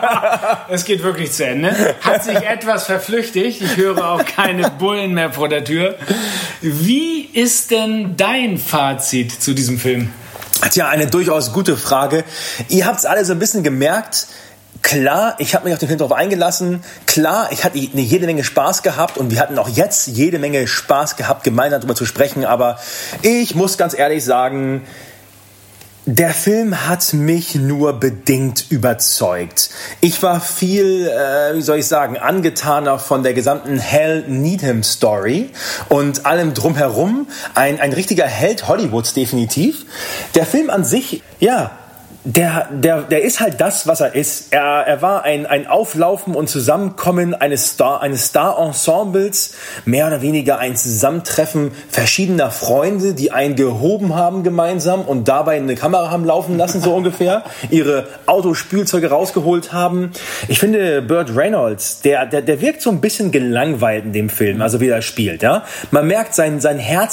Es geht wirklich zu Ende. Hat sich etwas verflüchtigt. Ich höre auch keine Bullen mehr vor der Tür. Wie ist denn dein Fazit zu diesem Film? Tja, eine durchaus gute Frage. Ihr habt es alle so ein bisschen gemerkt. Klar, ich habe mich auf den Film drauf eingelassen. Klar, ich hatte eine jede Menge Spaß gehabt und wir hatten auch jetzt jede Menge Spaß gehabt, gemeinsam darüber zu sprechen. Aber ich muss ganz ehrlich sagen, der Film hat mich nur bedingt überzeugt. Ich war viel, äh, wie soll ich sagen, angetaner von der gesamten Hal Needham Story und allem drumherum. Ein, ein richtiger Held Hollywoods definitiv. Der Film an sich, ja, Der, der, der ist halt das, was er ist. Er, er war ein, ein Auflaufen und Zusammenkommen eines Star, eines Star-Ensembles, mehr oder weniger ein Zusammentreffen verschiedener Freunde, die einen gehoben haben gemeinsam und dabei eine Kamera haben laufen lassen, so ungefähr, ihre Autospielzeuge rausgeholt haben. Ich finde, Burt Reynolds, der, der, der wirkt so ein bisschen gelangweilt in dem Film, also wie er spielt, ja. Man merkt, sein, sein Herz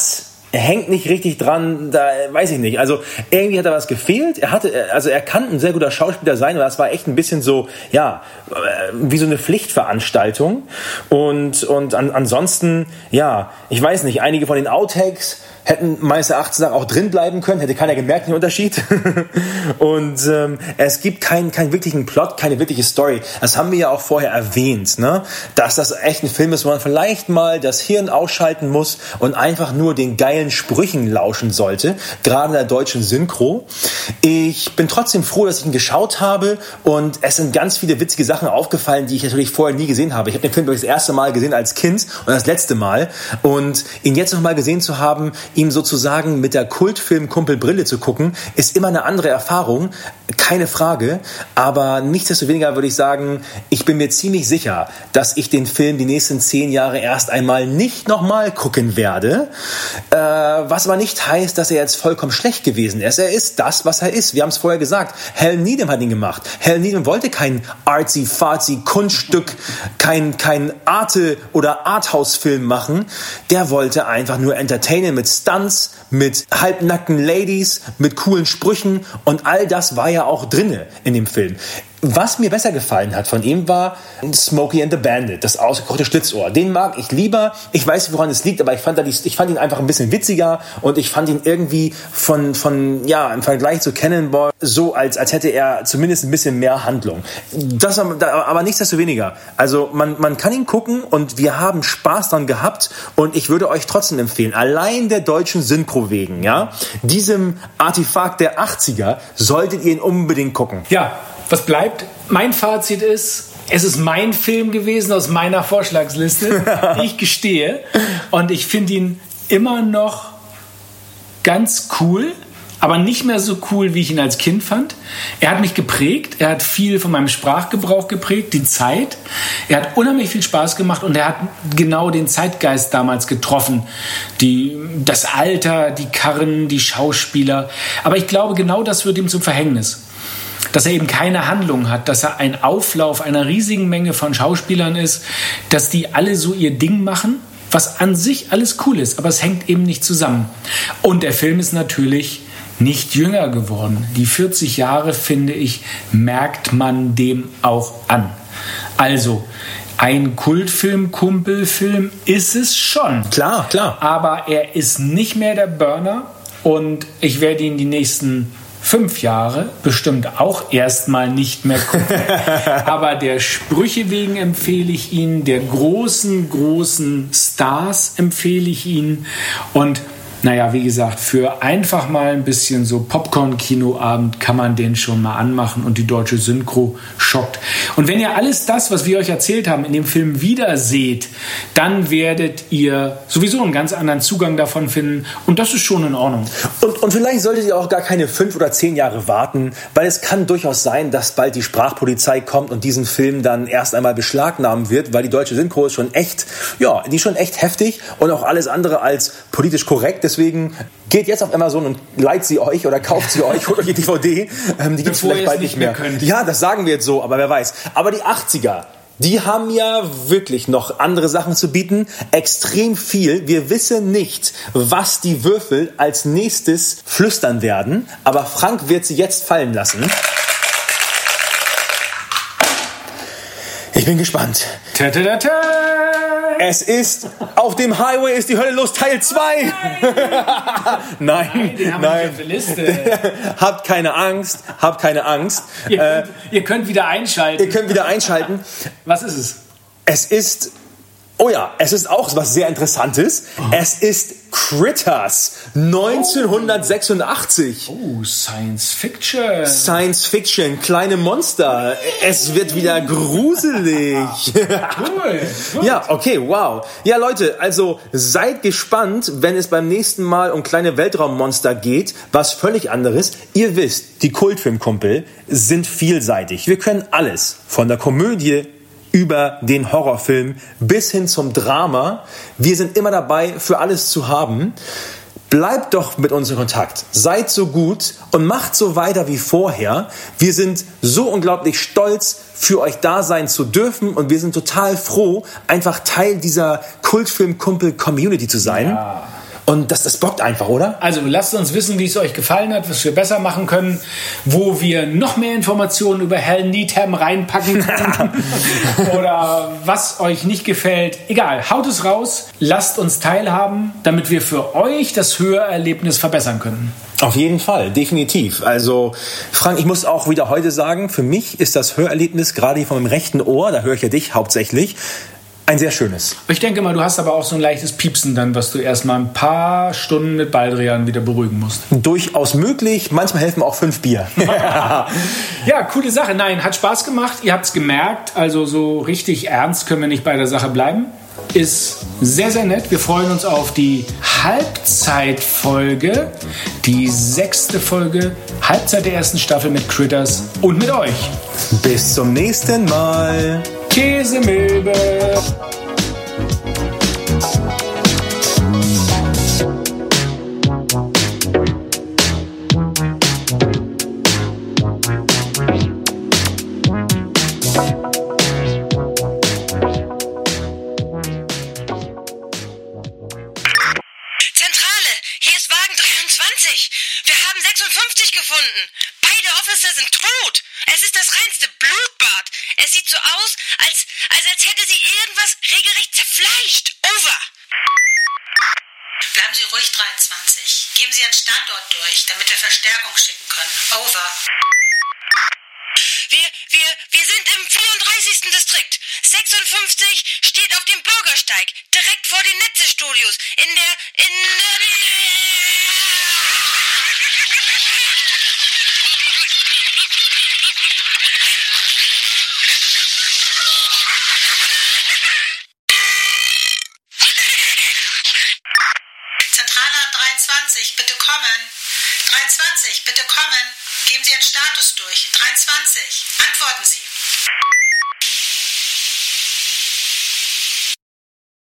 hängt nicht richtig dran, da weiß ich nicht. Also irgendwie hat da was gefehlt. Er hatte, also er kann ein sehr guter Schauspieler sein, aber das war echt ein bisschen so, ja, wie so eine Pflichtveranstaltung. Und, und an, ansonsten, ja, ich weiß nicht, einige von den Outtakes hätten meines Erachtens auch drin bleiben können, hätte keiner gemerkt den Unterschied. Und ähm, es gibt keinen keinen wirklichen Plot, keine wirkliche Story. Das haben wir ja auch vorher erwähnt, ne? Dass das echt ein Film ist, wo man vielleicht mal das Hirn ausschalten muss und einfach nur den geilen Sprüchen lauschen sollte, gerade in der deutschen Synchro. Ich bin trotzdem froh, dass ich ihn geschaut habe und es sind ganz viele witzige Sachen aufgefallen, die ich natürlich vorher nie gesehen habe. Ich habe den Film das erste Mal gesehen als Kind und das letzte Mal und ihn jetzt noch mal gesehen zu haben, ihm sozusagen mit der Kultfilm-Kumpel-Brille zu gucken, ist immer eine andere Erfahrung, keine Frage, aber nichtsdestoweniger würde ich sagen, ich bin mir ziemlich sicher, dass ich den Film die nächsten zehn Jahre erst einmal nicht nochmal gucken werde, äh, was aber nicht heißt, dass er jetzt vollkommen schlecht gewesen ist. Er ist das, was er ist. Wir haben es vorher gesagt. Hal Needham hat ihn gemacht. Hal Needham wollte kein artsy-fartsy Kunststück, kein, kein Arte- oder Arthouse-Film machen. Der wollte einfach nur entertainen mit Stunts, mit halbnackten Ladies, mit coolen Sprüchen und all das war ja auch drinne in dem Film. Was mir besser gefallen hat von ihm war Smokey and the Bandit, das ausgekochte Schlitzohr. Den mag ich lieber. Ich weiß nicht, woran es liegt, aber ich fand, ich fand ihn einfach ein bisschen witziger und ich fand ihn irgendwie von, von ja, im Vergleich zu Cannonball so, als, als hätte er zumindest ein bisschen mehr Handlung. Das war, aber nichtsdestoweniger. Also man, man kann ihn gucken und wir haben Spaß dran gehabt und ich würde euch trotzdem empfehlen, allein der deutschen Synchro wegen, ja, diesem Artefakt der achtziger solltet ihr ihn unbedingt gucken. Ja. Was bleibt? Mein Fazit ist, es ist mein Film gewesen aus meiner Vorschlagsliste. Ich gestehe. Und ich finde ihn immer noch ganz cool, aber nicht mehr so cool, wie ich ihn als Kind fand. Er hat mich geprägt. Er hat viel von meinem Sprachgebrauch geprägt, die Zeit. Er hat unheimlich viel Spaß gemacht und er hat genau den Zeitgeist damals getroffen. Die, das Alter, die Karren, die Schauspieler. Aber ich glaube, genau das wird ihm zum Verhängnis. Dass er eben keine Handlung hat, dass er ein Auflauf einer riesigen Menge von Schauspielern ist, dass die alle so ihr Ding machen, was an sich alles cool ist, aber es hängt eben nicht zusammen. Und der Film ist natürlich nicht jünger geworden. Die vierzig Jahre, finde ich, merkt man dem auch an. Also, ein Kultfilm, Kumpelfilm ist es schon. Klar, klar. Aber er ist nicht mehr der Burner und ich werde ihn die nächsten fünf Jahre bestimmt auch erstmal nicht mehr gucken. Aber der Sprüche wegen empfehle ich ihn, der großen, großen Stars empfehle ich ihn und naja, wie gesagt, für einfach mal ein bisschen so Popcorn-Kinoabend kann man den schon mal anmachen und die deutsche Synchro schockt. Und wenn ihr alles das, was wir euch erzählt haben, in dem Film wieder seht, dann werdet ihr sowieso einen ganz anderen Zugang davon finden und das ist schon in Ordnung. Und, und vielleicht solltet ihr auch gar keine fünf oder zehn Jahre warten, weil es kann durchaus sein, dass bald die Sprachpolizei kommt und diesen Film dann erst einmal beschlagnahmen wird, weil die deutsche Synchro ist schon echt, ja, die ist schon echt heftig und auch alles andere als politisch korrekt. Deswegen geht jetzt auf Amazon und leiht sie euch oder kauft sie euch, holt euch die D V D. Ähm, die gibt es vielleicht bald nicht mehr. mehr ja, das sagen wir jetzt so, aber wer weiß. Aber die achtziger, die haben ja wirklich noch andere Sachen zu bieten. Extrem viel. Wir wissen nicht, was die Würfel als nächstes flüstern werden. Aber Frank wird sie jetzt fallen lassen. Ich bin gespannt. Ta -ta -ta -ta. Es ist, auf dem Highway ist die Hölle los, Teil zwei. Nein, nein, den haben wir nicht auf der Liste. Habt keine Angst, habt keine Angst. Ihr äh, könnt, ihr könnt wieder einschalten. Ihr könnt wieder einschalten. Was ist es? Es ist, oh ja, es ist auch was sehr Interessantes. Oh. Es ist Critters neunzehnhundertsechsundachtzig. Oh, Science Fiction. Science Fiction, kleine Monster. Es wird wieder gruselig. Cool. Gut. Ja, okay, wow. Ja, Leute, also seid gespannt, wenn es beim nächsten Mal um kleine Weltraummonster geht, was völlig anderes. Ihr wisst, die Kultfilmkumpel sind vielseitig. Wir können alles, von der Komödie über den Horrorfilm bis hin zum Drama. Wir sind immer dabei, für alles zu haben. Bleibt doch mit uns in Kontakt. Seid so gut und macht so weiter wie vorher. Wir sind so unglaublich stolz, für euch da sein zu dürfen und wir sind total froh, einfach Teil dieser Kultfilm-Kumpel-Community zu sein. Ja. Und das, das bockt einfach, oder? Also lasst uns wissen, wie es euch gefallen hat, was wir besser machen können, wo wir noch mehr Informationen über Hell Needham reinpacken können oder was euch nicht gefällt. Egal, haut es raus, lasst uns teilhaben, damit wir für euch das Hörerlebnis verbessern können. Auf jeden Fall, definitiv. Also Frank, ich muss auch wieder heute sagen, für mich ist das Hörerlebnis gerade von meinem rechten Ohr, da höre ich ja dich hauptsächlich, ein sehr schönes. Ich denke mal, du hast aber auch so ein leichtes Piepsen dann, was du erst mal ein paar Stunden mit Baldrian wieder beruhigen musst. Durchaus möglich. Manchmal helfen auch fünf Bier. Ja, coole Sache. Nein, hat Spaß gemacht. Ihr habt es gemerkt. Also so richtig ernst können wir nicht bei der Sache bleiben. Ist sehr, sehr nett. Wir freuen uns auf die Halbzeitfolge. Die sechste Folge. Halbzeit der ersten Staffel mit Critters und mit euch. Bis zum nächsten Mal. Käsemilbe. Zentrale, hier ist Wagen dreiundzwanzig. Wir haben sechsundfünfzig gefunden. Beide Officer sind tot. Es ist das reinste Blutbad. Es sieht so aus, als, als, als hätte sie irgendwas regelrecht zerfleischt. Over. Bleiben Sie ruhig, dreiundzwanzig. Geben Sie Ihren Standort durch, damit wir Verstärkung schicken können. Over. Wir, wir, wir sind im vierunddreißigsten Distrikt. sechsundfünfzig steht auf dem Bürgersteig, direkt vor den Netzestudios. In der, in der... Zentrale an dreiundzwanzig, bitte kommen. dreiundzwanzig, bitte kommen. Geben Sie Ihren Status durch. dreiundzwanzig, antworten Sie.